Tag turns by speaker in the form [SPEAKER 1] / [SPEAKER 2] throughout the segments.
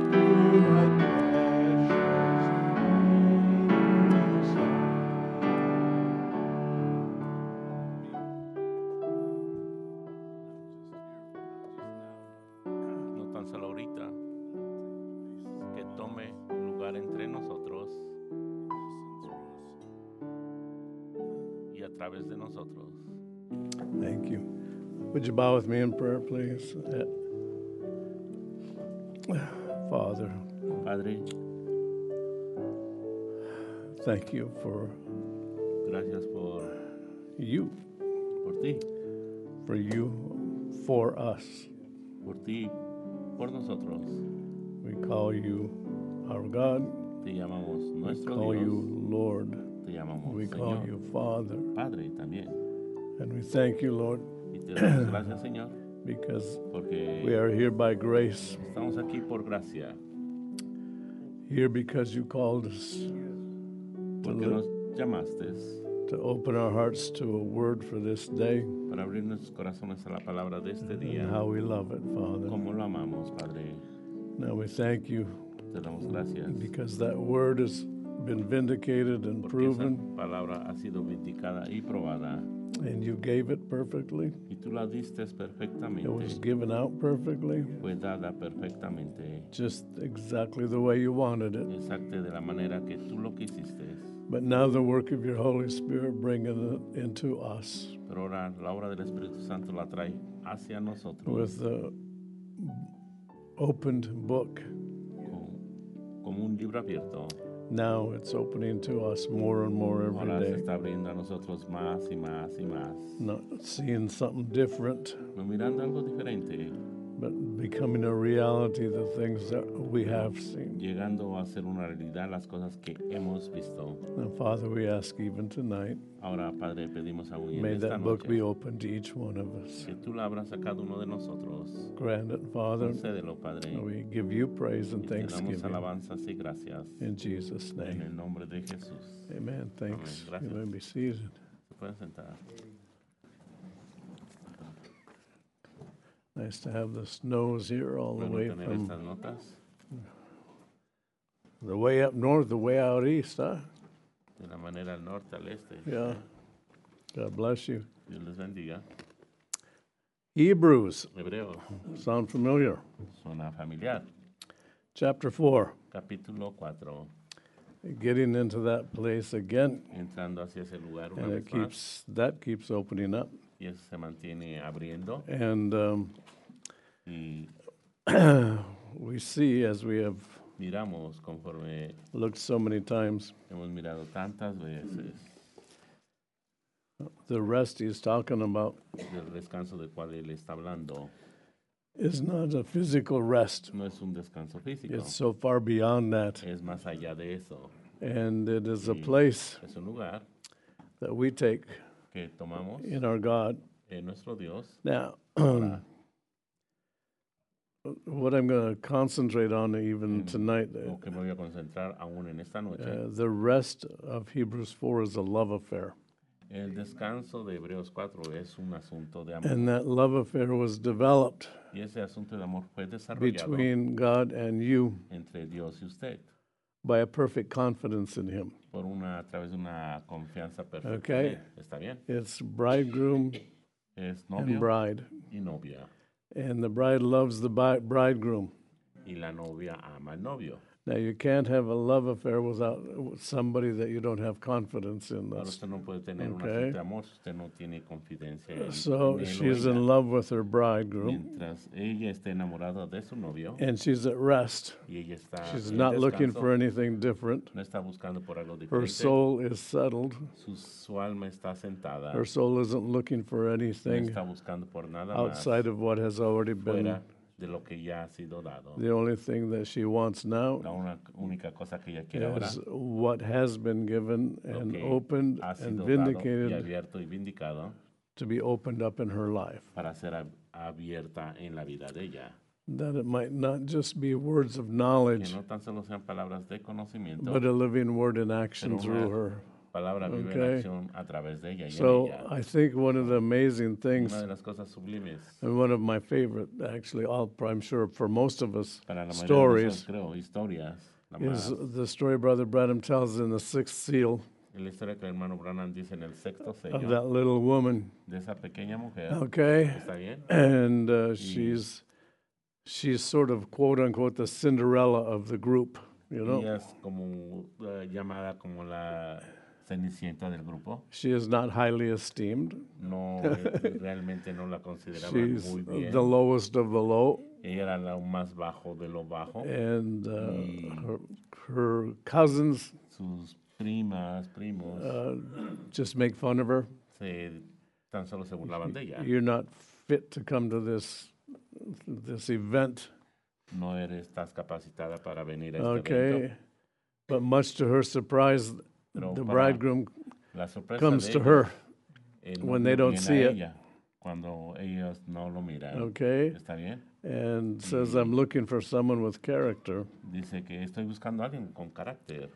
[SPEAKER 1] No tan solo ahorita, que tome lugar entre nosotros y a través de nosotros.
[SPEAKER 2] Thank you. Would you bow with me in prayer, please? Father,
[SPEAKER 1] Padre,
[SPEAKER 2] thank you for
[SPEAKER 1] gracias por
[SPEAKER 2] you,
[SPEAKER 1] ti,
[SPEAKER 2] for us.
[SPEAKER 1] por ti, por nosotros.
[SPEAKER 2] We call you our God.
[SPEAKER 1] Te llamamos
[SPEAKER 2] We
[SPEAKER 1] nuestro
[SPEAKER 2] call
[SPEAKER 1] Dios.
[SPEAKER 2] you Lord.
[SPEAKER 1] Te llamamos
[SPEAKER 2] We call
[SPEAKER 1] Señor,
[SPEAKER 2] you Father.
[SPEAKER 1] Padre también.
[SPEAKER 2] And we thank you, Lord,
[SPEAKER 1] Y te damos gracias, Señor,
[SPEAKER 2] because
[SPEAKER 1] porque
[SPEAKER 2] we are here by grace,
[SPEAKER 1] estamos aquí por gracia,
[SPEAKER 2] here because you called us
[SPEAKER 1] porque nos llamaste
[SPEAKER 2] to open our hearts to a word for this day,
[SPEAKER 1] para abrir nuestros corazones a la palabra de este
[SPEAKER 2] and
[SPEAKER 1] día.
[SPEAKER 2] how we love it, Father.
[SPEAKER 1] Como lo amamos, Padre.
[SPEAKER 2] Now we thank you
[SPEAKER 1] Te damos gracias
[SPEAKER 2] because that word has been vindicated and
[SPEAKER 1] porque esa
[SPEAKER 2] proven,
[SPEAKER 1] palabra ha sido vindicada y probada.
[SPEAKER 2] and you gave it perfectly.
[SPEAKER 1] Y tú la diste
[SPEAKER 2] It was
[SPEAKER 1] perfectamente.
[SPEAKER 2] given out perfectly,
[SPEAKER 1] Fue dada perfectamente.
[SPEAKER 2] just exactly the way you wanted it.
[SPEAKER 1] Exacto de la manera que tú lo quisiste.
[SPEAKER 2] But now the work of your Holy Spirit bringing it into us
[SPEAKER 1] Pero ahora la obra del Espíritu Santo la trae hacia nosotros
[SPEAKER 2] with the opened book.
[SPEAKER 1] como un libro abierto.
[SPEAKER 2] Now it's opening to us more and more
[SPEAKER 1] Ahora
[SPEAKER 2] every
[SPEAKER 1] se
[SPEAKER 2] day.
[SPEAKER 1] está abriendo a nosotros más y más y más.
[SPEAKER 2] Not seeing something different,
[SPEAKER 1] No mirando algo diferente,
[SPEAKER 2] but becoming a reality the things that we have seen.
[SPEAKER 1] llegando a ser una realidad las cosas que hemos visto.
[SPEAKER 2] And Father, we ask even tonight,
[SPEAKER 1] Ahora, Padre, pedimos aún en
[SPEAKER 2] may
[SPEAKER 1] esta
[SPEAKER 2] that book be
[SPEAKER 1] noche
[SPEAKER 2] open to each one of us.
[SPEAKER 1] que tú la abras a cada uno de nosotros.
[SPEAKER 2] Grant it, Father.
[SPEAKER 1] Concédelo, Padre.
[SPEAKER 2] We give you praise and
[SPEAKER 1] Y te damos
[SPEAKER 2] thanksgiving
[SPEAKER 1] alabanzas y gracias
[SPEAKER 2] in Jesus'
[SPEAKER 1] en
[SPEAKER 2] name.
[SPEAKER 1] el nombre de Jesús.
[SPEAKER 2] Amen. Thanks.
[SPEAKER 1] Gracias.
[SPEAKER 2] You may be seated.
[SPEAKER 1] Se pueden sentar.
[SPEAKER 2] Nice to have the snows here all the
[SPEAKER 1] Bueno
[SPEAKER 2] way
[SPEAKER 1] tener
[SPEAKER 2] from
[SPEAKER 1] estas notas
[SPEAKER 2] the way up north, the way out east, huh?
[SPEAKER 1] de la manera al norte, al este.
[SPEAKER 2] Yeah. God bless you.
[SPEAKER 1] Dios les bendiga.
[SPEAKER 2] Hebrews,
[SPEAKER 1] Hebreo,
[SPEAKER 2] sound familiar?
[SPEAKER 1] zona familiar.
[SPEAKER 2] Chapter 4.
[SPEAKER 1] Capítulo 4.
[SPEAKER 2] Getting into that place again,
[SPEAKER 1] Entrando hacia ese lugar una
[SPEAKER 2] and
[SPEAKER 1] vez más.
[SPEAKER 2] that keeps opening up.
[SPEAKER 1] Y eso se mantiene abriendo.
[SPEAKER 2] And
[SPEAKER 1] Y
[SPEAKER 2] we see, as we have
[SPEAKER 1] miramos conforme
[SPEAKER 2] looked so many times,
[SPEAKER 1] hemos mirado tantas veces
[SPEAKER 2] the rest he's talking about
[SPEAKER 1] del descanso del cual él está hablando.
[SPEAKER 2] is not a physical rest.
[SPEAKER 1] No es un descanso físico.
[SPEAKER 2] It's so far beyond that.
[SPEAKER 1] Es más allá de eso.
[SPEAKER 2] And it is a
[SPEAKER 1] Sí.
[SPEAKER 2] place
[SPEAKER 1] Es un lugar
[SPEAKER 2] that we take
[SPEAKER 1] que tomamos
[SPEAKER 2] in our God.
[SPEAKER 1] en nuestro Dios.
[SPEAKER 2] Now,
[SPEAKER 1] Ahora,
[SPEAKER 2] what I'm going to concentrate on even tonight,
[SPEAKER 1] lo que me voy a concentrar aún en esta noche.
[SPEAKER 2] the rest of Hebrews 4 is a love affair.
[SPEAKER 1] El descanso de Hebreos 4 es un asunto de amor.
[SPEAKER 2] And that love affair was developed
[SPEAKER 1] Y ese asunto de amor fue desarrollado
[SPEAKER 2] between God and you
[SPEAKER 1] entre Dios y usted
[SPEAKER 2] by a perfect confidence in Him.
[SPEAKER 1] a través de una confianza perfecta.
[SPEAKER 2] Okay.
[SPEAKER 1] en él. ¿Está bien?
[SPEAKER 2] It's bridegroom
[SPEAKER 1] Es
[SPEAKER 2] and
[SPEAKER 1] novio
[SPEAKER 2] bride.
[SPEAKER 1] y novia.
[SPEAKER 2] And the bride loves the bridegroom.
[SPEAKER 1] Y la novia ama al novio.
[SPEAKER 2] Now, you can't have a love affair without somebody that you don't have confidence in.
[SPEAKER 1] Ahora
[SPEAKER 2] That's,
[SPEAKER 1] usted no puede tener un
[SPEAKER 2] Okay.
[SPEAKER 1] asunto de amor si usted no tiene confidencia en
[SPEAKER 2] so
[SPEAKER 1] él o
[SPEAKER 2] she's
[SPEAKER 1] ella.
[SPEAKER 2] in love with her bridegroom,
[SPEAKER 1] Mientras ella esté enamorada de su novio
[SPEAKER 2] and she's at rest.
[SPEAKER 1] y ella está
[SPEAKER 2] She's
[SPEAKER 1] en
[SPEAKER 2] not looking
[SPEAKER 1] descanso,
[SPEAKER 2] for anything different.
[SPEAKER 1] no está buscando por algo
[SPEAKER 2] Her
[SPEAKER 1] diferente.
[SPEAKER 2] soul is settled.
[SPEAKER 1] Su alma está sentada.
[SPEAKER 2] Her soul isn't looking for
[SPEAKER 1] No
[SPEAKER 2] anything
[SPEAKER 1] está buscando por nada más
[SPEAKER 2] outside of what has already been.
[SPEAKER 1] fuera de lo que ya ha sido dado.
[SPEAKER 2] The only thing that she wants now
[SPEAKER 1] La única cosa que ella quiere ahora
[SPEAKER 2] is what has been given
[SPEAKER 1] lo
[SPEAKER 2] and
[SPEAKER 1] que
[SPEAKER 2] opened
[SPEAKER 1] ha
[SPEAKER 2] and
[SPEAKER 1] sido dado y
[SPEAKER 2] vindicated
[SPEAKER 1] abierto y vindicado
[SPEAKER 2] to be opened up in her life.
[SPEAKER 1] para ser abierta en la vida de ella.
[SPEAKER 2] That it might not just be words of
[SPEAKER 1] Que
[SPEAKER 2] knowledge,
[SPEAKER 1] no tan solo sean palabras de conocimiento,
[SPEAKER 2] but a living word in action
[SPEAKER 1] Pero
[SPEAKER 2] through
[SPEAKER 1] una-
[SPEAKER 2] her.
[SPEAKER 1] palabra vive en
[SPEAKER 2] Okay.
[SPEAKER 1] acción a través de ella y en
[SPEAKER 2] So
[SPEAKER 1] ella.
[SPEAKER 2] I think one of the amazing things,
[SPEAKER 1] Una de las cosas sublimes
[SPEAKER 2] and one of my favorite, actually, I'm sure for most of us,
[SPEAKER 1] para la mayoría de
[SPEAKER 2] stories,
[SPEAKER 1] nosotros, creo, historias, la
[SPEAKER 2] is
[SPEAKER 1] más,
[SPEAKER 2] the story Brother Branham tells in the sixth seal
[SPEAKER 1] es la historia que el hermano Branham dice en el sexto
[SPEAKER 2] of
[SPEAKER 1] sello
[SPEAKER 2] that little woman.
[SPEAKER 1] de esa pequeña mujer.
[SPEAKER 2] Okay.
[SPEAKER 1] ¿Está bien?
[SPEAKER 2] And she's sort of quote unquote the Cinderella of the group, you know.
[SPEAKER 1] Ella es como llamada como la cenicienta del grupo.
[SPEAKER 2] She is not highly esteemed.
[SPEAKER 1] No, realmente no la consideraban
[SPEAKER 2] She's
[SPEAKER 1] muy bien.
[SPEAKER 2] the lowest of the low.
[SPEAKER 1] Ella era lo más bajo de lo bajo.
[SPEAKER 2] And her cousins
[SPEAKER 1] Sus primas, primos,
[SPEAKER 2] just make fun of her.
[SPEAKER 1] tan solo se burlaban de ella.
[SPEAKER 2] You're not fit to come to this event.
[SPEAKER 1] No estás capacitada para venir a este
[SPEAKER 2] Okay.
[SPEAKER 1] evento.
[SPEAKER 2] But much to her surprise,
[SPEAKER 1] Pero
[SPEAKER 2] the
[SPEAKER 1] para
[SPEAKER 2] bridegroom
[SPEAKER 1] la sorpresa
[SPEAKER 2] comes
[SPEAKER 1] de
[SPEAKER 2] to
[SPEAKER 1] ella,
[SPEAKER 2] her
[SPEAKER 1] el
[SPEAKER 2] when
[SPEAKER 1] novio
[SPEAKER 2] they don't
[SPEAKER 1] viene
[SPEAKER 2] see
[SPEAKER 1] a
[SPEAKER 2] it.
[SPEAKER 1] ella cuando ellos no lo miran.
[SPEAKER 2] Okay.
[SPEAKER 1] ¿Está bien?
[SPEAKER 2] And says, I'm looking for someone with character.
[SPEAKER 1] Dice que estoy buscando a alguien con carácter.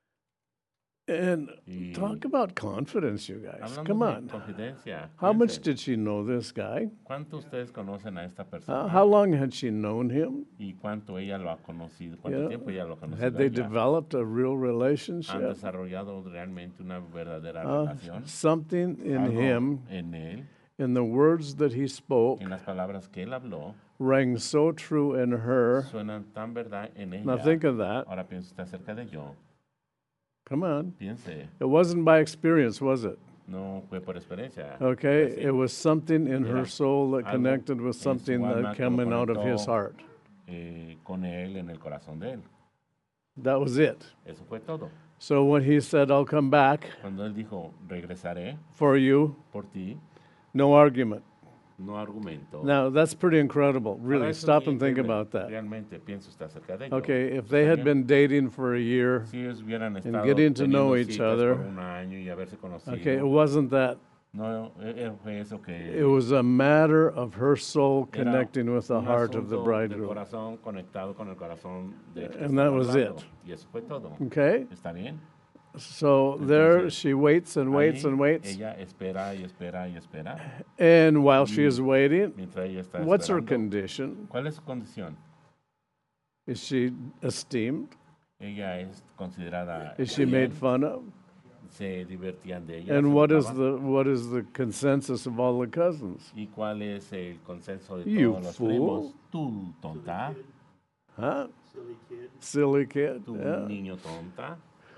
[SPEAKER 2] And
[SPEAKER 1] Y
[SPEAKER 2] talk about confidence, you guys.
[SPEAKER 1] hablando
[SPEAKER 2] Come
[SPEAKER 1] de
[SPEAKER 2] on.
[SPEAKER 1] confidencia,
[SPEAKER 2] How much
[SPEAKER 1] piensen,
[SPEAKER 2] did she know this guy?
[SPEAKER 1] ¿cuánto ustedes conocen a esta persona?
[SPEAKER 2] How long had she known him?
[SPEAKER 1] ¿Y cuánto ella lo ha conocido? ¿Cuánto
[SPEAKER 2] Yeah.
[SPEAKER 1] tiempo ella lo ha conocido?
[SPEAKER 2] Had
[SPEAKER 1] a
[SPEAKER 2] they
[SPEAKER 1] ella?
[SPEAKER 2] developed a real
[SPEAKER 1] ¿Han
[SPEAKER 2] relationship?
[SPEAKER 1] desarrollado realmente una verdadera relación?
[SPEAKER 2] Something in
[SPEAKER 1] Algo
[SPEAKER 2] him,
[SPEAKER 1] en él,
[SPEAKER 2] in the words that he spoke,
[SPEAKER 1] en las palabras que él habló,
[SPEAKER 2] rang so true in her.
[SPEAKER 1] suenan tan verdad en ella.
[SPEAKER 2] Now think of that.
[SPEAKER 1] Ahora piensa usted acerca de yo.
[SPEAKER 2] Come on.
[SPEAKER 1] Piense,
[SPEAKER 2] It wasn't by experience, was it?
[SPEAKER 1] no fue por experiencia.
[SPEAKER 2] Okay.
[SPEAKER 1] Así.
[SPEAKER 2] It was something in her
[SPEAKER 1] Era
[SPEAKER 2] soul that
[SPEAKER 1] algo
[SPEAKER 2] connected with
[SPEAKER 1] en su
[SPEAKER 2] something
[SPEAKER 1] alma
[SPEAKER 2] that
[SPEAKER 1] que lo
[SPEAKER 2] coming out of his
[SPEAKER 1] conectó.
[SPEAKER 2] heart.
[SPEAKER 1] Con él en el corazón de él.
[SPEAKER 2] That was it.
[SPEAKER 1] Eso fue todo.
[SPEAKER 2] So when he said, I'll come back
[SPEAKER 1] Cuando él dijo, regresaré
[SPEAKER 2] for you,
[SPEAKER 1] por ti,
[SPEAKER 2] no argument.
[SPEAKER 1] no argumento.
[SPEAKER 2] Now, that's pretty incredible.
[SPEAKER 1] Ahora,
[SPEAKER 2] Really,
[SPEAKER 1] eso es
[SPEAKER 2] stop
[SPEAKER 1] muy
[SPEAKER 2] and think
[SPEAKER 1] increíble.
[SPEAKER 2] about that.
[SPEAKER 1] Realmente piensa usted acerca de ello.
[SPEAKER 2] Okay, if they
[SPEAKER 1] ¿Está
[SPEAKER 2] had
[SPEAKER 1] bien?
[SPEAKER 2] been dating for a year,
[SPEAKER 1] Si ellos hubieran estado
[SPEAKER 2] getting to know
[SPEAKER 1] teniendo
[SPEAKER 2] each
[SPEAKER 1] citas
[SPEAKER 2] other.
[SPEAKER 1] por un año y haberse conocido,
[SPEAKER 2] okay, it wasn't that.
[SPEAKER 1] no fue eso que
[SPEAKER 2] It was a matter of her soul
[SPEAKER 1] era
[SPEAKER 2] connecting with the
[SPEAKER 1] un
[SPEAKER 2] heart of the
[SPEAKER 1] asunto del
[SPEAKER 2] bridegroom.
[SPEAKER 1] corazón conectado con el corazón de que
[SPEAKER 2] And that
[SPEAKER 1] estaba
[SPEAKER 2] was
[SPEAKER 1] hablando.
[SPEAKER 2] it.
[SPEAKER 1] Y eso fue todo.
[SPEAKER 2] Okay?
[SPEAKER 1] ¿Está bien?
[SPEAKER 2] So there
[SPEAKER 1] Entonces,
[SPEAKER 2] she waits and waits
[SPEAKER 1] Ahí
[SPEAKER 2] and waits.
[SPEAKER 1] ella espera y espera y espera.
[SPEAKER 2] And while she is waiting,
[SPEAKER 1] Mientras ella está
[SPEAKER 2] what's her
[SPEAKER 1] esperando.
[SPEAKER 2] condition?
[SPEAKER 1] ¿Cuál es su condición?
[SPEAKER 2] Is she esteemed?
[SPEAKER 1] Ella es considerada
[SPEAKER 2] Is she
[SPEAKER 1] bien,
[SPEAKER 2] made fun of?
[SPEAKER 1] se divertían de ella. se
[SPEAKER 2] And what is
[SPEAKER 1] burlaban.
[SPEAKER 2] the consensus of all the cousins?
[SPEAKER 1] ¿Y cuál es el consenso de
[SPEAKER 2] You
[SPEAKER 1] todos los
[SPEAKER 2] fool.
[SPEAKER 1] primos? Tú, tonta.
[SPEAKER 2] Huh? Silly kid.
[SPEAKER 1] Tú,
[SPEAKER 2] Yeah.
[SPEAKER 1] niño tonta.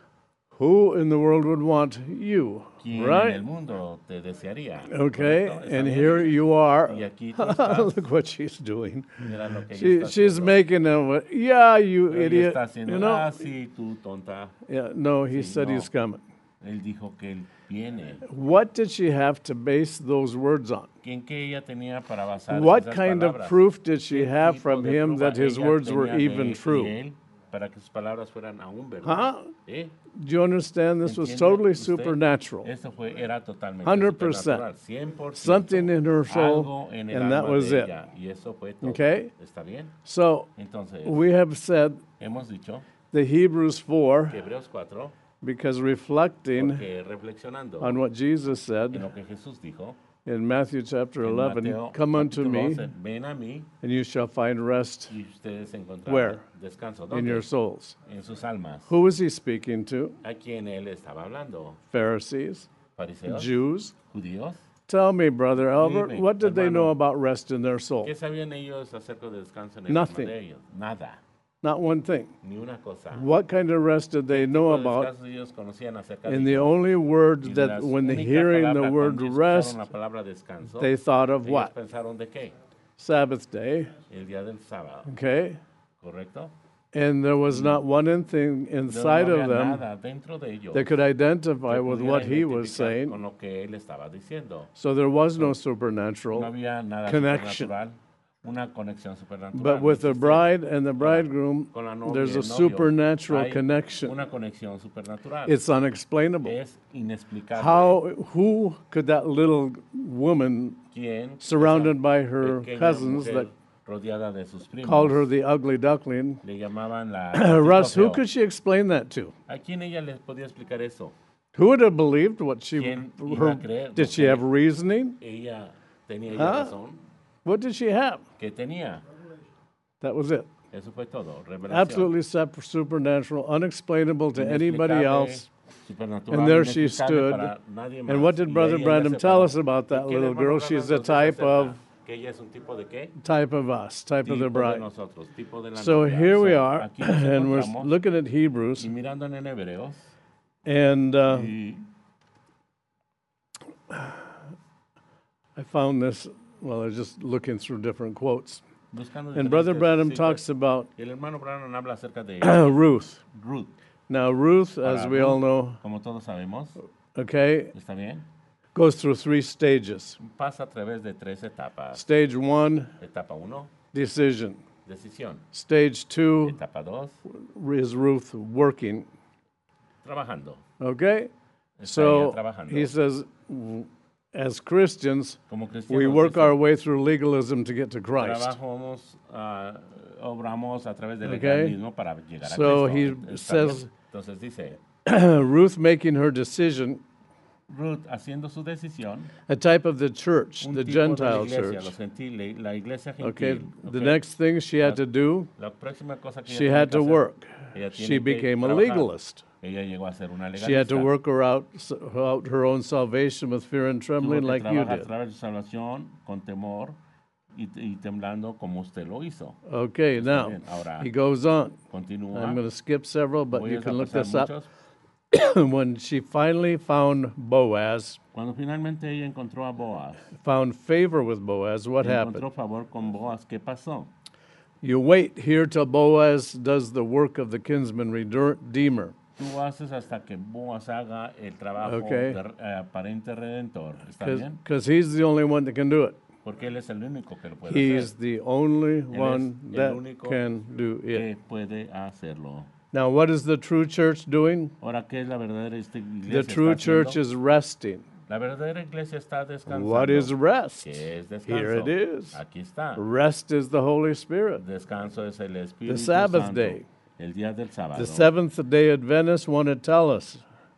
[SPEAKER 2] Who in the world would want you?
[SPEAKER 1] ¿Quién en
[SPEAKER 2] Right?
[SPEAKER 1] el mundo te desearía?
[SPEAKER 2] Okay,
[SPEAKER 1] ¿Correcto? ¿Está
[SPEAKER 2] and
[SPEAKER 1] bien?
[SPEAKER 2] here you are.
[SPEAKER 1] Y aquí tú estás.
[SPEAKER 2] Look what she's doing.
[SPEAKER 1] Mira lo que ella está
[SPEAKER 2] She's
[SPEAKER 1] haciendo.
[SPEAKER 2] making a, yeah, you
[SPEAKER 1] Ella
[SPEAKER 2] idiot.
[SPEAKER 1] está haciendo,
[SPEAKER 2] You know?
[SPEAKER 1] sí, tú, tonta.
[SPEAKER 2] Yeah, no, he
[SPEAKER 1] Sí,
[SPEAKER 2] said
[SPEAKER 1] no.
[SPEAKER 2] he's coming.
[SPEAKER 1] Él dijo que él viene.
[SPEAKER 2] What did she have to base those words on?
[SPEAKER 1] ¿En qué ella tenía para basar
[SPEAKER 2] What
[SPEAKER 1] esas
[SPEAKER 2] kind
[SPEAKER 1] palabras?
[SPEAKER 2] of proof did she
[SPEAKER 1] ¿Qué
[SPEAKER 2] have
[SPEAKER 1] tipo
[SPEAKER 2] from
[SPEAKER 1] de
[SPEAKER 2] him
[SPEAKER 1] prueba
[SPEAKER 2] that his
[SPEAKER 1] ella
[SPEAKER 2] words were
[SPEAKER 1] tenía de
[SPEAKER 2] even true?
[SPEAKER 1] él para que sus palabras fueran aún verdad?
[SPEAKER 2] Huh?
[SPEAKER 1] ¿Eh?
[SPEAKER 2] Do you understand? This was
[SPEAKER 1] ¿Entiende
[SPEAKER 2] totally
[SPEAKER 1] usted?
[SPEAKER 2] supernatural.
[SPEAKER 1] Eso era totalmente
[SPEAKER 2] 100%.
[SPEAKER 1] supernatural, 100%.
[SPEAKER 2] Something in her soul,
[SPEAKER 1] Algo en el
[SPEAKER 2] and that
[SPEAKER 1] alma
[SPEAKER 2] was
[SPEAKER 1] de
[SPEAKER 2] it.
[SPEAKER 1] ella, y eso fue todo.
[SPEAKER 2] Okay?
[SPEAKER 1] ¿Está bien?
[SPEAKER 2] So
[SPEAKER 1] Entonces,
[SPEAKER 2] we have said
[SPEAKER 1] hemos dicho
[SPEAKER 2] the Hebrews 4
[SPEAKER 1] que Hebreos 4,
[SPEAKER 2] because reflecting
[SPEAKER 1] porque reflexionando
[SPEAKER 2] on what Jesus
[SPEAKER 1] en
[SPEAKER 2] said
[SPEAKER 1] lo que Jesús dijo,
[SPEAKER 2] in Matthew chapter
[SPEAKER 1] en
[SPEAKER 2] 11,
[SPEAKER 1] Mateo
[SPEAKER 2] come unto
[SPEAKER 1] capítulo
[SPEAKER 2] me
[SPEAKER 1] 11, ven a mí
[SPEAKER 2] and you shall find rest
[SPEAKER 1] y ustedes encontrarán
[SPEAKER 2] Where?
[SPEAKER 1] descanso.
[SPEAKER 2] in
[SPEAKER 1] ¿Dónde?
[SPEAKER 2] your souls.
[SPEAKER 1] En sus almas.
[SPEAKER 2] Who was he speaking to?
[SPEAKER 1] ¿A quién él estaba hablando?
[SPEAKER 2] Pharisees,
[SPEAKER 1] ¿Fariseos?
[SPEAKER 2] Jews.
[SPEAKER 1] ¿Judíos?
[SPEAKER 2] Tell me, Brother Albert,
[SPEAKER 1] Dime,
[SPEAKER 2] what did they know
[SPEAKER 1] hermano.
[SPEAKER 2] about rest in their soul?
[SPEAKER 1] ¿Qué sabían ellos acerca del descanso en el
[SPEAKER 2] Nothing.
[SPEAKER 1] alma de ellos? Nada,
[SPEAKER 2] Not one thing.
[SPEAKER 1] ni una cosa.
[SPEAKER 2] What kind of rest did they know
[SPEAKER 1] ¿Qué
[SPEAKER 2] about?
[SPEAKER 1] descanso ellos conocían acerca
[SPEAKER 2] And
[SPEAKER 1] de
[SPEAKER 2] the
[SPEAKER 1] ello?
[SPEAKER 2] only word
[SPEAKER 1] Y
[SPEAKER 2] that
[SPEAKER 1] las
[SPEAKER 2] when they
[SPEAKER 1] únicas
[SPEAKER 2] hearing the
[SPEAKER 1] palabras
[SPEAKER 2] word
[SPEAKER 1] cuando ellos
[SPEAKER 2] rest,
[SPEAKER 1] escucharon la palabra descanso,
[SPEAKER 2] they thought of
[SPEAKER 1] ellos
[SPEAKER 2] what?
[SPEAKER 1] pensaron de qué?
[SPEAKER 2] Sabbath day,
[SPEAKER 1] El día del sábado,
[SPEAKER 2] okay?
[SPEAKER 1] ¿correcto?
[SPEAKER 2] And there was not one thing
[SPEAKER 1] No
[SPEAKER 2] inside
[SPEAKER 1] había
[SPEAKER 2] of them
[SPEAKER 1] nada dentro de ellos
[SPEAKER 2] that could identify
[SPEAKER 1] que
[SPEAKER 2] with
[SPEAKER 1] pudiera
[SPEAKER 2] what he was
[SPEAKER 1] identificar
[SPEAKER 2] saying.
[SPEAKER 1] con lo que él estaba diciendo.
[SPEAKER 2] So there was no
[SPEAKER 1] No
[SPEAKER 2] supernatural.
[SPEAKER 1] había nada
[SPEAKER 2] connection.
[SPEAKER 1] supernatural, una conexión supernatural.
[SPEAKER 2] But with the
[SPEAKER 1] no existía.
[SPEAKER 2] bride and the bridegroom,
[SPEAKER 1] Con la novia
[SPEAKER 2] there's
[SPEAKER 1] y
[SPEAKER 2] a
[SPEAKER 1] el novio,
[SPEAKER 2] supernatural
[SPEAKER 1] hay
[SPEAKER 2] connection.
[SPEAKER 1] una conexión supernatural.
[SPEAKER 2] It's unexplainable.
[SPEAKER 1] Es inexplicable.
[SPEAKER 2] Who could that little woman
[SPEAKER 1] ¿Quién,
[SPEAKER 2] surrounded
[SPEAKER 1] esa
[SPEAKER 2] by her
[SPEAKER 1] pequeña
[SPEAKER 2] cousins
[SPEAKER 1] mujer
[SPEAKER 2] that
[SPEAKER 1] rodeada de sus primos,
[SPEAKER 2] called her the ugly duckling?
[SPEAKER 1] le llamaban la
[SPEAKER 2] Russ,
[SPEAKER 1] gatito
[SPEAKER 2] who
[SPEAKER 1] feo?
[SPEAKER 2] could she explain that to?
[SPEAKER 1] ¿A quién ella les podía explicar eso?
[SPEAKER 2] Who would have believed what she,
[SPEAKER 1] ¿Quién iba a creer lo
[SPEAKER 2] did she
[SPEAKER 1] que
[SPEAKER 2] have reasoning?
[SPEAKER 1] ella tenía
[SPEAKER 2] Huh?
[SPEAKER 1] razón?
[SPEAKER 2] What did she have?
[SPEAKER 1] ¿Qué tenía?
[SPEAKER 2] That was it.
[SPEAKER 1] Eso fue todo, revelación.
[SPEAKER 2] Absolutely supernatural, unexplainable to anybody
[SPEAKER 1] Inexplicable,
[SPEAKER 2] else.
[SPEAKER 1] supernatural,
[SPEAKER 2] And there she
[SPEAKER 1] inexplicable
[SPEAKER 2] stood.
[SPEAKER 1] para nadie más.
[SPEAKER 2] And what did
[SPEAKER 1] Y
[SPEAKER 2] Brother
[SPEAKER 1] ahí ella
[SPEAKER 2] Branham
[SPEAKER 1] se
[SPEAKER 2] tell
[SPEAKER 1] paró.
[SPEAKER 2] us about
[SPEAKER 1] ¿Y
[SPEAKER 2] that
[SPEAKER 1] qué el
[SPEAKER 2] little
[SPEAKER 1] hermano
[SPEAKER 2] girl?
[SPEAKER 1] Branham
[SPEAKER 2] She's
[SPEAKER 1] nos
[SPEAKER 2] a type
[SPEAKER 1] acerca?
[SPEAKER 2] of
[SPEAKER 1] Que ella es un tipo de qué?
[SPEAKER 2] us, type of the
[SPEAKER 1] Tipo de
[SPEAKER 2] bride.
[SPEAKER 1] nosotros, tipo de la
[SPEAKER 2] So
[SPEAKER 1] novia.
[SPEAKER 2] here we
[SPEAKER 1] So,
[SPEAKER 2] are,
[SPEAKER 1] aquí nos
[SPEAKER 2] and we're
[SPEAKER 1] encontramos,
[SPEAKER 2] looking at Hebrews,
[SPEAKER 1] y mirando en Hebreos,
[SPEAKER 2] and
[SPEAKER 1] y
[SPEAKER 2] I found this, well, I was just looking through different quotes.
[SPEAKER 1] buscando
[SPEAKER 2] And Brother
[SPEAKER 1] diferentes
[SPEAKER 2] Branham
[SPEAKER 1] citas.
[SPEAKER 2] talks about
[SPEAKER 1] Y el hermano Branham habla acerca de
[SPEAKER 2] Ruth.
[SPEAKER 1] Ruth.
[SPEAKER 2] Now, Ruth, as
[SPEAKER 1] Para
[SPEAKER 2] we all
[SPEAKER 1] Ruth,
[SPEAKER 2] know,
[SPEAKER 1] como todos sabemos,
[SPEAKER 2] okay,
[SPEAKER 1] ¿está bien?
[SPEAKER 2] goes through 3 stages.
[SPEAKER 1] Pasa a través de 3 etapas.
[SPEAKER 2] Stage 1,
[SPEAKER 1] Etapa 1,
[SPEAKER 2] decision.
[SPEAKER 1] decisión.
[SPEAKER 2] Stage 2
[SPEAKER 1] Etapa 2,
[SPEAKER 2] is Ruth working.
[SPEAKER 1] trabajando.
[SPEAKER 2] Okay?
[SPEAKER 1] Está
[SPEAKER 2] So
[SPEAKER 1] ella trabajando.
[SPEAKER 2] he says, as Christians,
[SPEAKER 1] Como cristianos,
[SPEAKER 2] we work
[SPEAKER 1] dice,
[SPEAKER 2] our way through legalism to get to Christ.
[SPEAKER 1] trabajamos, obramos a través del
[SPEAKER 2] Okay.
[SPEAKER 1] legalismo para llegar a
[SPEAKER 2] So
[SPEAKER 1] Cristo.
[SPEAKER 2] he
[SPEAKER 1] ¿Está
[SPEAKER 2] says-
[SPEAKER 1] bien? Entonces dice,
[SPEAKER 2] Ruth making her decision,
[SPEAKER 1] Ruth haciendo su decisión,
[SPEAKER 2] a type of the church,
[SPEAKER 1] un
[SPEAKER 2] the
[SPEAKER 1] tipo de la
[SPEAKER 2] Gentile
[SPEAKER 1] iglesia,
[SPEAKER 2] church.
[SPEAKER 1] los gentiles, la iglesia gentil.
[SPEAKER 2] Okay, the
[SPEAKER 1] okay?
[SPEAKER 2] next thing she had to do,
[SPEAKER 1] La próxima cosa que
[SPEAKER 2] she
[SPEAKER 1] ella
[SPEAKER 2] had
[SPEAKER 1] tiene
[SPEAKER 2] to
[SPEAKER 1] que hacer,
[SPEAKER 2] work.
[SPEAKER 1] ella tiene
[SPEAKER 2] She
[SPEAKER 1] que
[SPEAKER 2] became a
[SPEAKER 1] trabajar.
[SPEAKER 2] legalist.
[SPEAKER 1] Ella llegó a ser una legalista.
[SPEAKER 2] She had to work her out her own salvation with fear and
[SPEAKER 1] Tuvo
[SPEAKER 2] trembling
[SPEAKER 1] que
[SPEAKER 2] like you
[SPEAKER 1] trabajar a
[SPEAKER 2] did.
[SPEAKER 1] través de su salvación con temor y temblando como usted lo hizo.
[SPEAKER 2] Okay, now
[SPEAKER 1] bien. Ahora,
[SPEAKER 2] he goes on.
[SPEAKER 1] Continúa.
[SPEAKER 2] I'm going to skip several, but
[SPEAKER 1] Voy
[SPEAKER 2] you
[SPEAKER 1] a
[SPEAKER 2] can look
[SPEAKER 1] pasar
[SPEAKER 2] this up.
[SPEAKER 1] muchos.
[SPEAKER 2] When she finally found Boaz,
[SPEAKER 1] Cuando finalmente ella encontró a Boaz,
[SPEAKER 2] found favor with Boaz, what happened?
[SPEAKER 1] encontró favor con Boaz, ¿qué pasó?
[SPEAKER 2] You wait here till Boaz does the work of the kinsman redeemer.
[SPEAKER 1] Tú haces hasta que Boaz haga el trabajo
[SPEAKER 2] Okay.
[SPEAKER 1] de pariente redentor. ¿Está bien?
[SPEAKER 2] Because he's the only one that can do it.
[SPEAKER 1] Porque él es el único que lo puede
[SPEAKER 2] He's
[SPEAKER 1] hacer.
[SPEAKER 2] the only
[SPEAKER 1] es
[SPEAKER 2] one
[SPEAKER 1] el
[SPEAKER 2] that
[SPEAKER 1] único
[SPEAKER 2] can do
[SPEAKER 1] Que
[SPEAKER 2] it.
[SPEAKER 1] puede hacerlo.
[SPEAKER 2] Now, what is the true church doing?
[SPEAKER 1] Ahora, ¿qué es la verdadera
[SPEAKER 2] The
[SPEAKER 1] iglesia?
[SPEAKER 2] true
[SPEAKER 1] está
[SPEAKER 2] church
[SPEAKER 1] haciendo?
[SPEAKER 2] is resting.
[SPEAKER 1] La verdadera iglesia está descansando.
[SPEAKER 2] What is rest?
[SPEAKER 1] ¿Qué es descanso?
[SPEAKER 2] Here it is.
[SPEAKER 1] Aquí está.
[SPEAKER 2] Rest is the Holy Spirit.
[SPEAKER 1] Descanso es el Espíritu
[SPEAKER 2] Sabbath
[SPEAKER 1] Santo.
[SPEAKER 2] day.
[SPEAKER 1] El día del sábado.
[SPEAKER 2] The Seventh day Adventists want to tell us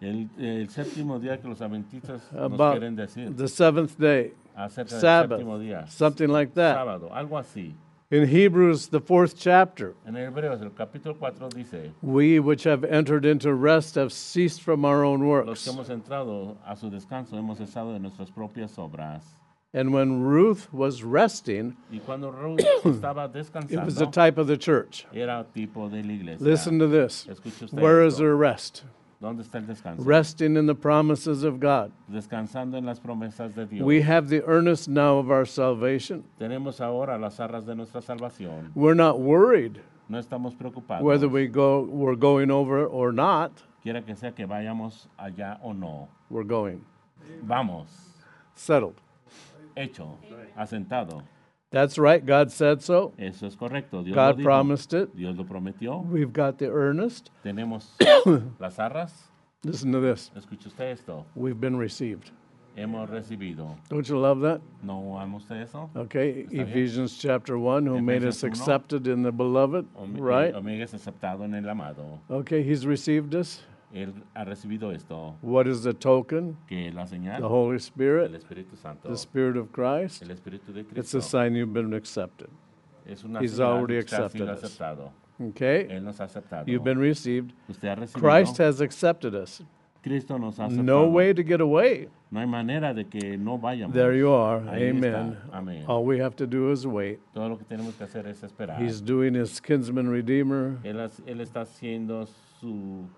[SPEAKER 1] El séptimo día que los adventistas nos
[SPEAKER 2] about
[SPEAKER 1] quieren decir
[SPEAKER 2] the seventh day,
[SPEAKER 1] acerca del
[SPEAKER 2] Sabbath,
[SPEAKER 1] séptimo día.
[SPEAKER 2] something like that.
[SPEAKER 1] Sábado, algo así.
[SPEAKER 2] In Hebrews, the 4th chapter,
[SPEAKER 1] En Hebreos, el capítulo 4 dice,
[SPEAKER 2] we which have entered into rest have ceased from our own
[SPEAKER 1] los
[SPEAKER 2] works.
[SPEAKER 1] que hemos entrado a su descanso hemos cesado de nuestras propias obras.
[SPEAKER 2] And when Ruth was resting,
[SPEAKER 1] Y cuando Ruth estaba
[SPEAKER 2] it was a
[SPEAKER 1] descansando,
[SPEAKER 2] type of the church.
[SPEAKER 1] era tipo de la iglesia.
[SPEAKER 2] Listen to this.
[SPEAKER 1] Escuche usted
[SPEAKER 2] Where is
[SPEAKER 1] esto.
[SPEAKER 2] her rest?
[SPEAKER 1] ¿Dónde está el descanso?
[SPEAKER 2] Resting in the promises of God.
[SPEAKER 1] Descansando en las promesas de Dios.
[SPEAKER 2] We have the earnest now of our salvation.
[SPEAKER 1] Tenemos ahora las arras de nuestra salvación.
[SPEAKER 2] We're not worried
[SPEAKER 1] No estamos preocupados.
[SPEAKER 2] whether we're going over or not.
[SPEAKER 1] Quiera que sea que vayamos allá o no.
[SPEAKER 2] We're going.
[SPEAKER 1] Vamos.
[SPEAKER 2] Settled.
[SPEAKER 1] Hecho. Asentado.
[SPEAKER 2] That's right. God said so.
[SPEAKER 1] Eso es correcto. Dios
[SPEAKER 2] God
[SPEAKER 1] lo dijo.
[SPEAKER 2] promised it.
[SPEAKER 1] Dios lo prometió.
[SPEAKER 2] We've got the earnest.
[SPEAKER 1] Tenemos las arras.
[SPEAKER 2] Listen to this.
[SPEAKER 1] Escuche usted esto.
[SPEAKER 2] We've been received.
[SPEAKER 1] Hemos recibido.
[SPEAKER 2] Don't you love that?
[SPEAKER 1] ¿No ama usted eso?
[SPEAKER 2] Okay.
[SPEAKER 1] Está bien.
[SPEAKER 2] Ephesians chapter 1, who made us
[SPEAKER 1] Efesios 1.
[SPEAKER 2] accepted in the beloved. Right?
[SPEAKER 1] Omega es aceptado en el amado.
[SPEAKER 2] Okay. He's received us.
[SPEAKER 1] Él ha recibido esto.
[SPEAKER 2] What is the token?
[SPEAKER 1] Que es la señal.
[SPEAKER 2] The Holy
[SPEAKER 1] El
[SPEAKER 2] Spirit,
[SPEAKER 1] Espíritu Santo.
[SPEAKER 2] the Spirit of Christ.
[SPEAKER 1] El Espíritu de
[SPEAKER 2] It's
[SPEAKER 1] Cristo.
[SPEAKER 2] a sign you've been accepted.
[SPEAKER 1] Es una
[SPEAKER 2] He's
[SPEAKER 1] señal
[SPEAKER 2] already
[SPEAKER 1] que usted ha sido
[SPEAKER 2] accepted us.
[SPEAKER 1] aceptado.
[SPEAKER 2] Okay?
[SPEAKER 1] Él nos ha aceptado.
[SPEAKER 2] You've been received.
[SPEAKER 1] Usted ha recibido.
[SPEAKER 2] Christ has accepted us.
[SPEAKER 1] Cristo nos ha aceptado.
[SPEAKER 2] No way to get away.
[SPEAKER 1] No hay manera de que no vayamos.
[SPEAKER 2] There you are.
[SPEAKER 1] Ahí
[SPEAKER 2] Amen.
[SPEAKER 1] está. Amén.
[SPEAKER 2] All we have to do is wait.
[SPEAKER 1] Todo lo que tenemos que hacer es esperar.
[SPEAKER 2] He's doing his kinsman redeemer.
[SPEAKER 1] Él está haciendo su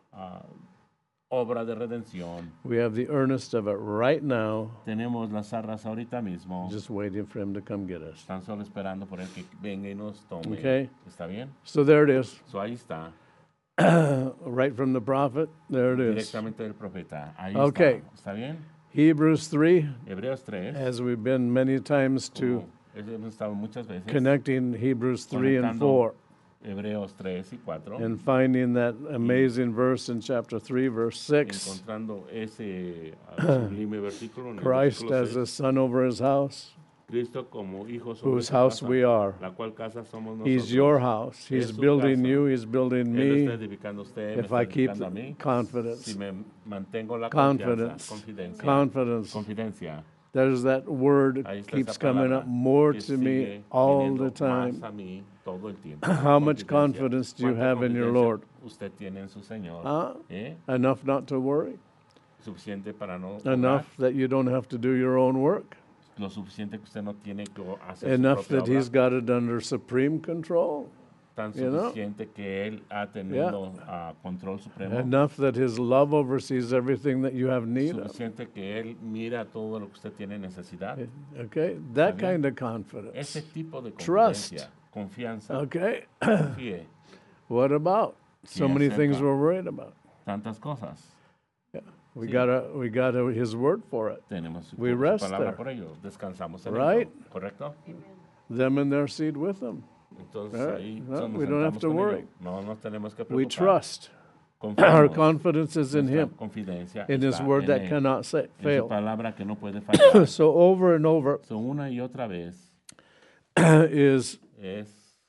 [SPEAKER 1] obra de redención.
[SPEAKER 2] We have the earnest of it right now,
[SPEAKER 1] Tenemos las arras ahorita mismo.
[SPEAKER 2] just waiting for him to come get us.
[SPEAKER 1] Están solo esperando por él que venga y nos tome.
[SPEAKER 2] Okay.
[SPEAKER 1] ¿Está bien?
[SPEAKER 2] So there it is.
[SPEAKER 1] So ahí está.
[SPEAKER 2] Right from the prophet. There it is.
[SPEAKER 1] Directamente del profeta. Ahí
[SPEAKER 2] Okay.
[SPEAKER 1] está. ¿Está bien?
[SPEAKER 2] Hebrews 3,
[SPEAKER 1] Hebreos 3.
[SPEAKER 2] as we've been many times to
[SPEAKER 1] como hemos estado muchas veces.
[SPEAKER 2] connecting Hebrews 3 and
[SPEAKER 1] Conectando
[SPEAKER 2] 4
[SPEAKER 1] Hebreos 3 y 4.
[SPEAKER 2] and finding that amazing verse in chapter 3, verse 6.
[SPEAKER 1] Encontrando ese sublime versículo en el
[SPEAKER 2] Christ
[SPEAKER 1] versículo
[SPEAKER 2] as
[SPEAKER 1] 6.
[SPEAKER 2] a son over his house.
[SPEAKER 1] Cristo como hijo sobre
[SPEAKER 2] whose
[SPEAKER 1] su
[SPEAKER 2] house
[SPEAKER 1] casa,
[SPEAKER 2] we are.
[SPEAKER 1] la cual casa somos nosotros.
[SPEAKER 2] He's your house. He's
[SPEAKER 1] Es su
[SPEAKER 2] building
[SPEAKER 1] casa.
[SPEAKER 2] you. He's building
[SPEAKER 1] Él está
[SPEAKER 2] me.
[SPEAKER 1] edificando a usted, me
[SPEAKER 2] If
[SPEAKER 1] está
[SPEAKER 2] I keep
[SPEAKER 1] edificando a mí.
[SPEAKER 2] confidence.
[SPEAKER 1] Si me mantengo la
[SPEAKER 2] Confidence.
[SPEAKER 1] confianza,
[SPEAKER 2] Confidence.
[SPEAKER 1] confidencia.
[SPEAKER 2] There's that word
[SPEAKER 1] Ahí está
[SPEAKER 2] keeps
[SPEAKER 1] esa
[SPEAKER 2] coming
[SPEAKER 1] palabra
[SPEAKER 2] up more
[SPEAKER 1] que
[SPEAKER 2] to me
[SPEAKER 1] sigue
[SPEAKER 2] all
[SPEAKER 1] viniendo
[SPEAKER 2] the time.
[SPEAKER 1] más a mí todo el tiempo.
[SPEAKER 2] How much
[SPEAKER 1] Confidencia.
[SPEAKER 2] confidence do you
[SPEAKER 1] ¿Cuánta
[SPEAKER 2] have in your
[SPEAKER 1] confidencia
[SPEAKER 2] Lord?
[SPEAKER 1] usted tiene en su Señor?
[SPEAKER 2] Huh?
[SPEAKER 1] ¿Eh?
[SPEAKER 2] Enough not to worry?
[SPEAKER 1] Suficiente para no
[SPEAKER 2] Enough
[SPEAKER 1] obrar.
[SPEAKER 2] that you don't have to do your own work?
[SPEAKER 1] Lo suficiente que usted no tiene que hacer
[SPEAKER 2] Enough
[SPEAKER 1] su propia
[SPEAKER 2] that He's
[SPEAKER 1] obra.
[SPEAKER 2] got it under supreme control?
[SPEAKER 1] Tan
[SPEAKER 2] you know?
[SPEAKER 1] suficiente que Él ha tenido control supremo.
[SPEAKER 2] Enough that His love oversees everything that you have need of?
[SPEAKER 1] Suficiente que Él mira todo lo que usted tiene necesidad.
[SPEAKER 2] Okay? That
[SPEAKER 1] Está bien.
[SPEAKER 2] kind of
[SPEAKER 1] Ese
[SPEAKER 2] confidence.
[SPEAKER 1] tipo de
[SPEAKER 2] Trust.
[SPEAKER 1] confianza,
[SPEAKER 2] Okay?
[SPEAKER 1] confíe.
[SPEAKER 2] What about? So
[SPEAKER 1] Sí,
[SPEAKER 2] many things
[SPEAKER 1] acerca.
[SPEAKER 2] we're worried about.
[SPEAKER 1] Tantas cosas.
[SPEAKER 2] Yeah. We
[SPEAKER 1] Sí.
[SPEAKER 2] got His word for it.
[SPEAKER 1] Tenemos su,
[SPEAKER 2] We
[SPEAKER 1] su
[SPEAKER 2] rest
[SPEAKER 1] palabra
[SPEAKER 2] there.
[SPEAKER 1] por ello. Descansamos en
[SPEAKER 2] Right?
[SPEAKER 1] ello. ¿Correcto?
[SPEAKER 2] Them and their seed with them.
[SPEAKER 1] Entonces
[SPEAKER 2] Right.
[SPEAKER 1] ahí
[SPEAKER 2] No,
[SPEAKER 1] nos
[SPEAKER 2] we don't have
[SPEAKER 1] sentamos
[SPEAKER 2] to
[SPEAKER 1] con
[SPEAKER 2] worry.
[SPEAKER 1] ello. No nos tenemos que
[SPEAKER 2] We
[SPEAKER 1] preocupar.
[SPEAKER 2] trust. Our
[SPEAKER 1] Confiamos.
[SPEAKER 2] confidence is in
[SPEAKER 1] Nuestra
[SPEAKER 2] Him,
[SPEAKER 1] confidencia
[SPEAKER 2] in His
[SPEAKER 1] está
[SPEAKER 2] word
[SPEAKER 1] en
[SPEAKER 2] that
[SPEAKER 1] Él,
[SPEAKER 2] cannot
[SPEAKER 1] en su
[SPEAKER 2] fail.
[SPEAKER 1] palabra que no puede fallar.
[SPEAKER 2] So over and over
[SPEAKER 1] So, una y otra vez
[SPEAKER 2] is
[SPEAKER 1] es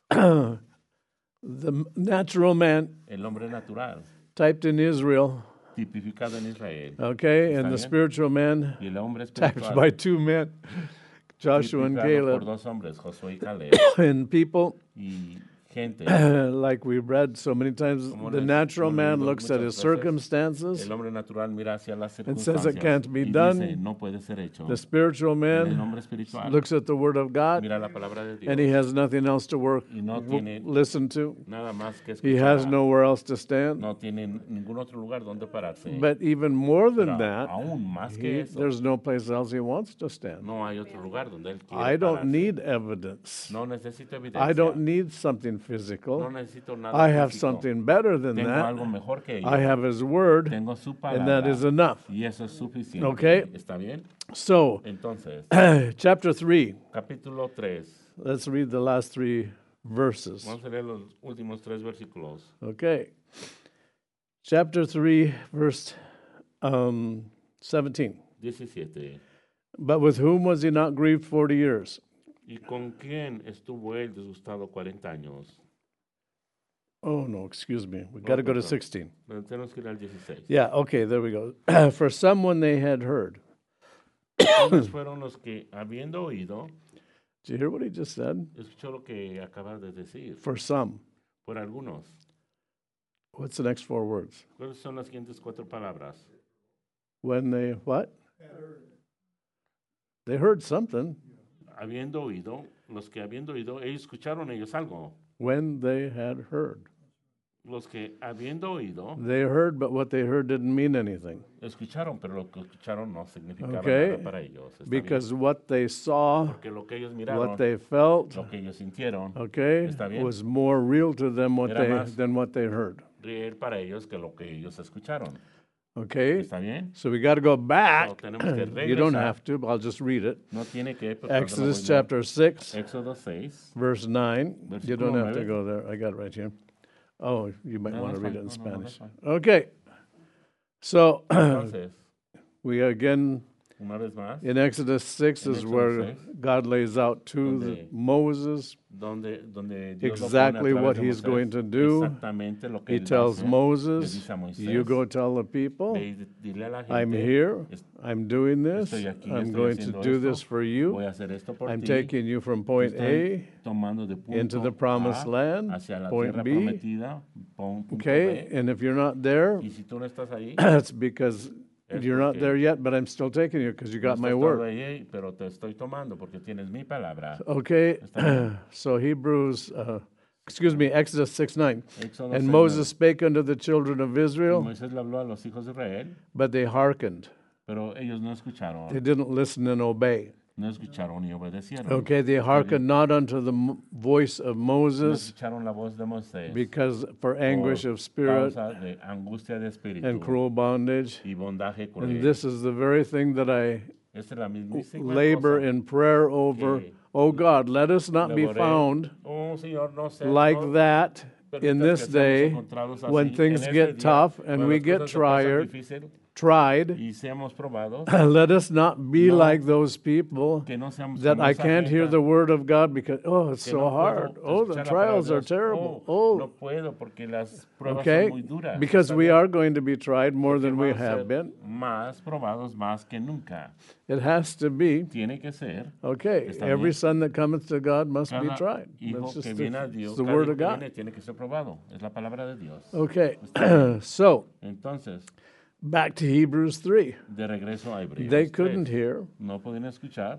[SPEAKER 2] the natural man
[SPEAKER 1] el hombre natural
[SPEAKER 2] typed in Israel,
[SPEAKER 1] tipificado en Israel
[SPEAKER 2] okay,
[SPEAKER 1] Está
[SPEAKER 2] and the
[SPEAKER 1] bien.
[SPEAKER 2] spiritual man
[SPEAKER 1] y el hombre
[SPEAKER 2] typed
[SPEAKER 1] espiritual
[SPEAKER 2] by two men, Joshua and
[SPEAKER 1] tipicado por
[SPEAKER 2] Caleb,
[SPEAKER 1] dos hombres, Josué y Caleb,
[SPEAKER 2] and people,
[SPEAKER 1] y gente.
[SPEAKER 2] like we've read so many times,
[SPEAKER 1] Como
[SPEAKER 2] the
[SPEAKER 1] les-
[SPEAKER 2] natural
[SPEAKER 1] como
[SPEAKER 2] man
[SPEAKER 1] leído
[SPEAKER 2] looks at
[SPEAKER 1] muchas
[SPEAKER 2] his
[SPEAKER 1] veces,
[SPEAKER 2] circumstances.
[SPEAKER 1] El hombre natural mira hacia las
[SPEAKER 2] And says it
[SPEAKER 1] circunstancias
[SPEAKER 2] can't be
[SPEAKER 1] y
[SPEAKER 2] done.
[SPEAKER 1] dice, no puede ser hecho.
[SPEAKER 2] The spiritual
[SPEAKER 1] El
[SPEAKER 2] man
[SPEAKER 1] hombre espiritual
[SPEAKER 2] looks at the Word of God,
[SPEAKER 1] mira la palabra de Dios
[SPEAKER 2] and he has nothing else to
[SPEAKER 1] y no tiene
[SPEAKER 2] listen to.
[SPEAKER 1] nada más que
[SPEAKER 2] He has
[SPEAKER 1] escuchar.
[SPEAKER 2] nowhere else to stand.
[SPEAKER 1] No tiene ningún otro lugar donde pararse.
[SPEAKER 2] But even more than
[SPEAKER 1] Pero
[SPEAKER 2] that,
[SPEAKER 1] aún más que eso,
[SPEAKER 2] there's no place else he wants to stand.
[SPEAKER 1] no hay otro lugar donde él quiere
[SPEAKER 2] I don't
[SPEAKER 1] pararse.
[SPEAKER 2] need evidence.
[SPEAKER 1] No necesito evidencia.
[SPEAKER 2] I don't need something
[SPEAKER 1] No
[SPEAKER 2] physical.
[SPEAKER 1] necesito nada
[SPEAKER 2] I have
[SPEAKER 1] físico.
[SPEAKER 2] something better than
[SPEAKER 1] Tengo algo
[SPEAKER 2] that.
[SPEAKER 1] mejor que ello.
[SPEAKER 2] I have His Word,
[SPEAKER 1] Tengo su
[SPEAKER 2] and
[SPEAKER 1] palabra.
[SPEAKER 2] that is enough.
[SPEAKER 1] Y eso es suficiente.
[SPEAKER 2] Okay.
[SPEAKER 1] ¿Está bien?
[SPEAKER 2] So,
[SPEAKER 1] Entonces,
[SPEAKER 2] chapter 3,
[SPEAKER 1] capítulo 3.
[SPEAKER 2] let's read the last three verses.
[SPEAKER 1] Vamos a leer los últimos 3 versículos.
[SPEAKER 2] Okay. Chapter 3, verse 17.
[SPEAKER 1] 17.
[SPEAKER 2] But with whom was he not grieved 40 years?
[SPEAKER 1] ¿Y con quién estuvo él disgustado 40 años?
[SPEAKER 2] Oh, no, excuse me. We got to go to
[SPEAKER 1] perdón.
[SPEAKER 2] 16.
[SPEAKER 1] Pero tenemos que ir al 16.
[SPEAKER 2] Yeah, okay, there we go. For someone they had heard.
[SPEAKER 1] ¿Quiénes fueron los que, habiendo oído,
[SPEAKER 2] Did you hear what he just said?
[SPEAKER 1] escuchó lo que acabas de decir?
[SPEAKER 2] For some.
[SPEAKER 1] Por algunos.
[SPEAKER 2] What's the next four words?
[SPEAKER 1] ¿Cuáles son las siguientes 4 palabras?
[SPEAKER 2] When they, what? They heard something.
[SPEAKER 1] Habiendo oído, los que habiendo oído, ellos escucharon ellos algo.
[SPEAKER 2] When they had heard.
[SPEAKER 1] Los que habiendo oído,
[SPEAKER 2] They heard, but what they heard didn't mean anything.
[SPEAKER 1] escucharon, pero lo que escucharon no significaba
[SPEAKER 2] Okay.
[SPEAKER 1] nada para ellos. ¿Está bien?
[SPEAKER 2] Because what they saw,
[SPEAKER 1] Porque lo que ellos miraron,
[SPEAKER 2] what they felt,
[SPEAKER 1] lo que ellos sintieron,
[SPEAKER 2] okay,
[SPEAKER 1] Está bien.
[SPEAKER 2] was more real to them
[SPEAKER 1] Era más-
[SPEAKER 2] than what they heard.
[SPEAKER 1] reír para ellos que lo que ellos escucharon.
[SPEAKER 2] Okay?
[SPEAKER 1] ¿Está bien?
[SPEAKER 2] So we got to go back.
[SPEAKER 1] So tenemos que
[SPEAKER 2] You don't
[SPEAKER 1] regresar.
[SPEAKER 2] have to, but I'll just read it.
[SPEAKER 1] No tiene que. pero
[SPEAKER 2] Exodus
[SPEAKER 1] voy a-
[SPEAKER 2] chapter 6,
[SPEAKER 1] Éxodo 6.
[SPEAKER 2] verse 9. You don't
[SPEAKER 1] Versículo
[SPEAKER 2] have to
[SPEAKER 1] 9.
[SPEAKER 2] go there. I got it right here. Oh, you might
[SPEAKER 1] No,
[SPEAKER 2] want to
[SPEAKER 1] that's
[SPEAKER 2] read it in
[SPEAKER 1] fine. No, that's
[SPEAKER 2] Spanish.
[SPEAKER 1] fine.
[SPEAKER 2] Okay. So
[SPEAKER 1] Entonces,
[SPEAKER 2] we again
[SPEAKER 1] una vez más,
[SPEAKER 2] in Exodus 6
[SPEAKER 1] En
[SPEAKER 2] is
[SPEAKER 1] Éxodo
[SPEAKER 2] where
[SPEAKER 1] 6,
[SPEAKER 2] God lays out to
[SPEAKER 1] donde-
[SPEAKER 2] Moses
[SPEAKER 1] donde Dios lo pone a
[SPEAKER 2] exactly
[SPEAKER 1] través
[SPEAKER 2] what
[SPEAKER 1] de
[SPEAKER 2] he's
[SPEAKER 1] Moisés,
[SPEAKER 2] going to do.
[SPEAKER 1] exactamente lo que
[SPEAKER 2] He
[SPEAKER 1] él va a
[SPEAKER 2] tells
[SPEAKER 1] hacer. Le
[SPEAKER 2] Moses,
[SPEAKER 1] dice a Moisés,
[SPEAKER 2] you go tell the people,
[SPEAKER 1] ve y dile a la gente,
[SPEAKER 2] I'm here,
[SPEAKER 1] es-
[SPEAKER 2] I'm doing this,
[SPEAKER 1] estoy aquí,
[SPEAKER 2] I'm
[SPEAKER 1] estoy
[SPEAKER 2] going to
[SPEAKER 1] haciendo
[SPEAKER 2] do
[SPEAKER 1] esto,
[SPEAKER 2] this for
[SPEAKER 1] voy
[SPEAKER 2] you.
[SPEAKER 1] a hacer esto por
[SPEAKER 2] I'm
[SPEAKER 1] ti,
[SPEAKER 2] taking you from
[SPEAKER 1] te
[SPEAKER 2] point
[SPEAKER 1] estoy
[SPEAKER 2] A
[SPEAKER 1] tomando de punto
[SPEAKER 2] into the promised
[SPEAKER 1] A
[SPEAKER 2] land,
[SPEAKER 1] hacia la
[SPEAKER 2] point
[SPEAKER 1] tierra
[SPEAKER 2] B.
[SPEAKER 1] prometida, punto
[SPEAKER 2] Okay,
[SPEAKER 1] B,
[SPEAKER 2] and if you're not there,
[SPEAKER 1] y si tú no estás ahí,
[SPEAKER 2] that's because
[SPEAKER 1] Es
[SPEAKER 2] you're not
[SPEAKER 1] porque
[SPEAKER 2] there yet, but I'm still taking you because you
[SPEAKER 1] no
[SPEAKER 2] got my
[SPEAKER 1] estás
[SPEAKER 2] word.
[SPEAKER 1] todavía ahí, pero te estoy tomando porque tienes mi palabra.
[SPEAKER 2] Okay,
[SPEAKER 1] Está bien.
[SPEAKER 2] so Exodus 6:9.
[SPEAKER 1] Éxodo
[SPEAKER 2] And
[SPEAKER 1] 6:9.
[SPEAKER 2] Moses spake unto the children of
[SPEAKER 1] Y
[SPEAKER 2] Israel,
[SPEAKER 1] Moisés le habló a los hijos de Israel,
[SPEAKER 2] but they hearkened.
[SPEAKER 1] pero ellos no escucharon,
[SPEAKER 2] They didn't listen and obey.
[SPEAKER 1] no escucharon ni obedecieron.
[SPEAKER 2] Okay, they hearkened not unto the voice of
[SPEAKER 1] No
[SPEAKER 2] Moses
[SPEAKER 1] escucharon la voz de Moisés
[SPEAKER 2] because for anguish
[SPEAKER 1] por
[SPEAKER 2] of spirit
[SPEAKER 1] causa de angustia de espíritu
[SPEAKER 2] and cruel bondage.
[SPEAKER 1] y bondaje cruel.
[SPEAKER 2] And this is the very thing that I
[SPEAKER 1] Esta es la mismísima
[SPEAKER 2] labor
[SPEAKER 1] cosa
[SPEAKER 2] in prayer over.
[SPEAKER 1] que
[SPEAKER 2] Oh God, let us not be
[SPEAKER 1] laboré.
[SPEAKER 2] found
[SPEAKER 1] Oh, Señor, no sé,
[SPEAKER 2] like
[SPEAKER 1] no
[SPEAKER 2] that
[SPEAKER 1] permitas
[SPEAKER 2] in
[SPEAKER 1] que
[SPEAKER 2] this
[SPEAKER 1] seamos
[SPEAKER 2] day
[SPEAKER 1] encontrados así
[SPEAKER 2] when
[SPEAKER 1] en
[SPEAKER 2] things
[SPEAKER 1] este
[SPEAKER 2] get
[SPEAKER 1] día,
[SPEAKER 2] tough and
[SPEAKER 1] cuando
[SPEAKER 2] we
[SPEAKER 1] las
[SPEAKER 2] get
[SPEAKER 1] cosas se pasan
[SPEAKER 2] tired
[SPEAKER 1] difícil
[SPEAKER 2] tried,
[SPEAKER 1] y seamos probados,
[SPEAKER 2] let us not be
[SPEAKER 1] No.
[SPEAKER 2] like those people
[SPEAKER 1] que no seamos
[SPEAKER 2] that
[SPEAKER 1] como
[SPEAKER 2] I
[SPEAKER 1] esa
[SPEAKER 2] can't hear
[SPEAKER 1] gente
[SPEAKER 2] the word of God because, oh, it's
[SPEAKER 1] que
[SPEAKER 2] so
[SPEAKER 1] no
[SPEAKER 2] hard.
[SPEAKER 1] puedo
[SPEAKER 2] Oh, the
[SPEAKER 1] escuchar la palabra
[SPEAKER 2] trials
[SPEAKER 1] de
[SPEAKER 2] are
[SPEAKER 1] Dios.
[SPEAKER 2] terrible.
[SPEAKER 1] Oh, no
[SPEAKER 2] Oh,
[SPEAKER 1] puedo porque las pruebas
[SPEAKER 2] okay.
[SPEAKER 1] son muy duras.
[SPEAKER 2] Because
[SPEAKER 1] ¿Está
[SPEAKER 2] we
[SPEAKER 1] bien?
[SPEAKER 2] are going to be tried more
[SPEAKER 1] Porque
[SPEAKER 2] than we
[SPEAKER 1] van a
[SPEAKER 2] have
[SPEAKER 1] ser
[SPEAKER 2] been.
[SPEAKER 1] más probados más que nunca.
[SPEAKER 2] It has to be.
[SPEAKER 1] Tiene que ser.
[SPEAKER 2] Okay,
[SPEAKER 1] Está
[SPEAKER 2] every
[SPEAKER 1] bien.
[SPEAKER 2] son that cometh to God must be
[SPEAKER 1] Cada
[SPEAKER 2] tried.
[SPEAKER 1] hijo
[SPEAKER 2] That's
[SPEAKER 1] que
[SPEAKER 2] just
[SPEAKER 1] viene a
[SPEAKER 2] it's
[SPEAKER 1] Dios,
[SPEAKER 2] the
[SPEAKER 1] cada
[SPEAKER 2] word
[SPEAKER 1] hijo
[SPEAKER 2] of
[SPEAKER 1] que
[SPEAKER 2] God.
[SPEAKER 1] viene tiene que ser probado. Es la palabra de Dios.
[SPEAKER 2] Okay,
[SPEAKER 1] Está bien.
[SPEAKER 2] so
[SPEAKER 1] Entonces,
[SPEAKER 2] back to Hebrews 3.
[SPEAKER 1] de regreso a Hebreos
[SPEAKER 2] They
[SPEAKER 1] 3.
[SPEAKER 2] couldn't hear,
[SPEAKER 1] No podían escuchar,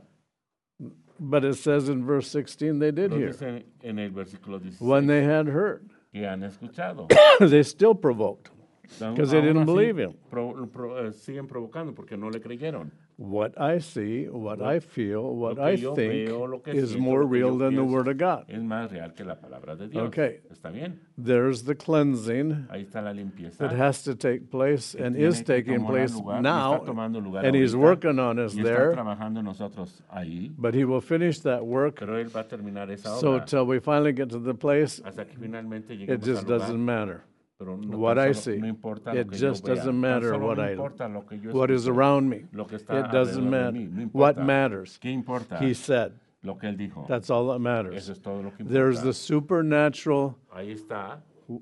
[SPEAKER 2] but it says in verse 16 they did
[SPEAKER 1] pero
[SPEAKER 2] hear.
[SPEAKER 1] dice en el versículo 16
[SPEAKER 2] When they had heard,
[SPEAKER 1] que han escuchado.
[SPEAKER 2] they still provoked.
[SPEAKER 1] Aún-
[SPEAKER 2] 'Cause they
[SPEAKER 1] aún
[SPEAKER 2] didn't
[SPEAKER 1] así,
[SPEAKER 2] believe him.
[SPEAKER 1] Siguen provocando porque no le creyeron.
[SPEAKER 2] What I see, what I feel, what
[SPEAKER 1] Lo
[SPEAKER 2] I
[SPEAKER 1] que yo
[SPEAKER 2] think
[SPEAKER 1] veo, lo que
[SPEAKER 2] is
[SPEAKER 1] siento,
[SPEAKER 2] more
[SPEAKER 1] lo que yo
[SPEAKER 2] real than the
[SPEAKER 1] pienso,
[SPEAKER 2] Word of God.
[SPEAKER 1] es más real que la palabra de Dios.
[SPEAKER 2] Okay.
[SPEAKER 1] ¿Está bien?
[SPEAKER 2] There's the cleansing
[SPEAKER 1] Ahí está la limpieza.
[SPEAKER 2] that has to take place and
[SPEAKER 1] tiene
[SPEAKER 2] is
[SPEAKER 1] que
[SPEAKER 2] taking
[SPEAKER 1] tomar
[SPEAKER 2] place
[SPEAKER 1] lugar, y
[SPEAKER 2] now,
[SPEAKER 1] está tomando lugar
[SPEAKER 2] and He's
[SPEAKER 1] ahorita,
[SPEAKER 2] working on us
[SPEAKER 1] y está
[SPEAKER 2] there,
[SPEAKER 1] trabajando en nosotros ahí,
[SPEAKER 2] but He will finish that work.
[SPEAKER 1] pero Él va a terminar esa
[SPEAKER 2] So
[SPEAKER 1] obra
[SPEAKER 2] till we finally get to the place,
[SPEAKER 1] hasta que finalmente
[SPEAKER 2] it
[SPEAKER 1] lleguemos al
[SPEAKER 2] just
[SPEAKER 1] lugar.
[SPEAKER 2] doesn't matter
[SPEAKER 1] Pero no,
[SPEAKER 2] what
[SPEAKER 1] tan
[SPEAKER 2] I
[SPEAKER 1] solo-
[SPEAKER 2] see.
[SPEAKER 1] no importa
[SPEAKER 2] It
[SPEAKER 1] lo que yo
[SPEAKER 2] just
[SPEAKER 1] vea,
[SPEAKER 2] doesn't
[SPEAKER 1] tan
[SPEAKER 2] matter
[SPEAKER 1] solo
[SPEAKER 2] what
[SPEAKER 1] no
[SPEAKER 2] I,
[SPEAKER 1] importa lo que yo
[SPEAKER 2] what is
[SPEAKER 1] escuche,
[SPEAKER 2] around me.
[SPEAKER 1] lo que está
[SPEAKER 2] It doesn't
[SPEAKER 1] alrededor de
[SPEAKER 2] matter.
[SPEAKER 1] mí, no
[SPEAKER 2] What
[SPEAKER 1] importa.
[SPEAKER 2] matters?
[SPEAKER 1] ¿Qué importa?
[SPEAKER 2] He said.
[SPEAKER 1] Lo que Él dijo.
[SPEAKER 2] That's all that
[SPEAKER 1] Eso
[SPEAKER 2] matters.
[SPEAKER 1] es todo lo que importa.
[SPEAKER 2] There's the supernatural
[SPEAKER 1] Ahí está.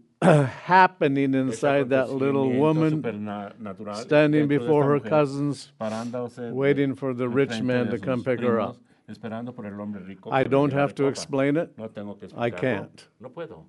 [SPEAKER 2] happening
[SPEAKER 1] ese
[SPEAKER 2] inside that little
[SPEAKER 1] acontecimiento
[SPEAKER 2] woman
[SPEAKER 1] supernatural
[SPEAKER 2] standing
[SPEAKER 1] dentro de
[SPEAKER 2] before
[SPEAKER 1] esta
[SPEAKER 2] her
[SPEAKER 1] mujer,
[SPEAKER 2] cousins,
[SPEAKER 1] parándose
[SPEAKER 2] waiting for the rich
[SPEAKER 1] enfrente
[SPEAKER 2] man
[SPEAKER 1] de
[SPEAKER 2] to come
[SPEAKER 1] sus
[SPEAKER 2] pick her up.
[SPEAKER 1] primos, esperando por el hombre rico
[SPEAKER 2] I
[SPEAKER 1] que
[SPEAKER 2] don't
[SPEAKER 1] le lleva
[SPEAKER 2] have
[SPEAKER 1] de
[SPEAKER 2] to
[SPEAKER 1] copa.
[SPEAKER 2] explain it.
[SPEAKER 1] No tengo que
[SPEAKER 2] I
[SPEAKER 1] explicarlo.
[SPEAKER 2] can't.
[SPEAKER 1] No puedo.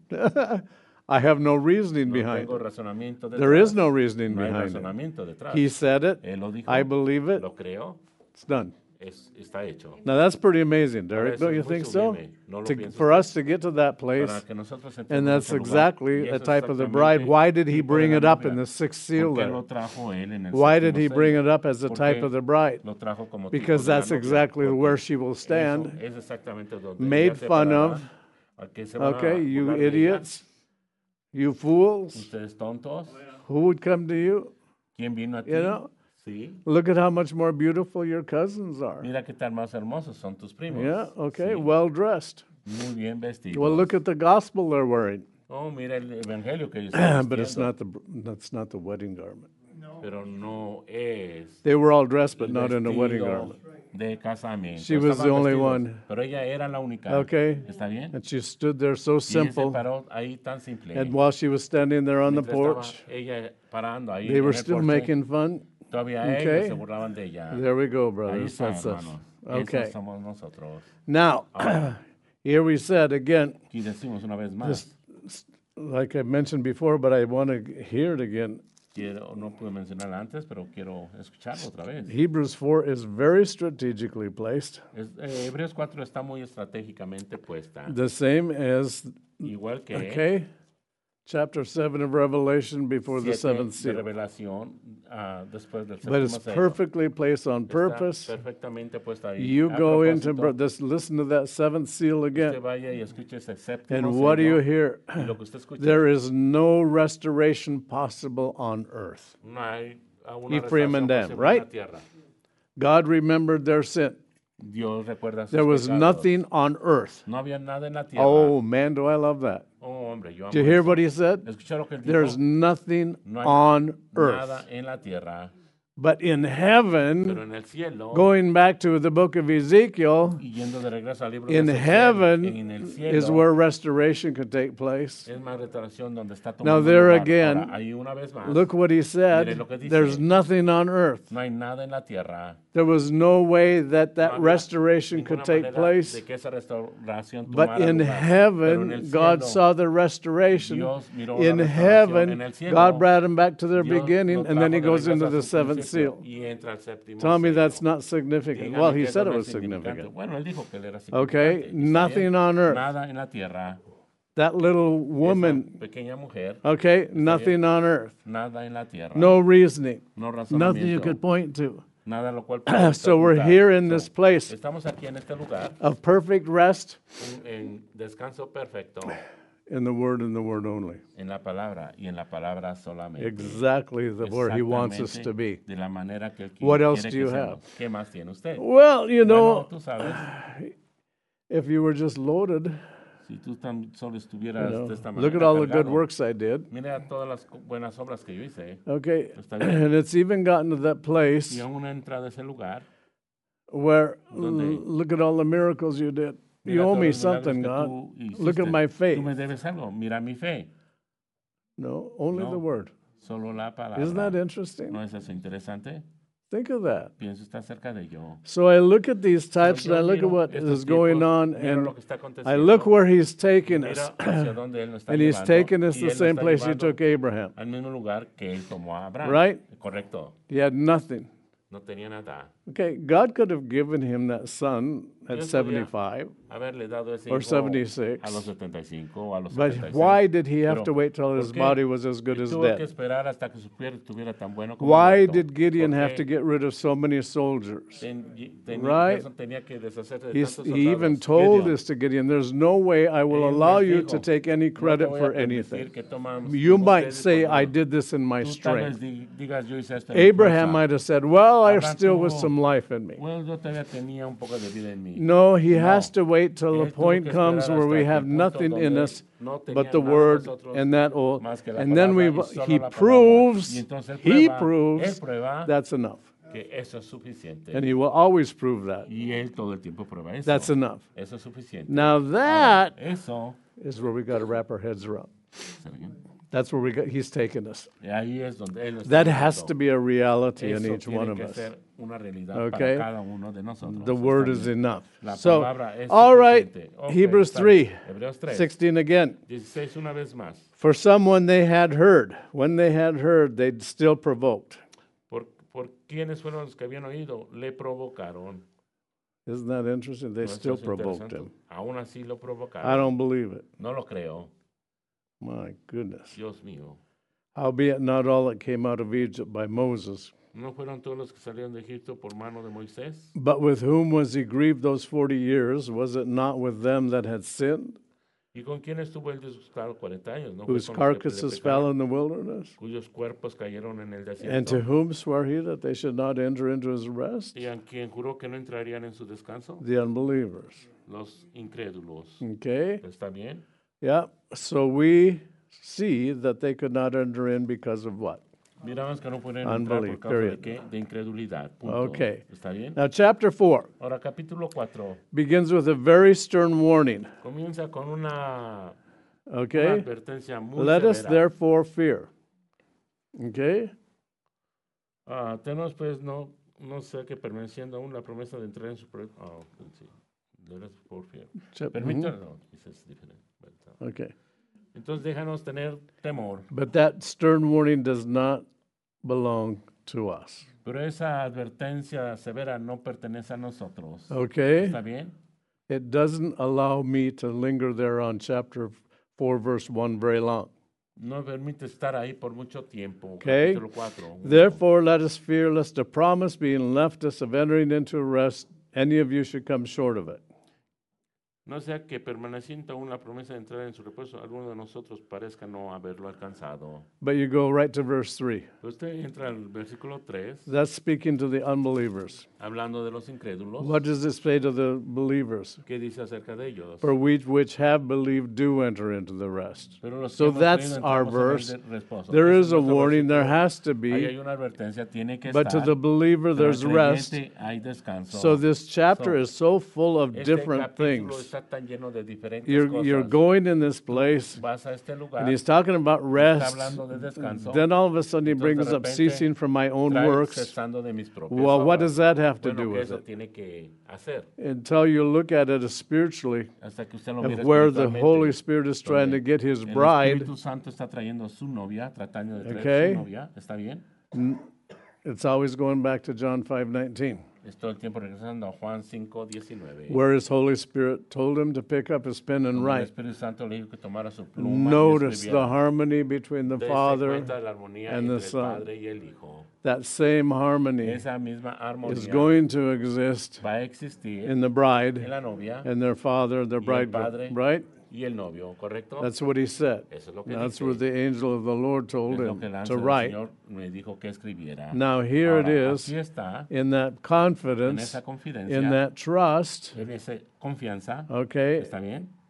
[SPEAKER 2] I have no reasoning
[SPEAKER 1] No
[SPEAKER 2] behind
[SPEAKER 1] tengo
[SPEAKER 2] it.
[SPEAKER 1] razonamiento detrás.
[SPEAKER 2] There is no reasoning
[SPEAKER 1] No hay
[SPEAKER 2] behind it.
[SPEAKER 1] razonamiento detrás.
[SPEAKER 2] He said it.
[SPEAKER 1] Él lo dijo.
[SPEAKER 2] I believe it.
[SPEAKER 1] Lo creo.
[SPEAKER 2] It's done.
[SPEAKER 1] Está hecho.
[SPEAKER 2] Now that's pretty amazing, Derek.
[SPEAKER 1] eso
[SPEAKER 2] Don't you
[SPEAKER 1] es muy
[SPEAKER 2] think so?
[SPEAKER 1] sublime. ¿No lo
[SPEAKER 2] To,
[SPEAKER 1] piensa
[SPEAKER 2] for
[SPEAKER 1] usted?
[SPEAKER 2] us to get to that
[SPEAKER 1] Para
[SPEAKER 2] place,
[SPEAKER 1] que nosotros entremos
[SPEAKER 2] and
[SPEAKER 1] en
[SPEAKER 2] that's
[SPEAKER 1] ese lugar.
[SPEAKER 2] exactly
[SPEAKER 1] Y
[SPEAKER 2] the
[SPEAKER 1] eso
[SPEAKER 2] type of the
[SPEAKER 1] exactamente
[SPEAKER 2] bride. Why did he
[SPEAKER 1] tipo de
[SPEAKER 2] bring
[SPEAKER 1] la
[SPEAKER 2] it up
[SPEAKER 1] novia.
[SPEAKER 2] in the sixth seal
[SPEAKER 1] ¿Por qué
[SPEAKER 2] there?
[SPEAKER 1] lo trajo él en el
[SPEAKER 2] Why did
[SPEAKER 1] séptimo
[SPEAKER 2] he bring
[SPEAKER 1] sello?
[SPEAKER 2] it up as the
[SPEAKER 1] ¿Por
[SPEAKER 2] type
[SPEAKER 1] qué
[SPEAKER 2] of the bride?
[SPEAKER 1] lo trajo como tipo
[SPEAKER 2] Because
[SPEAKER 1] de la
[SPEAKER 2] that's
[SPEAKER 1] novia?
[SPEAKER 2] exactly
[SPEAKER 1] Porque
[SPEAKER 2] where she will
[SPEAKER 1] eso
[SPEAKER 2] stand.
[SPEAKER 1] es exactamente donde
[SPEAKER 2] Made
[SPEAKER 1] ella se
[SPEAKER 2] fun
[SPEAKER 1] parará,
[SPEAKER 2] of.
[SPEAKER 1] a que se van a
[SPEAKER 2] Okay, you
[SPEAKER 1] burlar de ella.
[SPEAKER 2] idiots, you fools.
[SPEAKER 1] Ustedes tontos,
[SPEAKER 2] Who would come to you?
[SPEAKER 1] ¿quién vino a ti?
[SPEAKER 2] You know?
[SPEAKER 1] Sí.
[SPEAKER 2] Look at how much more beautiful your cousins are.
[SPEAKER 1] Mira qué tan más hermosos son tus primos.
[SPEAKER 2] Yeah, okay,
[SPEAKER 1] Sí.
[SPEAKER 2] well dressed.
[SPEAKER 1] Muy bien vestidos.
[SPEAKER 2] Well, look at the gospel they're wearing.
[SPEAKER 1] Oh, mira el evangelio que ellos están
[SPEAKER 2] But it's
[SPEAKER 1] vistiendo.
[SPEAKER 2] that's not the wedding garment.
[SPEAKER 1] Pero no es
[SPEAKER 2] They were all dressed, but
[SPEAKER 1] el
[SPEAKER 2] not in a wedding
[SPEAKER 1] vestido
[SPEAKER 2] garment.
[SPEAKER 1] de casamiento.
[SPEAKER 2] She was
[SPEAKER 1] Estaban
[SPEAKER 2] the only
[SPEAKER 1] vestidos,
[SPEAKER 2] one.
[SPEAKER 1] Pero ella era la única.
[SPEAKER 2] Okay.
[SPEAKER 1] ¿Está bien?
[SPEAKER 2] And she stood there so
[SPEAKER 1] Y ella se
[SPEAKER 2] simple.
[SPEAKER 1] paró ahí tan simple.
[SPEAKER 2] And while she was standing there on the
[SPEAKER 1] Mientras estaba
[SPEAKER 2] porch,
[SPEAKER 1] ella parando ahí
[SPEAKER 2] they
[SPEAKER 1] en
[SPEAKER 2] were
[SPEAKER 1] el
[SPEAKER 2] still
[SPEAKER 1] porche,
[SPEAKER 2] making fun.
[SPEAKER 1] todavía
[SPEAKER 2] Okay.
[SPEAKER 1] ellos se burlaban de ella.
[SPEAKER 2] There we go,
[SPEAKER 1] Ahí
[SPEAKER 2] brothers.
[SPEAKER 1] está,
[SPEAKER 2] That's us.
[SPEAKER 1] hermano.
[SPEAKER 2] Okay.
[SPEAKER 1] Esos somos nosotros.
[SPEAKER 2] Now, here we said again,
[SPEAKER 1] Y decimos una vez más,
[SPEAKER 2] like I mentioned before, but I want to hear it again.
[SPEAKER 1] no pude mencionarla antes, pero quiero escucharlo otra vez.
[SPEAKER 2] Hebrews 4 is very strategically placed,
[SPEAKER 1] Hebreos 4 está muy estratégicamente puesta.
[SPEAKER 2] the same as,
[SPEAKER 1] Igual que
[SPEAKER 2] okay, chapter 7 of Revelation before the
[SPEAKER 1] 7
[SPEAKER 2] seventh
[SPEAKER 1] de
[SPEAKER 2] seal.
[SPEAKER 1] Revelación después del
[SPEAKER 2] But
[SPEAKER 1] séptimo
[SPEAKER 2] it's
[SPEAKER 1] sello.
[SPEAKER 2] perfectly placed on
[SPEAKER 1] Está
[SPEAKER 2] purpose.
[SPEAKER 1] perfectamente puesta ahí.
[SPEAKER 2] You
[SPEAKER 1] A
[SPEAKER 2] go into,
[SPEAKER 1] propósito,
[SPEAKER 2] this, listen to that seventh seal
[SPEAKER 1] usted
[SPEAKER 2] again.
[SPEAKER 1] vaya y escuche ese séptimo
[SPEAKER 2] And what do
[SPEAKER 1] sello,
[SPEAKER 2] you hear?
[SPEAKER 1] y lo que usted escucha,
[SPEAKER 2] There is no restoration possible on earth.
[SPEAKER 1] no hay una
[SPEAKER 2] Ephraim and
[SPEAKER 1] restauración
[SPEAKER 2] Dan,
[SPEAKER 1] posible
[SPEAKER 2] right?
[SPEAKER 1] en la tierra.
[SPEAKER 2] God remembered their sin.
[SPEAKER 1] Dios recuerda sus
[SPEAKER 2] There was
[SPEAKER 1] pecados.
[SPEAKER 2] nothing on earth.
[SPEAKER 1] No había nada en la tierra.
[SPEAKER 2] Oh, man, do I love that.
[SPEAKER 1] Oh, hombre, yo amo
[SPEAKER 2] Did you hear
[SPEAKER 1] eso.
[SPEAKER 2] what he said?
[SPEAKER 1] ¿Escuchó lo que él dijo?
[SPEAKER 2] There's nothing
[SPEAKER 1] No hay
[SPEAKER 2] on
[SPEAKER 1] nada
[SPEAKER 2] earth.
[SPEAKER 1] en la tierra,
[SPEAKER 2] But in
[SPEAKER 1] pero
[SPEAKER 2] heaven,
[SPEAKER 1] en el cielo,
[SPEAKER 2] going back to the book of Ezekiel,
[SPEAKER 1] y yendo de regreso al libro
[SPEAKER 2] in
[SPEAKER 1] de Ezequiel,
[SPEAKER 2] heaven
[SPEAKER 1] en el cielo,
[SPEAKER 2] is where restoration could take place.
[SPEAKER 1] es más restauración donde está
[SPEAKER 2] Now,
[SPEAKER 1] tomando
[SPEAKER 2] there
[SPEAKER 1] lugar.
[SPEAKER 2] again,
[SPEAKER 1] Ahora, ahí una vez más,
[SPEAKER 2] Look what he
[SPEAKER 1] Mire
[SPEAKER 2] said.
[SPEAKER 1] lo que dice.
[SPEAKER 2] There's nothing on earth.
[SPEAKER 1] no hay nada en la tierra.
[SPEAKER 2] There was no way that
[SPEAKER 1] No
[SPEAKER 2] that
[SPEAKER 1] había
[SPEAKER 2] restoration
[SPEAKER 1] ninguna
[SPEAKER 2] could take
[SPEAKER 1] manera
[SPEAKER 2] place.
[SPEAKER 1] de que esa restauración
[SPEAKER 2] But
[SPEAKER 1] tomara
[SPEAKER 2] in
[SPEAKER 1] lugar. Pero en
[SPEAKER 2] heaven,
[SPEAKER 1] el
[SPEAKER 2] God
[SPEAKER 1] cielo,
[SPEAKER 2] saw the restoration.
[SPEAKER 1] Dios miró
[SPEAKER 2] In
[SPEAKER 1] la restauración.
[SPEAKER 2] heaven,
[SPEAKER 1] En el cielo,
[SPEAKER 2] God brought them back to their
[SPEAKER 1] Dios
[SPEAKER 2] beginning,
[SPEAKER 1] lo
[SPEAKER 2] and then he
[SPEAKER 1] trajo de
[SPEAKER 2] goes
[SPEAKER 1] regreso
[SPEAKER 2] into
[SPEAKER 1] a
[SPEAKER 2] the
[SPEAKER 1] su
[SPEAKER 2] seventh
[SPEAKER 1] principio
[SPEAKER 2] seal.
[SPEAKER 1] y entra al séptimo
[SPEAKER 2] Tell me
[SPEAKER 1] sello.
[SPEAKER 2] that's not significant.
[SPEAKER 1] Dígame
[SPEAKER 2] Well,
[SPEAKER 1] que
[SPEAKER 2] he
[SPEAKER 1] eso
[SPEAKER 2] said
[SPEAKER 1] no
[SPEAKER 2] it
[SPEAKER 1] es
[SPEAKER 2] was
[SPEAKER 1] significante.
[SPEAKER 2] significant.
[SPEAKER 1] Bueno, él dijo que él era
[SPEAKER 2] Okay,
[SPEAKER 1] significante. Está
[SPEAKER 2] nothing
[SPEAKER 1] bien.
[SPEAKER 2] on earth.
[SPEAKER 1] Nada en la tierra.
[SPEAKER 2] That little
[SPEAKER 1] Esa
[SPEAKER 2] woman,
[SPEAKER 1] pequeña mujer,
[SPEAKER 2] okay, nothing on earth.
[SPEAKER 1] nada en la tierra.
[SPEAKER 2] No reasoning.
[SPEAKER 1] No
[SPEAKER 2] Nothing you
[SPEAKER 1] razonamiento.
[SPEAKER 2] could point to.
[SPEAKER 1] Nada lo cual pueda
[SPEAKER 2] So we're
[SPEAKER 1] apuntar.
[SPEAKER 2] here in this place
[SPEAKER 1] Estamos aquí en este lugar
[SPEAKER 2] of perfect rest
[SPEAKER 1] en descanso perfecto
[SPEAKER 2] in the Word and the Word only.
[SPEAKER 1] en la palabra y en la palabra solamente.
[SPEAKER 2] Exactly where he wants us to be.
[SPEAKER 1] De la manera que él
[SPEAKER 2] What else
[SPEAKER 1] quiere
[SPEAKER 2] do you
[SPEAKER 1] que
[SPEAKER 2] have?
[SPEAKER 1] seamos. ¿Qué más tiene usted?
[SPEAKER 2] Well, you
[SPEAKER 1] Bueno,
[SPEAKER 2] know,
[SPEAKER 1] tú sabes,
[SPEAKER 2] if you were just loaded
[SPEAKER 1] Si tú tan solo
[SPEAKER 2] You
[SPEAKER 1] estuvieras
[SPEAKER 2] know,
[SPEAKER 1] de esta manera
[SPEAKER 2] look at all the good
[SPEAKER 1] cargado,
[SPEAKER 2] works I did.
[SPEAKER 1] mira todas las buenas obras que yo hice.
[SPEAKER 2] Okay,
[SPEAKER 1] Está bien.
[SPEAKER 2] and it's even gotten to that
[SPEAKER 1] Y
[SPEAKER 2] place
[SPEAKER 1] aún entrado a ese lugar,
[SPEAKER 2] where
[SPEAKER 1] ¿Dónde?
[SPEAKER 2] look at all the miracles you did.
[SPEAKER 1] mira
[SPEAKER 2] You owe
[SPEAKER 1] todos
[SPEAKER 2] me
[SPEAKER 1] los milagros
[SPEAKER 2] something,
[SPEAKER 1] que
[SPEAKER 2] God.
[SPEAKER 1] tú
[SPEAKER 2] Look at
[SPEAKER 1] hiciste.
[SPEAKER 2] my faith.
[SPEAKER 1] Tú me debes algo. Mira mi fe.
[SPEAKER 2] No, only
[SPEAKER 1] No.
[SPEAKER 2] the word.
[SPEAKER 1] Solo la palabra.
[SPEAKER 2] Isn't that interesting?
[SPEAKER 1] ¿No es eso interesante?
[SPEAKER 2] Think of that.
[SPEAKER 1] Pienso está cerca de yo.
[SPEAKER 2] So I look at these types and
[SPEAKER 1] Yo
[SPEAKER 2] I look at
[SPEAKER 1] miro
[SPEAKER 2] what
[SPEAKER 1] estos
[SPEAKER 2] is going
[SPEAKER 1] tipos,
[SPEAKER 2] on,
[SPEAKER 1] miro
[SPEAKER 2] and
[SPEAKER 1] lo que está
[SPEAKER 2] I
[SPEAKER 1] aconteciendo,
[SPEAKER 2] look where he's taking us.
[SPEAKER 1] miro hacia dónde él nos está
[SPEAKER 2] And he's
[SPEAKER 1] llevando,
[SPEAKER 2] taken us
[SPEAKER 1] y
[SPEAKER 2] the
[SPEAKER 1] él nos
[SPEAKER 2] same
[SPEAKER 1] está
[SPEAKER 2] place he
[SPEAKER 1] llevando
[SPEAKER 2] took Abraham.
[SPEAKER 1] al mismo lugar que él tomó a Abraham.
[SPEAKER 2] Right?
[SPEAKER 1] Correcto.
[SPEAKER 2] He had nothing.
[SPEAKER 1] No tenía nada.
[SPEAKER 2] Okay, God could have given him that son at
[SPEAKER 1] Dios podía
[SPEAKER 2] 75,
[SPEAKER 1] haberle dado ese
[SPEAKER 2] or
[SPEAKER 1] hijo
[SPEAKER 2] 76.
[SPEAKER 1] a los 75 o a los
[SPEAKER 2] but
[SPEAKER 1] 76.
[SPEAKER 2] why did he have
[SPEAKER 1] Pero,
[SPEAKER 2] to wait till his
[SPEAKER 1] ¿por qué?
[SPEAKER 2] body was as good as
[SPEAKER 1] Tuvo que
[SPEAKER 2] dead?
[SPEAKER 1] esperar hasta que su piel estuviera tan bueno como
[SPEAKER 2] Why
[SPEAKER 1] muerto.
[SPEAKER 2] did Gideon
[SPEAKER 1] ¿Por
[SPEAKER 2] have
[SPEAKER 1] qué
[SPEAKER 2] to get rid of so many soldiers? Right?
[SPEAKER 1] Gerson tenía que deshacerse de
[SPEAKER 2] He's,
[SPEAKER 1] tantos
[SPEAKER 2] he even
[SPEAKER 1] soldados.
[SPEAKER 2] told
[SPEAKER 1] Gideon,
[SPEAKER 2] this to Gideon, there's no way I will
[SPEAKER 1] él
[SPEAKER 2] allow
[SPEAKER 1] les
[SPEAKER 2] you
[SPEAKER 1] dijo,
[SPEAKER 2] to take any
[SPEAKER 1] "No te
[SPEAKER 2] credit
[SPEAKER 1] voy a
[SPEAKER 2] for
[SPEAKER 1] permitir
[SPEAKER 2] anything.
[SPEAKER 1] que tomas
[SPEAKER 2] You
[SPEAKER 1] ningún
[SPEAKER 2] might
[SPEAKER 1] crédito
[SPEAKER 2] say,
[SPEAKER 1] por
[SPEAKER 2] I
[SPEAKER 1] nada.
[SPEAKER 2] did this in my
[SPEAKER 1] Tú tal vez
[SPEAKER 2] strength.
[SPEAKER 1] digas, yo hice esto en mi
[SPEAKER 2] Abraham
[SPEAKER 1] fuerza.
[SPEAKER 2] might have said, well, I
[SPEAKER 1] Abraham
[SPEAKER 2] still was
[SPEAKER 1] tuvo-
[SPEAKER 2] some life in me.
[SPEAKER 1] Well, yo todavía tenía un poco de vida en mí.
[SPEAKER 2] No, he
[SPEAKER 1] No.
[SPEAKER 2] has to wait till
[SPEAKER 1] Él
[SPEAKER 2] the
[SPEAKER 1] tuvo
[SPEAKER 2] point
[SPEAKER 1] que
[SPEAKER 2] comes
[SPEAKER 1] esperar
[SPEAKER 2] where
[SPEAKER 1] hasta
[SPEAKER 2] we
[SPEAKER 1] que
[SPEAKER 2] have
[SPEAKER 1] el punto
[SPEAKER 2] nothing in
[SPEAKER 1] donde
[SPEAKER 2] us
[SPEAKER 1] no tenía
[SPEAKER 2] but the
[SPEAKER 1] nada en
[SPEAKER 2] word
[SPEAKER 1] nosotros
[SPEAKER 2] and that old.
[SPEAKER 1] más que la
[SPEAKER 2] And then
[SPEAKER 1] palabra y solo
[SPEAKER 2] he
[SPEAKER 1] la palabra. Y
[SPEAKER 2] proves,
[SPEAKER 1] entonces
[SPEAKER 2] he
[SPEAKER 1] él
[SPEAKER 2] proves
[SPEAKER 1] prueba
[SPEAKER 2] that's enough.
[SPEAKER 1] que eso es suficiente.
[SPEAKER 2] And he will always prove that.
[SPEAKER 1] Y él todo el tiempo prueba eso.
[SPEAKER 2] That's enough.
[SPEAKER 1] Eso es suficiente.
[SPEAKER 2] Now
[SPEAKER 1] Ahora,
[SPEAKER 2] that
[SPEAKER 1] eso,
[SPEAKER 2] is where we got to wrap our heads around.
[SPEAKER 1] ¿está bien?
[SPEAKER 2] That's where he's taken us.
[SPEAKER 1] Y ahí es donde él nos está
[SPEAKER 2] That has
[SPEAKER 1] llevando.
[SPEAKER 2] to be a reality in
[SPEAKER 1] Eso
[SPEAKER 2] each
[SPEAKER 1] tiene
[SPEAKER 2] one of
[SPEAKER 1] que
[SPEAKER 2] us.
[SPEAKER 1] ser una realidad
[SPEAKER 2] Okay?
[SPEAKER 1] para cada uno de nosotros.
[SPEAKER 2] The
[SPEAKER 1] ¿Está
[SPEAKER 2] word
[SPEAKER 1] bien?
[SPEAKER 2] is enough.
[SPEAKER 1] La
[SPEAKER 2] So,
[SPEAKER 1] palabra es
[SPEAKER 2] all right,
[SPEAKER 1] suficiente. Ok,
[SPEAKER 2] Hebrews
[SPEAKER 1] está
[SPEAKER 2] 3,
[SPEAKER 1] bien. Hebreos 3,
[SPEAKER 2] 16 again.
[SPEAKER 1] 16 una vez más.
[SPEAKER 2] For someone they had heard, when they had heard, they'd still provoked.
[SPEAKER 1] Por quienes fueron los que habían oído, le provocaron.
[SPEAKER 2] Isn't that interesting? They
[SPEAKER 1] ¿No es
[SPEAKER 2] still
[SPEAKER 1] eso
[SPEAKER 2] provoked
[SPEAKER 1] interesante?
[SPEAKER 2] him.
[SPEAKER 1] Aún así lo provocaron.
[SPEAKER 2] I don't believe it.
[SPEAKER 1] No lo creo.
[SPEAKER 2] My goodness.
[SPEAKER 1] Dios mío.
[SPEAKER 2] Howbeit not all that came out of Egypt by Moses.
[SPEAKER 1] ¿No fueron todos los que salieron de Egipto por mano de Moisés?
[SPEAKER 2] But with whom was he grieved those 40 years? Was it not with them that had sinned,
[SPEAKER 1] ¿Y con quién estuvo él disgustado 40 años? ¿No fue
[SPEAKER 2] whose
[SPEAKER 1] con los que
[SPEAKER 2] carcasses
[SPEAKER 1] pecaron,
[SPEAKER 2] fell in the wilderness?
[SPEAKER 1] cuyos cuerpos cayeron en el
[SPEAKER 2] And to
[SPEAKER 1] desierto?
[SPEAKER 2] whom swore he that they should not enter into his rest?
[SPEAKER 1] ¿Y a quien juró que no entrarían en su descanso?
[SPEAKER 2] The unbelievers.
[SPEAKER 1] Los incrédulos.
[SPEAKER 2] Okay?
[SPEAKER 1] ¿Está bien?
[SPEAKER 2] Yeah. So we see that they could not enter in because of what?
[SPEAKER 1] Miramos que no pueden entrar
[SPEAKER 2] Unbelief,
[SPEAKER 1] por causa de
[SPEAKER 2] period.
[SPEAKER 1] qué? De incredulidad. Punto.
[SPEAKER 2] Okay.
[SPEAKER 1] ¿Está bien?
[SPEAKER 2] Now, chapter 4
[SPEAKER 1] Ahora, capítulo 4
[SPEAKER 2] begins with a very stern warning.
[SPEAKER 1] comienza con una
[SPEAKER 2] Okay?
[SPEAKER 1] advertencia muy
[SPEAKER 2] Let us
[SPEAKER 1] severa.
[SPEAKER 2] therefore fear. Okay?
[SPEAKER 1] Tenemos pues no sé que permaneciendo aún la promesa de entrar en su proyecto. Sí. Let us therefore fear. Permítanos. No, this is different.
[SPEAKER 2] Okay.
[SPEAKER 1] Entonces déjanos tener temor.
[SPEAKER 2] But that stern warning does not belong to us.
[SPEAKER 1] Pero esa advertencia severa no pertenece a nosotros.
[SPEAKER 2] Okay?
[SPEAKER 1] ¿Está bien?
[SPEAKER 2] It doesn't allow me to linger there on chapter 4, verse 1 very long.
[SPEAKER 1] No permite estar ahí por mucho tiempo.
[SPEAKER 2] Okay.
[SPEAKER 1] Capítulo 4.
[SPEAKER 2] Therefore, let us fear lest a promise being left us of entering into rest, any of you should come short of it.
[SPEAKER 1] No sea que permaneciendo aún la promesa de entrar en su reposo, alguno de nosotros parezca no haberlo alcanzado.
[SPEAKER 2] But you go right to verse 3.
[SPEAKER 1] Usted entra al versículo 3,
[SPEAKER 2] That's speaking to the unbelievers.
[SPEAKER 1] hablando de los incrédulos.
[SPEAKER 2] What does it say to the believers?
[SPEAKER 1] ¿Qué dice acerca de ellos?
[SPEAKER 2] For we which have believed do enter into the rest.
[SPEAKER 1] Pero los que
[SPEAKER 2] So
[SPEAKER 1] hemos
[SPEAKER 2] that's
[SPEAKER 1] creído
[SPEAKER 2] our
[SPEAKER 1] entramos en el
[SPEAKER 2] verse.
[SPEAKER 1] reposo.
[SPEAKER 2] There
[SPEAKER 1] Ese
[SPEAKER 2] is
[SPEAKER 1] es
[SPEAKER 2] a
[SPEAKER 1] nuestro
[SPEAKER 2] warning, there
[SPEAKER 1] versículo.
[SPEAKER 2] has to
[SPEAKER 1] Ahí
[SPEAKER 2] be,
[SPEAKER 1] hay una advertencia, tiene que
[SPEAKER 2] but to
[SPEAKER 1] estar.
[SPEAKER 2] the believer
[SPEAKER 1] Pero al
[SPEAKER 2] there's rest.
[SPEAKER 1] creyente hay descanso.
[SPEAKER 2] So this chapter
[SPEAKER 1] So,
[SPEAKER 2] is so full of
[SPEAKER 1] Este
[SPEAKER 2] different
[SPEAKER 1] capítulo
[SPEAKER 2] things.
[SPEAKER 1] está tan lleno de diferentes
[SPEAKER 2] You're
[SPEAKER 1] cosas.
[SPEAKER 2] going in this place,
[SPEAKER 1] Vas a este lugar,
[SPEAKER 2] and he's talking about
[SPEAKER 1] está
[SPEAKER 2] rest.
[SPEAKER 1] hablando de descanso.
[SPEAKER 2] Then all of a sudden he
[SPEAKER 1] Entonces,
[SPEAKER 2] brings
[SPEAKER 1] de
[SPEAKER 2] up
[SPEAKER 1] repente,
[SPEAKER 2] ceasing from my own
[SPEAKER 1] trae
[SPEAKER 2] works.
[SPEAKER 1] cesando de mis propias
[SPEAKER 2] Well, what
[SPEAKER 1] obras.
[SPEAKER 2] does that have to
[SPEAKER 1] Bueno,
[SPEAKER 2] do
[SPEAKER 1] que
[SPEAKER 2] with
[SPEAKER 1] eso
[SPEAKER 2] it?
[SPEAKER 1] tiene que hacer
[SPEAKER 2] Until you look at it spiritually,
[SPEAKER 1] hasta que usted lo
[SPEAKER 2] of
[SPEAKER 1] mire
[SPEAKER 2] where the
[SPEAKER 1] espiritualmente,
[SPEAKER 2] Holy Spirit is trying to
[SPEAKER 1] donde
[SPEAKER 2] get his
[SPEAKER 1] el
[SPEAKER 2] bride.
[SPEAKER 1] Espíritu Santo está trayendo a su novia, tratando de traer
[SPEAKER 2] Okay.
[SPEAKER 1] su novia. ¿Está bien?
[SPEAKER 2] It's always going back to John 5:19,
[SPEAKER 1] Es todo el tiempo regresando a Juan 5:19.
[SPEAKER 2] where his Holy Spirit told him to pick up his pen and
[SPEAKER 1] donde el
[SPEAKER 2] write.
[SPEAKER 1] Espíritu Santo le dijo que tomara su pluma y
[SPEAKER 2] Notice the
[SPEAKER 1] escribiera.
[SPEAKER 2] harmony between the
[SPEAKER 1] Dese
[SPEAKER 2] Father,
[SPEAKER 1] cuenta de la armonía
[SPEAKER 2] and
[SPEAKER 1] entre
[SPEAKER 2] the
[SPEAKER 1] el
[SPEAKER 2] Son.
[SPEAKER 1] Padre y el Hijo.
[SPEAKER 2] that same harmony
[SPEAKER 1] Esa misma
[SPEAKER 2] is
[SPEAKER 1] armonía
[SPEAKER 2] going to exist
[SPEAKER 1] va a existir
[SPEAKER 2] in the
[SPEAKER 1] en
[SPEAKER 2] bride
[SPEAKER 1] la novia
[SPEAKER 2] and their father, their
[SPEAKER 1] y el
[SPEAKER 2] bridegroom,
[SPEAKER 1] padre
[SPEAKER 2] right?
[SPEAKER 1] y el novio, ¿correcto?
[SPEAKER 2] That's what he said.
[SPEAKER 1] Eso es lo que
[SPEAKER 2] That's
[SPEAKER 1] dice.
[SPEAKER 2] what the angel of the Lord
[SPEAKER 1] Es
[SPEAKER 2] told
[SPEAKER 1] lo
[SPEAKER 2] him
[SPEAKER 1] que el
[SPEAKER 2] to
[SPEAKER 1] ángel del
[SPEAKER 2] write.
[SPEAKER 1] Señor me dijo que escribiera.
[SPEAKER 2] Now here it
[SPEAKER 1] Ahora,
[SPEAKER 2] is,
[SPEAKER 1] aquí está,
[SPEAKER 2] in that
[SPEAKER 1] en
[SPEAKER 2] confidence,
[SPEAKER 1] esa confidencia,
[SPEAKER 2] in that trust,
[SPEAKER 1] en esa confianza.
[SPEAKER 2] okay?
[SPEAKER 1] ¿Está bien?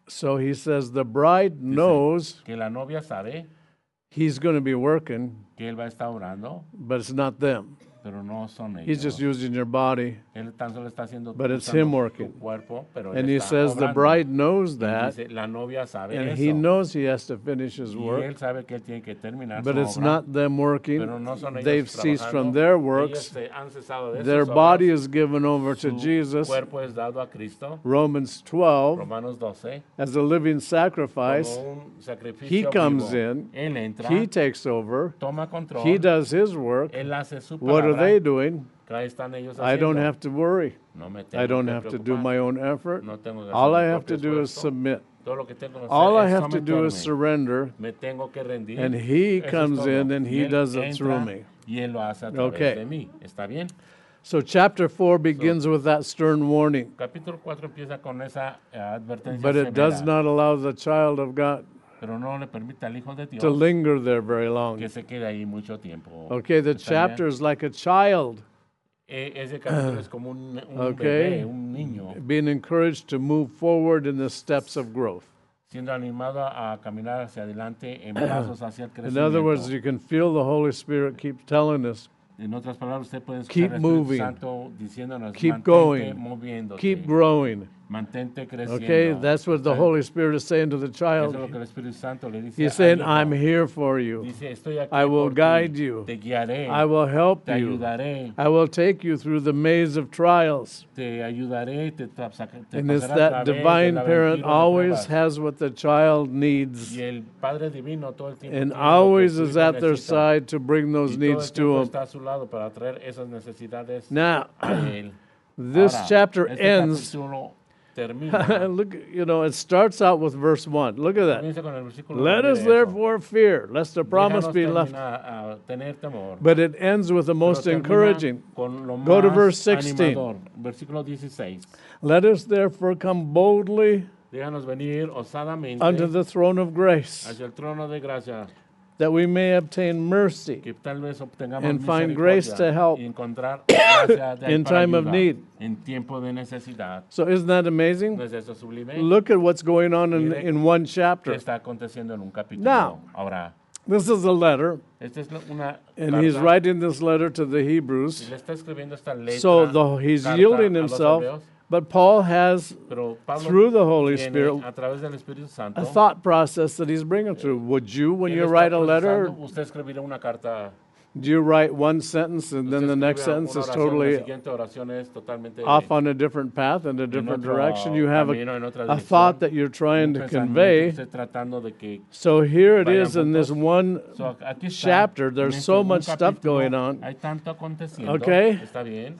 [SPEAKER 2] So he says the bride knows
[SPEAKER 1] que la novia sabe
[SPEAKER 2] he's going to be working,
[SPEAKER 1] que él va a estar orando,
[SPEAKER 2] but it's not them.
[SPEAKER 1] pero no son ellos.
[SPEAKER 2] He's just using your body.
[SPEAKER 1] Él tan solo está haciendo
[SPEAKER 2] But it's
[SPEAKER 1] usando
[SPEAKER 2] him working.
[SPEAKER 1] tu cuerpo, pero él
[SPEAKER 2] And he
[SPEAKER 1] está
[SPEAKER 2] says the
[SPEAKER 1] obrando.
[SPEAKER 2] bride knows
[SPEAKER 1] Y
[SPEAKER 2] that,
[SPEAKER 1] dice, la novia sabe
[SPEAKER 2] and
[SPEAKER 1] eso.
[SPEAKER 2] he knows he has to finish his
[SPEAKER 1] Y
[SPEAKER 2] work,
[SPEAKER 1] él sabe que él tiene que terminar
[SPEAKER 2] but
[SPEAKER 1] su
[SPEAKER 2] it's
[SPEAKER 1] obra,
[SPEAKER 2] not them working.
[SPEAKER 1] pero no son ellos
[SPEAKER 2] They've ceased
[SPEAKER 1] trabajando.
[SPEAKER 2] from their
[SPEAKER 1] Ellos
[SPEAKER 2] works.
[SPEAKER 1] se han cesado de
[SPEAKER 2] Their
[SPEAKER 1] sus obras.
[SPEAKER 2] body is given over to
[SPEAKER 1] Su
[SPEAKER 2] Jesus,
[SPEAKER 1] cuerpo es dado a Cristo,
[SPEAKER 2] Romans 12,
[SPEAKER 1] Romanos 12,
[SPEAKER 2] as a living sacrifice.
[SPEAKER 1] como un sacrificio
[SPEAKER 2] He comes
[SPEAKER 1] vivo.
[SPEAKER 2] in,
[SPEAKER 1] Él entra,
[SPEAKER 2] he takes over,
[SPEAKER 1] toma control,
[SPEAKER 2] he does his work.
[SPEAKER 1] él hace su
[SPEAKER 2] What are
[SPEAKER 1] palabra.
[SPEAKER 2] they doing?
[SPEAKER 1] ¿Qué están ellos
[SPEAKER 2] I don't
[SPEAKER 1] haciendo?
[SPEAKER 2] have to worry.
[SPEAKER 1] No me tengo
[SPEAKER 2] I don't
[SPEAKER 1] que
[SPEAKER 2] have to do
[SPEAKER 1] preocupar.
[SPEAKER 2] my own effort.
[SPEAKER 1] No tengo que
[SPEAKER 2] All
[SPEAKER 1] hacer
[SPEAKER 2] I
[SPEAKER 1] mi
[SPEAKER 2] have to
[SPEAKER 1] propio
[SPEAKER 2] do is
[SPEAKER 1] esfuerzo.
[SPEAKER 2] submit.
[SPEAKER 1] Todo lo que tengo que
[SPEAKER 2] All I
[SPEAKER 1] hacer es
[SPEAKER 2] have to do is
[SPEAKER 1] someterme.
[SPEAKER 2] surrender,
[SPEAKER 1] Me tengo que rendir.
[SPEAKER 2] and he
[SPEAKER 1] Eso es
[SPEAKER 2] comes
[SPEAKER 1] todo.
[SPEAKER 2] in and
[SPEAKER 1] Y
[SPEAKER 2] he
[SPEAKER 1] él
[SPEAKER 2] does it
[SPEAKER 1] entra
[SPEAKER 2] through me.
[SPEAKER 1] Y él lo hace a través
[SPEAKER 2] Okay.
[SPEAKER 1] de mí. ¿Está bien?
[SPEAKER 2] So chapter 4 begins with that stern warning,
[SPEAKER 1] Capítulo 4 empieza con esa advertencia
[SPEAKER 2] but it does
[SPEAKER 1] severa,
[SPEAKER 2] not allow the child of God
[SPEAKER 1] pero no le permite al Hijo de Dios
[SPEAKER 2] to linger there very long.
[SPEAKER 1] que se quede ahí mucho tiempo.
[SPEAKER 2] Okay, the
[SPEAKER 1] ¿Está
[SPEAKER 2] chapter is like a child
[SPEAKER 1] bien? Ese capítulo es como un
[SPEAKER 2] Okay.
[SPEAKER 1] bebé, un niño,
[SPEAKER 2] being encouraged to move forward in the steps of growth.
[SPEAKER 1] siendo animado a caminar hacia adelante en pasos hacia el
[SPEAKER 2] In other words,
[SPEAKER 1] crecimiento.
[SPEAKER 2] you can feel the Holy Spirit keep telling us,
[SPEAKER 1] En otras palabras, usted puede
[SPEAKER 2] Keep
[SPEAKER 1] escuchar al Espíritu
[SPEAKER 2] moving.
[SPEAKER 1] Santo diciéndonos,
[SPEAKER 2] Keep
[SPEAKER 1] mantente
[SPEAKER 2] going.
[SPEAKER 1] moviéndote,
[SPEAKER 2] keep growing.
[SPEAKER 1] mantente creciendo.
[SPEAKER 2] Okay, that's what the
[SPEAKER 1] ¿Sabe?
[SPEAKER 2] Holy Spirit is saying to the
[SPEAKER 1] Eso
[SPEAKER 2] child.
[SPEAKER 1] es lo que el Espíritu Santo le dice
[SPEAKER 2] He's
[SPEAKER 1] al
[SPEAKER 2] saying,
[SPEAKER 1] hijo.
[SPEAKER 2] I'm here for you.
[SPEAKER 1] Dice, estoy aquí
[SPEAKER 2] I will
[SPEAKER 1] por ti,
[SPEAKER 2] guide you.
[SPEAKER 1] te guiaré,
[SPEAKER 2] I will help
[SPEAKER 1] te
[SPEAKER 2] you.
[SPEAKER 1] ayudaré,
[SPEAKER 2] I will take you through the maze of trials.
[SPEAKER 1] te ayudaré, te
[SPEAKER 2] And it's
[SPEAKER 1] pasaré a
[SPEAKER 2] that
[SPEAKER 1] través del
[SPEAKER 2] divine parent
[SPEAKER 1] laberinto de
[SPEAKER 2] always
[SPEAKER 1] pruebas.
[SPEAKER 2] has what the child needs
[SPEAKER 1] Y el Padre Divino todo el tiempo
[SPEAKER 2] and
[SPEAKER 1] tiene lo que
[SPEAKER 2] always
[SPEAKER 1] su
[SPEAKER 2] is
[SPEAKER 1] hijo
[SPEAKER 2] at their
[SPEAKER 1] necesita.
[SPEAKER 2] side to bring those
[SPEAKER 1] Y todo el
[SPEAKER 2] needs to
[SPEAKER 1] tiempo
[SPEAKER 2] them.
[SPEAKER 1] está a su lado para traer esas necesidades
[SPEAKER 2] Now,
[SPEAKER 1] a él.
[SPEAKER 2] this
[SPEAKER 1] Ahora,
[SPEAKER 2] chapter
[SPEAKER 1] este
[SPEAKER 2] ends.
[SPEAKER 1] capítulo termina.
[SPEAKER 2] Look, it starts out with verse 1. Look at that.
[SPEAKER 1] Comienza con el versículo
[SPEAKER 2] Let
[SPEAKER 1] uno,
[SPEAKER 2] us
[SPEAKER 1] mire eso.
[SPEAKER 2] therefore fear, lest the promise
[SPEAKER 1] Déjanos
[SPEAKER 2] be left.
[SPEAKER 1] a tener temor.
[SPEAKER 2] But it ends with the
[SPEAKER 1] Pero
[SPEAKER 2] most
[SPEAKER 1] termina
[SPEAKER 2] encouraging.
[SPEAKER 1] con lo
[SPEAKER 2] Go to
[SPEAKER 1] más
[SPEAKER 2] verse 16.
[SPEAKER 1] animador. Versículo 16.
[SPEAKER 2] Let us therefore come boldly
[SPEAKER 1] Déjanos venir osadamente
[SPEAKER 2] unto the throne of grace,
[SPEAKER 1] hacia el trono de gracia,
[SPEAKER 2] that we may obtain mercy
[SPEAKER 1] que tal vez obtengamos
[SPEAKER 2] and find grace
[SPEAKER 1] misericordia
[SPEAKER 2] to help
[SPEAKER 1] y encontrar gracia de
[SPEAKER 2] in
[SPEAKER 1] para
[SPEAKER 2] time of
[SPEAKER 1] ayuda
[SPEAKER 2] need.
[SPEAKER 1] en tiempo de necesidad.
[SPEAKER 2] So isn't that
[SPEAKER 1] ¿No
[SPEAKER 2] amazing?
[SPEAKER 1] es eso sublime?
[SPEAKER 2] Look at what's going on
[SPEAKER 1] Mire
[SPEAKER 2] in one
[SPEAKER 1] ¿Qué
[SPEAKER 2] chapter.
[SPEAKER 1] está aconteciendo en un capítulo?
[SPEAKER 2] Now,
[SPEAKER 1] Ahora,
[SPEAKER 2] This is a letter,
[SPEAKER 1] esta es una
[SPEAKER 2] and he's
[SPEAKER 1] carta,
[SPEAKER 2] writing this letter to the
[SPEAKER 1] y
[SPEAKER 2] Hebrews.
[SPEAKER 1] le está escribiendo esta letra,
[SPEAKER 2] So he's
[SPEAKER 1] carta
[SPEAKER 2] yielding
[SPEAKER 1] a los
[SPEAKER 2] himself,
[SPEAKER 1] hebreos,
[SPEAKER 2] but Paul has,
[SPEAKER 1] pero Pablo
[SPEAKER 2] through the Holy
[SPEAKER 1] tiene,
[SPEAKER 2] Spirit,
[SPEAKER 1] a través del Espíritu Santo,
[SPEAKER 2] a thought process that he's bringing through. Would you, when
[SPEAKER 1] él
[SPEAKER 2] you
[SPEAKER 1] está
[SPEAKER 2] write a letter,
[SPEAKER 1] procesando. Usted escribirá una carta,
[SPEAKER 2] do you write one sentence and then
[SPEAKER 1] usted
[SPEAKER 2] the next
[SPEAKER 1] escribe
[SPEAKER 2] sentence
[SPEAKER 1] una
[SPEAKER 2] is
[SPEAKER 1] oración, la
[SPEAKER 2] totally
[SPEAKER 1] siguiente oración es totalmente
[SPEAKER 2] off on a different path in a
[SPEAKER 1] en
[SPEAKER 2] different
[SPEAKER 1] otro
[SPEAKER 2] direction? You have
[SPEAKER 1] camino, en otra
[SPEAKER 2] a thought
[SPEAKER 1] dirección,
[SPEAKER 2] that you're trying
[SPEAKER 1] un
[SPEAKER 2] to
[SPEAKER 1] pensamiento
[SPEAKER 2] convey.
[SPEAKER 1] que esté tratando de que
[SPEAKER 2] So here it
[SPEAKER 1] vayan
[SPEAKER 2] is in this
[SPEAKER 1] juntos.
[SPEAKER 2] one
[SPEAKER 1] So, aquí está,
[SPEAKER 2] chapter.
[SPEAKER 1] en
[SPEAKER 2] There's
[SPEAKER 1] este
[SPEAKER 2] so
[SPEAKER 1] un
[SPEAKER 2] much stuff
[SPEAKER 1] capítulo,
[SPEAKER 2] going on.
[SPEAKER 1] Hay tanto aconteciendo.
[SPEAKER 2] Okay.
[SPEAKER 1] Está bien.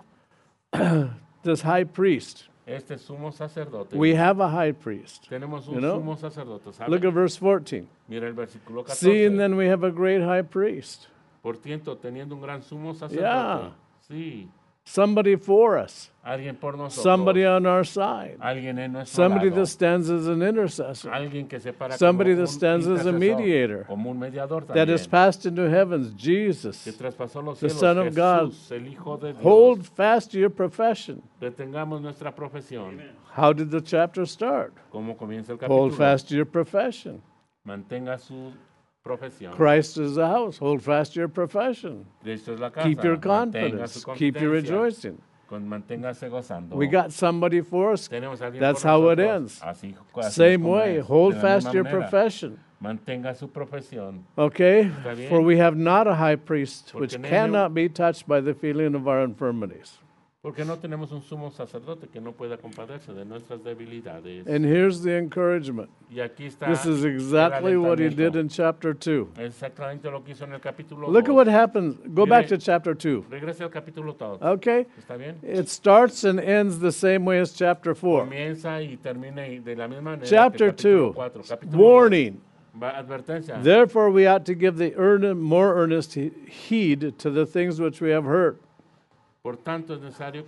[SPEAKER 2] This high priest.
[SPEAKER 1] Este sumo sacerdote.
[SPEAKER 2] We have a high priest.
[SPEAKER 1] Tenemos un
[SPEAKER 2] you know,
[SPEAKER 1] sumo sacerdote, ¿sabe?
[SPEAKER 2] Look at verse 14.
[SPEAKER 1] Mira el versículo 14.
[SPEAKER 2] Seeing then we have a great high priest.
[SPEAKER 1] Por tanto, teniendo un gran sumo sacerdote.
[SPEAKER 2] Yeah.
[SPEAKER 1] Sí.
[SPEAKER 2] Somebody for us.
[SPEAKER 1] Alguien por nosotros.
[SPEAKER 2] Somebody on our side.
[SPEAKER 1] Alguien en nuestro
[SPEAKER 2] Somebody
[SPEAKER 1] lado.
[SPEAKER 2] that stands as an intercessor.
[SPEAKER 1] Alguien que se para
[SPEAKER 2] Somebody
[SPEAKER 1] como
[SPEAKER 2] that stands as a
[SPEAKER 1] intercesor,
[SPEAKER 2] mediator.
[SPEAKER 1] como un mediador
[SPEAKER 2] That
[SPEAKER 1] también,
[SPEAKER 2] has passed into heavens, Jesus.
[SPEAKER 1] que traspasó los
[SPEAKER 2] the
[SPEAKER 1] cielos,
[SPEAKER 2] Son of
[SPEAKER 1] Jesús,
[SPEAKER 2] God.
[SPEAKER 1] el Hijo de Dios.
[SPEAKER 2] Hold fast to your profession.
[SPEAKER 1] Retengamos nuestra profesión.
[SPEAKER 2] How did the chapter start?
[SPEAKER 1] ¿Cómo comienza el capítulo?
[SPEAKER 2] Hold fast to your profession.
[SPEAKER 1] Mantenga su profesión.
[SPEAKER 2] Christ is the house. Hold fast to your profession.
[SPEAKER 1] Cristo es la casa.
[SPEAKER 2] Keep your
[SPEAKER 1] Mantenga su
[SPEAKER 2] confidence. Keep your
[SPEAKER 1] confidencia.
[SPEAKER 2] rejoicing.
[SPEAKER 1] Manténgase gozando.
[SPEAKER 2] We got somebody for us.
[SPEAKER 1] Tenemos a alguien
[SPEAKER 2] That's
[SPEAKER 1] por
[SPEAKER 2] how it
[SPEAKER 1] nosotros.
[SPEAKER 2] ends.
[SPEAKER 1] Así
[SPEAKER 2] Same
[SPEAKER 1] es como
[SPEAKER 2] way.
[SPEAKER 1] es,
[SPEAKER 2] Hold
[SPEAKER 1] de la
[SPEAKER 2] fast
[SPEAKER 1] misma
[SPEAKER 2] to your
[SPEAKER 1] manera.
[SPEAKER 2] profession.
[SPEAKER 1] Mantenga su profesión.
[SPEAKER 2] Okay?
[SPEAKER 1] Está bien.
[SPEAKER 2] For we have not a high priest
[SPEAKER 1] Porque
[SPEAKER 2] which
[SPEAKER 1] en ello-
[SPEAKER 2] cannot be touched by the feeling of our infirmities.
[SPEAKER 1] Porque no tenemos un sumo sacerdote que no pueda compadecerse de nuestras debilidades.
[SPEAKER 2] And here's the encouragement.
[SPEAKER 1] Y aquí está
[SPEAKER 2] This is
[SPEAKER 1] el
[SPEAKER 2] exactly what he did
[SPEAKER 1] alentamiento.
[SPEAKER 2] in chapter 2.
[SPEAKER 1] Exactamente lo que hizo en el capítulo
[SPEAKER 2] Look at
[SPEAKER 1] 2.
[SPEAKER 2] what happens. Go back
[SPEAKER 1] Mire-
[SPEAKER 2] to chapter 2.
[SPEAKER 1] Regrese al capítulo 2.
[SPEAKER 2] Okay?
[SPEAKER 1] ¿Está bien?
[SPEAKER 2] It starts and ends the same way as chapter 4.
[SPEAKER 1] Comienza y termina de la misma manera
[SPEAKER 2] Chapter
[SPEAKER 1] que el capítulo
[SPEAKER 2] 2.
[SPEAKER 1] 4. Capítulo
[SPEAKER 2] Warning.
[SPEAKER 1] 2. Advertencia.
[SPEAKER 2] Therefore, we ought to give the more earnest heed to the things which we have heard,
[SPEAKER 1] Por tanto, es necesario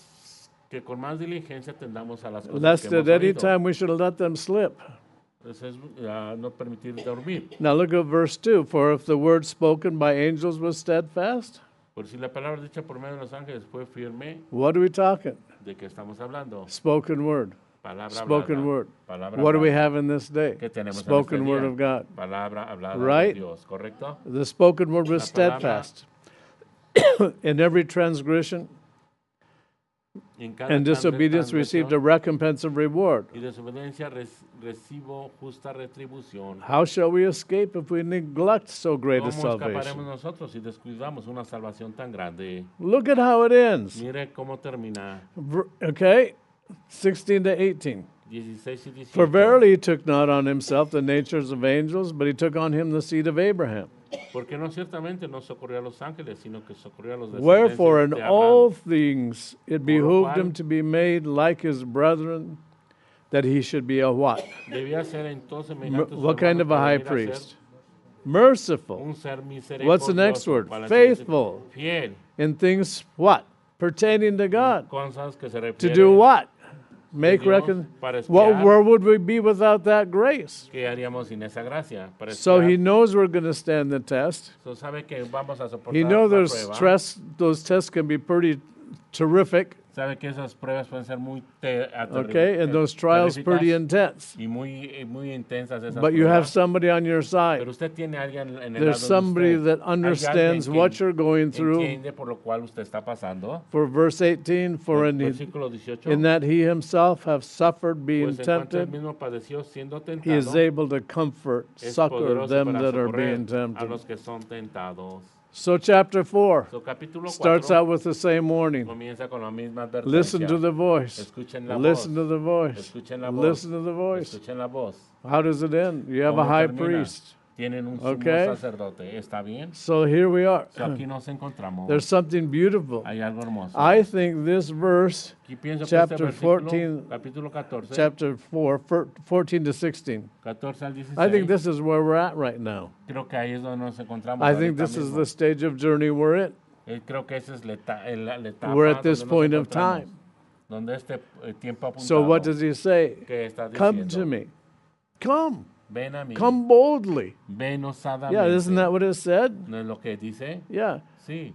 [SPEAKER 1] que con más diligencia atendamos a las cosas
[SPEAKER 2] lest
[SPEAKER 1] que hemos
[SPEAKER 2] at any
[SPEAKER 1] oído.
[SPEAKER 2] time we should let them slip.
[SPEAKER 1] Eso es no permitir dormir.
[SPEAKER 2] Now look at verse 2. For if the word spoken by angels was steadfast,
[SPEAKER 1] Por si la palabra dicha por medio de los ángeles fue firme,
[SPEAKER 2] what are we talking?
[SPEAKER 1] ¿de qué estamos hablando?
[SPEAKER 2] Spoken word.
[SPEAKER 1] Palabra
[SPEAKER 2] Spoken
[SPEAKER 1] hablada.
[SPEAKER 2] word.
[SPEAKER 1] Palabra
[SPEAKER 2] What do we
[SPEAKER 1] hablada.
[SPEAKER 2] have in this day?
[SPEAKER 1] ¿Qué tenemos en
[SPEAKER 2] Spoken
[SPEAKER 1] este
[SPEAKER 2] word
[SPEAKER 1] día?
[SPEAKER 2] of God.
[SPEAKER 1] Palabra hablada
[SPEAKER 2] Right?
[SPEAKER 1] de Dios, ¿correcto?
[SPEAKER 2] The spoken word was
[SPEAKER 1] La palabra-
[SPEAKER 2] steadfast. In every transgression
[SPEAKER 1] En cada
[SPEAKER 2] and disobedience received a recompense of reward.
[SPEAKER 1] y desobediencia recibo justa retribución.
[SPEAKER 2] How shall we escape if we neglect so great a
[SPEAKER 1] ¿Cómo escaparemos
[SPEAKER 2] salvation?
[SPEAKER 1] nosotros si descuidamos una salvación tan grande?
[SPEAKER 2] Look at how it ends.
[SPEAKER 1] Mire cómo termina.
[SPEAKER 2] Okay, 16 to 18.
[SPEAKER 1] 16 y 18.
[SPEAKER 2] For verily he took not on himself the natures of angels, but he took on him the seed of Abraham.
[SPEAKER 1] Porque no ciertamente no socorrió a los ángeles, sino que socorrió a los
[SPEAKER 2] Wherefore in
[SPEAKER 1] descendientes de
[SPEAKER 2] all
[SPEAKER 1] Abraham.
[SPEAKER 2] things it
[SPEAKER 1] Por lo
[SPEAKER 2] behooved
[SPEAKER 1] cual-
[SPEAKER 2] him to be made like his brethren, that he should be a what?
[SPEAKER 1] Debía ser entonces semejante a sus
[SPEAKER 2] What kind
[SPEAKER 1] hermanos
[SPEAKER 2] of a
[SPEAKER 1] para
[SPEAKER 2] high
[SPEAKER 1] venir a ser
[SPEAKER 2] priest? Merciful.
[SPEAKER 1] un ser misericordioso.
[SPEAKER 2] What's the next word?
[SPEAKER 1] ¿Cuál es el siguiente?
[SPEAKER 2] Faithful.
[SPEAKER 1] Fiel.
[SPEAKER 2] In things what? Pertaining to God.
[SPEAKER 1] Cosas que se
[SPEAKER 2] To
[SPEAKER 1] refieren
[SPEAKER 2] do what? Make
[SPEAKER 1] Dios
[SPEAKER 2] recon.
[SPEAKER 1] para
[SPEAKER 2] What,
[SPEAKER 1] espiar.
[SPEAKER 2] where would we be without that grace?
[SPEAKER 1] ¿Qué haríamos sin esa gracia? Para
[SPEAKER 2] So he
[SPEAKER 1] espiar.
[SPEAKER 2] knows we're going to stand the test.
[SPEAKER 1] So sabe que vamos a soportar
[SPEAKER 2] He knows
[SPEAKER 1] la
[SPEAKER 2] those
[SPEAKER 1] prueba.
[SPEAKER 2] those tests can be pretty terrific,
[SPEAKER 1] Sabe que esas pruebas pueden ser muy
[SPEAKER 2] okay, and those trials pretty intense.
[SPEAKER 1] y muy intensas esas
[SPEAKER 2] But you have
[SPEAKER 1] pruebas.
[SPEAKER 2] somebody on your side.
[SPEAKER 1] Pero usted tiene a alguien en el
[SPEAKER 2] There's
[SPEAKER 1] lado
[SPEAKER 2] somebody
[SPEAKER 1] de usted.
[SPEAKER 2] that
[SPEAKER 1] Hay
[SPEAKER 2] understands
[SPEAKER 1] alguien
[SPEAKER 2] what
[SPEAKER 1] que
[SPEAKER 2] you're going through.
[SPEAKER 1] entiende por lo cual usted está pasando.
[SPEAKER 2] For verse 18, for in
[SPEAKER 1] Versículo 18.
[SPEAKER 2] that he himself have suffered being
[SPEAKER 1] Pues en cuanto él
[SPEAKER 2] tempted,
[SPEAKER 1] mismo padeció siendo
[SPEAKER 2] he is
[SPEAKER 1] tentado,
[SPEAKER 2] able to comfort,
[SPEAKER 1] es
[SPEAKER 2] succor
[SPEAKER 1] poderoso
[SPEAKER 2] them
[SPEAKER 1] para
[SPEAKER 2] that are
[SPEAKER 1] socorrer
[SPEAKER 2] being
[SPEAKER 1] a
[SPEAKER 2] tempted.
[SPEAKER 1] los que son tentados.
[SPEAKER 2] So chapter 4
[SPEAKER 1] So, capítulo 4
[SPEAKER 2] starts out with the same warning.
[SPEAKER 1] comienza con la misma advertencia.
[SPEAKER 2] Listen to the voice.
[SPEAKER 1] Escuchen la
[SPEAKER 2] Listen
[SPEAKER 1] voz.
[SPEAKER 2] to the voice.
[SPEAKER 1] Escuchen la voz.
[SPEAKER 2] Listen to the voice.
[SPEAKER 1] Escuchen la voz.
[SPEAKER 2] How does it end? You have a
[SPEAKER 1] ¿Cómo
[SPEAKER 2] high
[SPEAKER 1] termina?
[SPEAKER 2] priest.
[SPEAKER 1] Tienen un sumo
[SPEAKER 2] Okay.
[SPEAKER 1] sacerdote. ¿Está bien?
[SPEAKER 2] So here we are.
[SPEAKER 1] So, aquí nos encontramos.
[SPEAKER 2] There's something beautiful.
[SPEAKER 1] Hay algo hermoso.
[SPEAKER 2] I think this verse,
[SPEAKER 1] Aquí pienso que
[SPEAKER 2] chapter
[SPEAKER 1] este versículo,
[SPEAKER 2] 14,
[SPEAKER 1] capítulo 14,
[SPEAKER 2] chapter 4, 14 to 16,
[SPEAKER 1] 14 al 16,
[SPEAKER 2] I think this is where we're at right now.
[SPEAKER 1] creo que ahí es donde nos encontramos.
[SPEAKER 2] I think
[SPEAKER 1] ahorita
[SPEAKER 2] this is
[SPEAKER 1] mismo.
[SPEAKER 2] the stage of journey we're in.
[SPEAKER 1] Creo que esa es la etapa
[SPEAKER 2] We're at this
[SPEAKER 1] donde nos
[SPEAKER 2] point of
[SPEAKER 1] encontramos,
[SPEAKER 2] time.
[SPEAKER 1] donde este tiempo apuntado.
[SPEAKER 2] So what does he say?
[SPEAKER 1] ¿Qué está
[SPEAKER 2] Come
[SPEAKER 1] diciendo?
[SPEAKER 2] to me. Come.
[SPEAKER 1] Ven a mí.
[SPEAKER 2] Come boldly.
[SPEAKER 1] Ven osadamente.
[SPEAKER 2] Yeah, isn't that what it said?
[SPEAKER 1] ¿No es lo que dice?
[SPEAKER 2] Yeah.
[SPEAKER 1] Sí.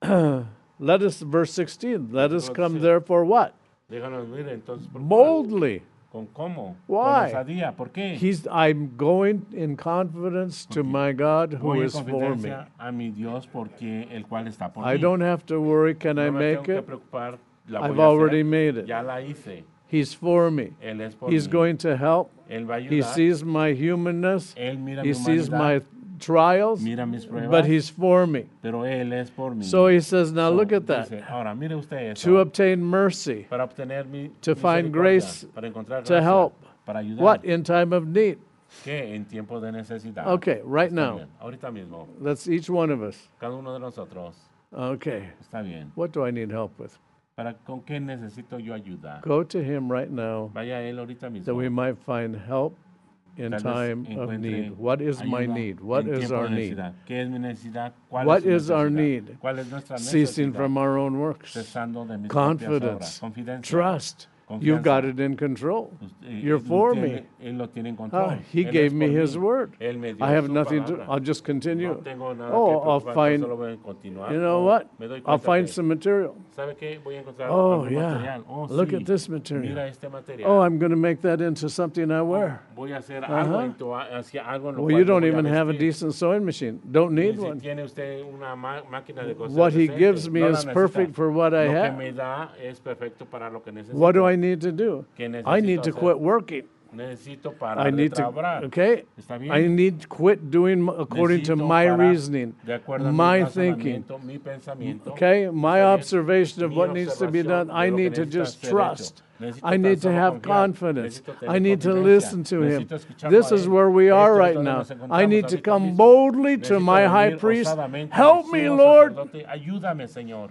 [SPEAKER 2] Let us, verse 16, let us come
[SPEAKER 1] Sí.
[SPEAKER 2] therefore what?
[SPEAKER 1] Déjanos ver entonces. ¿por cuál?
[SPEAKER 2] Boldly.
[SPEAKER 1] ¿Con cómo?
[SPEAKER 2] Why?
[SPEAKER 1] Con osadía. ¿Por qué?
[SPEAKER 2] I'm going in confidence to my God who
[SPEAKER 1] Voy en
[SPEAKER 2] is for me.
[SPEAKER 1] confidencia a mi Dios porque el cual está por
[SPEAKER 2] I
[SPEAKER 1] mí.
[SPEAKER 2] don't have to worry, can I
[SPEAKER 1] No me tengo
[SPEAKER 2] make
[SPEAKER 1] que
[SPEAKER 2] it?
[SPEAKER 1] preocupar. La
[SPEAKER 2] I've
[SPEAKER 1] voy a
[SPEAKER 2] already
[SPEAKER 1] hacer.
[SPEAKER 2] made it.
[SPEAKER 1] Ya la hice.
[SPEAKER 2] He's for me.
[SPEAKER 1] Él es por
[SPEAKER 2] He's
[SPEAKER 1] mí.
[SPEAKER 2] going to help.
[SPEAKER 1] Él va a
[SPEAKER 2] He
[SPEAKER 1] ayudar.
[SPEAKER 2] sees my humanness.
[SPEAKER 1] Él mira
[SPEAKER 2] He
[SPEAKER 1] mi
[SPEAKER 2] sees my
[SPEAKER 1] humanidad,
[SPEAKER 2] trials,
[SPEAKER 1] mira mis pruebas,
[SPEAKER 2] but he's for me.
[SPEAKER 1] pero él es por mí.
[SPEAKER 2] So he says, now
[SPEAKER 1] So,
[SPEAKER 2] look at that.
[SPEAKER 1] dice, ahora mire usted eso.
[SPEAKER 2] To obtain mercy,
[SPEAKER 1] Para obtener
[SPEAKER 2] to find
[SPEAKER 1] misericordia,
[SPEAKER 2] grace,
[SPEAKER 1] para encontrar
[SPEAKER 2] to
[SPEAKER 1] gracia,
[SPEAKER 2] help.
[SPEAKER 1] para ayudar.
[SPEAKER 2] What? In time of need.
[SPEAKER 1] ¿Qué? En tiempo de necesidad.
[SPEAKER 2] Okay, right
[SPEAKER 1] Está
[SPEAKER 2] now.
[SPEAKER 1] bien, ahorita mismo.
[SPEAKER 2] That's each one of us.
[SPEAKER 1] Cada uno de nosotros.
[SPEAKER 2] Okay.
[SPEAKER 1] Está bien.
[SPEAKER 2] What do I need help with?
[SPEAKER 1] ¿Con qué necesito yo ayuda?
[SPEAKER 2] Go to him right now
[SPEAKER 1] Vaya a él ahorita mismo.
[SPEAKER 2] that we might find help in
[SPEAKER 1] Tal vez
[SPEAKER 2] time of
[SPEAKER 1] encuentre
[SPEAKER 2] need. What is my
[SPEAKER 1] ayuda
[SPEAKER 2] need? What
[SPEAKER 1] en
[SPEAKER 2] is
[SPEAKER 1] tiempo
[SPEAKER 2] our
[SPEAKER 1] de
[SPEAKER 2] need?
[SPEAKER 1] necesidad. ¿Qué es mi necesidad? ¿Cuál
[SPEAKER 2] What
[SPEAKER 1] es su
[SPEAKER 2] is our
[SPEAKER 1] necesidad?
[SPEAKER 2] need?
[SPEAKER 1] ¿Cuál es nuestra
[SPEAKER 2] Ceasing
[SPEAKER 1] necesidad?
[SPEAKER 2] from our own works.
[SPEAKER 1] Cesando de mis propias
[SPEAKER 2] Confidence.
[SPEAKER 1] obras. Confidencia.
[SPEAKER 2] Trust.
[SPEAKER 1] Confianza.
[SPEAKER 2] You've got it in control. You're
[SPEAKER 1] Él
[SPEAKER 2] for
[SPEAKER 1] tiene-
[SPEAKER 2] me.
[SPEAKER 1] Él lo tiene en control.
[SPEAKER 2] He
[SPEAKER 1] Él
[SPEAKER 2] gave
[SPEAKER 1] es
[SPEAKER 2] me
[SPEAKER 1] por
[SPEAKER 2] his
[SPEAKER 1] mí.
[SPEAKER 2] word.
[SPEAKER 1] Él me dio
[SPEAKER 2] I have
[SPEAKER 1] su
[SPEAKER 2] nothing to,
[SPEAKER 1] palabra.
[SPEAKER 2] I'll just continue.
[SPEAKER 1] No tengo nada
[SPEAKER 2] Oh,
[SPEAKER 1] que
[SPEAKER 2] I'll
[SPEAKER 1] preocuparme,
[SPEAKER 2] find,
[SPEAKER 1] solo voy a continuar.
[SPEAKER 2] you know
[SPEAKER 1] Oh,
[SPEAKER 2] what?
[SPEAKER 1] me doy
[SPEAKER 2] I'll
[SPEAKER 1] cuenta
[SPEAKER 2] find
[SPEAKER 1] que-
[SPEAKER 2] some material.
[SPEAKER 1] ¿Sabe qué? Voy a encontrar
[SPEAKER 2] Oh,
[SPEAKER 1] algún
[SPEAKER 2] yeah.
[SPEAKER 1] material. Oh,
[SPEAKER 2] Look
[SPEAKER 1] sí.
[SPEAKER 2] at this material.
[SPEAKER 1] Mira este material.
[SPEAKER 2] Oh, I'm going to make that into something I wear.
[SPEAKER 1] Voy a hacer algo,
[SPEAKER 2] Uh-huh.
[SPEAKER 1] hacia algo en lo
[SPEAKER 2] Well,
[SPEAKER 1] cual
[SPEAKER 2] you
[SPEAKER 1] me
[SPEAKER 2] don't
[SPEAKER 1] voy
[SPEAKER 2] even have a
[SPEAKER 1] vestir.
[SPEAKER 2] decent sewing machine. Don't
[SPEAKER 1] Ni
[SPEAKER 2] need
[SPEAKER 1] si
[SPEAKER 2] one.
[SPEAKER 1] tiene usted una máquina de coser
[SPEAKER 2] What he
[SPEAKER 1] decente,
[SPEAKER 2] gives me
[SPEAKER 1] no la
[SPEAKER 2] is
[SPEAKER 1] necesita.
[SPEAKER 2] perfect for what I
[SPEAKER 1] Lo que
[SPEAKER 2] have.
[SPEAKER 1] me da es perfecto para lo que necesito.
[SPEAKER 2] What do I need to do?
[SPEAKER 1] ¿Qué
[SPEAKER 2] I need
[SPEAKER 1] necesito
[SPEAKER 2] to
[SPEAKER 1] hacer?
[SPEAKER 2] quit working.
[SPEAKER 1] Necesito parar
[SPEAKER 2] I
[SPEAKER 1] de
[SPEAKER 2] need to,
[SPEAKER 1] trabajar.
[SPEAKER 2] okay?
[SPEAKER 1] ¿Está bien?
[SPEAKER 2] I need to quit doing according to
[SPEAKER 1] Necesito
[SPEAKER 2] my
[SPEAKER 1] parar
[SPEAKER 2] reasoning,
[SPEAKER 1] de acuerdo a mi
[SPEAKER 2] my thinking.
[SPEAKER 1] razonamiento, mi pensamiento.
[SPEAKER 2] Okay? My
[SPEAKER 1] ¿Está bien?
[SPEAKER 2] observation of
[SPEAKER 1] Mi
[SPEAKER 2] what needs to be done,
[SPEAKER 1] observación
[SPEAKER 2] I
[SPEAKER 1] de lo que
[SPEAKER 2] need to
[SPEAKER 1] necesita
[SPEAKER 2] just
[SPEAKER 1] ser
[SPEAKER 2] trust.
[SPEAKER 1] hecho. Necesito
[SPEAKER 2] I need to
[SPEAKER 1] tan solo
[SPEAKER 2] have
[SPEAKER 1] confiar.
[SPEAKER 2] confidence.
[SPEAKER 1] Necesito tener
[SPEAKER 2] I need to
[SPEAKER 1] confidencia.
[SPEAKER 2] listen to him.
[SPEAKER 1] Necesito escucharlo
[SPEAKER 2] This
[SPEAKER 1] a
[SPEAKER 2] is
[SPEAKER 1] él.
[SPEAKER 2] where we
[SPEAKER 1] Esto
[SPEAKER 2] are
[SPEAKER 1] es
[SPEAKER 2] right
[SPEAKER 1] donde
[SPEAKER 2] now.
[SPEAKER 1] nos
[SPEAKER 2] I
[SPEAKER 1] encontramos
[SPEAKER 2] need to
[SPEAKER 1] ahorita
[SPEAKER 2] come
[SPEAKER 1] mismo.
[SPEAKER 2] boldly to
[SPEAKER 1] Necesito
[SPEAKER 2] my high
[SPEAKER 1] venir
[SPEAKER 2] priest.
[SPEAKER 1] osadamente a
[SPEAKER 2] Help
[SPEAKER 1] mi
[SPEAKER 2] me,
[SPEAKER 1] sumo
[SPEAKER 2] Lord.
[SPEAKER 1] sacerdote. Ayúdame, Señor.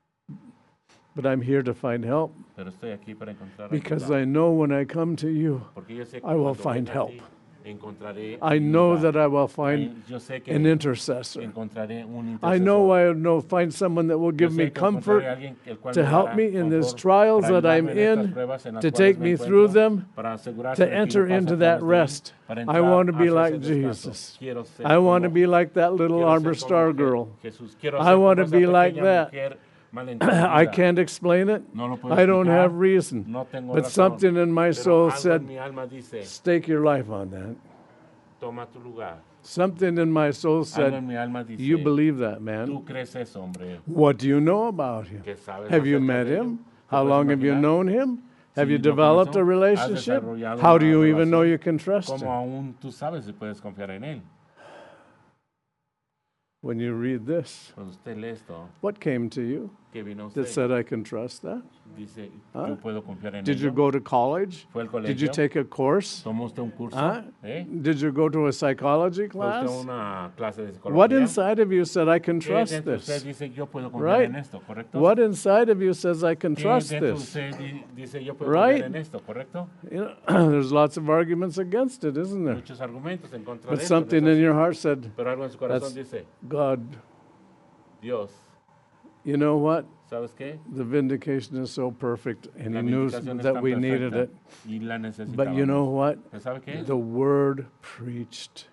[SPEAKER 2] But I'm here to find help
[SPEAKER 1] Pero estoy aquí para encontrar
[SPEAKER 2] because
[SPEAKER 1] ayuda.
[SPEAKER 2] I know when I come to you,
[SPEAKER 1] Porque yo sé que
[SPEAKER 2] I will
[SPEAKER 1] cuando
[SPEAKER 2] find
[SPEAKER 1] venga a
[SPEAKER 2] help.
[SPEAKER 1] ti, encontraré
[SPEAKER 2] I know
[SPEAKER 1] ayuda.
[SPEAKER 2] that I will find
[SPEAKER 1] Yo sé que
[SPEAKER 2] an intercessor.
[SPEAKER 1] encontraré un
[SPEAKER 2] I know
[SPEAKER 1] intercesor.
[SPEAKER 2] I will find someone that will
[SPEAKER 1] Yo
[SPEAKER 2] give
[SPEAKER 1] sé
[SPEAKER 2] me
[SPEAKER 1] que
[SPEAKER 2] comfort
[SPEAKER 1] encontraré a alguien el cual
[SPEAKER 2] to
[SPEAKER 1] me
[SPEAKER 2] help
[SPEAKER 1] dará
[SPEAKER 2] me in these
[SPEAKER 1] confort
[SPEAKER 2] trials
[SPEAKER 1] para
[SPEAKER 2] that I'm
[SPEAKER 1] ayudarme en estas
[SPEAKER 2] in,
[SPEAKER 1] pruebas en las
[SPEAKER 2] to
[SPEAKER 1] cuales
[SPEAKER 2] take
[SPEAKER 1] me
[SPEAKER 2] me through
[SPEAKER 1] encuentro,
[SPEAKER 2] them,
[SPEAKER 1] para asegurarse
[SPEAKER 2] to
[SPEAKER 1] de que yo
[SPEAKER 2] enter
[SPEAKER 1] pase
[SPEAKER 2] into
[SPEAKER 1] a
[SPEAKER 2] that
[SPEAKER 1] través de él,
[SPEAKER 2] rest.
[SPEAKER 1] para
[SPEAKER 2] I
[SPEAKER 1] entrar
[SPEAKER 2] want to be
[SPEAKER 1] hacia
[SPEAKER 2] like
[SPEAKER 1] ese descanso.
[SPEAKER 2] Jesus.
[SPEAKER 1] Quiero ser
[SPEAKER 2] I want to
[SPEAKER 1] como-
[SPEAKER 2] be like that little
[SPEAKER 1] quiero ser
[SPEAKER 2] armor
[SPEAKER 1] como
[SPEAKER 2] star
[SPEAKER 1] Je-
[SPEAKER 2] girl.
[SPEAKER 1] Jesús. Quiero
[SPEAKER 2] I
[SPEAKER 1] ser
[SPEAKER 2] want
[SPEAKER 1] como
[SPEAKER 2] to
[SPEAKER 1] esa
[SPEAKER 2] be like
[SPEAKER 1] pequeña
[SPEAKER 2] that.
[SPEAKER 1] mujer
[SPEAKER 2] I can't explain it.
[SPEAKER 1] No lo puedo
[SPEAKER 2] I don't
[SPEAKER 1] explicar.
[SPEAKER 2] have reason.
[SPEAKER 1] No tengo
[SPEAKER 2] But
[SPEAKER 1] razón.
[SPEAKER 2] something in my
[SPEAKER 1] Pero
[SPEAKER 2] soul
[SPEAKER 1] algo
[SPEAKER 2] said,
[SPEAKER 1] en mi alma dice,
[SPEAKER 2] stake your life on that.
[SPEAKER 1] toma tu lugar.
[SPEAKER 2] Something in my soul
[SPEAKER 1] Algo
[SPEAKER 2] said,
[SPEAKER 1] en mi alma dice,
[SPEAKER 2] you believe that, man.
[SPEAKER 1] tú crees eso, hombre.
[SPEAKER 2] What do you know about him?
[SPEAKER 1] ¿Qué sabes
[SPEAKER 2] Have you
[SPEAKER 1] acerca
[SPEAKER 2] met
[SPEAKER 1] de ello?
[SPEAKER 2] him?
[SPEAKER 1] ¿Te
[SPEAKER 2] How
[SPEAKER 1] puedes
[SPEAKER 2] long have you
[SPEAKER 1] imaginar?
[SPEAKER 2] known him? Have
[SPEAKER 1] Si
[SPEAKER 2] you
[SPEAKER 1] lo
[SPEAKER 2] developed a
[SPEAKER 1] conoces, has
[SPEAKER 2] relationship?
[SPEAKER 1] desarrollado
[SPEAKER 2] How do
[SPEAKER 1] una
[SPEAKER 2] you even know
[SPEAKER 1] relación.
[SPEAKER 2] you can trust
[SPEAKER 1] ¿Cómo
[SPEAKER 2] him?
[SPEAKER 1] aún tú sabes si puedes confiar en él?
[SPEAKER 2] When you read this,
[SPEAKER 1] Cuando usted lee esto,
[SPEAKER 2] what came to you
[SPEAKER 1] ¿qué vino a
[SPEAKER 2] that
[SPEAKER 1] usted?
[SPEAKER 2] said I can trust that?
[SPEAKER 1] Dice,
[SPEAKER 2] Huh?
[SPEAKER 1] yo puedo confiar en
[SPEAKER 2] Did you
[SPEAKER 1] ello.
[SPEAKER 2] go to college?
[SPEAKER 1] ¿Fue al
[SPEAKER 2] Did you
[SPEAKER 1] colegio?
[SPEAKER 2] take a course?
[SPEAKER 1] ¿Tomó usted un curso?
[SPEAKER 2] Huh?
[SPEAKER 1] ¿Eh?
[SPEAKER 2] Did you go to a psychology
[SPEAKER 1] ¿Fue usted a
[SPEAKER 2] class?
[SPEAKER 1] una clase de
[SPEAKER 2] What
[SPEAKER 1] psicología?
[SPEAKER 2] inside of you said I can
[SPEAKER 1] ¿Qué
[SPEAKER 2] trust
[SPEAKER 1] dentro de usted
[SPEAKER 2] this?
[SPEAKER 1] dice, yo puedo confiar
[SPEAKER 2] Right?
[SPEAKER 1] en esto, correcto?
[SPEAKER 2] What inside of you says I can
[SPEAKER 1] ¿Qué
[SPEAKER 2] trust
[SPEAKER 1] dentro de
[SPEAKER 2] this?
[SPEAKER 1] usted dice, yo puedo
[SPEAKER 2] Right?
[SPEAKER 1] confiar en esto, correcto?
[SPEAKER 2] You know, there's lots of arguments against it, isn't there?
[SPEAKER 1] Muchos argumentos en contra
[SPEAKER 2] But
[SPEAKER 1] de esto. ¿no es
[SPEAKER 2] something in
[SPEAKER 1] así?
[SPEAKER 2] your heart said,
[SPEAKER 1] Pero algo en su corazón
[SPEAKER 2] that's-
[SPEAKER 1] dice,
[SPEAKER 2] God,
[SPEAKER 1] Dios,
[SPEAKER 2] you know what?
[SPEAKER 1] ¿sabes qué?
[SPEAKER 2] The vindication is so perfect, and
[SPEAKER 1] La
[SPEAKER 2] He knew
[SPEAKER 1] vindicación es
[SPEAKER 2] that
[SPEAKER 1] tan
[SPEAKER 2] we needed
[SPEAKER 1] perfecta
[SPEAKER 2] it.
[SPEAKER 1] y la necesitábamos.
[SPEAKER 2] But you know what?
[SPEAKER 1] ¿Pero sabe qué?
[SPEAKER 2] The word preached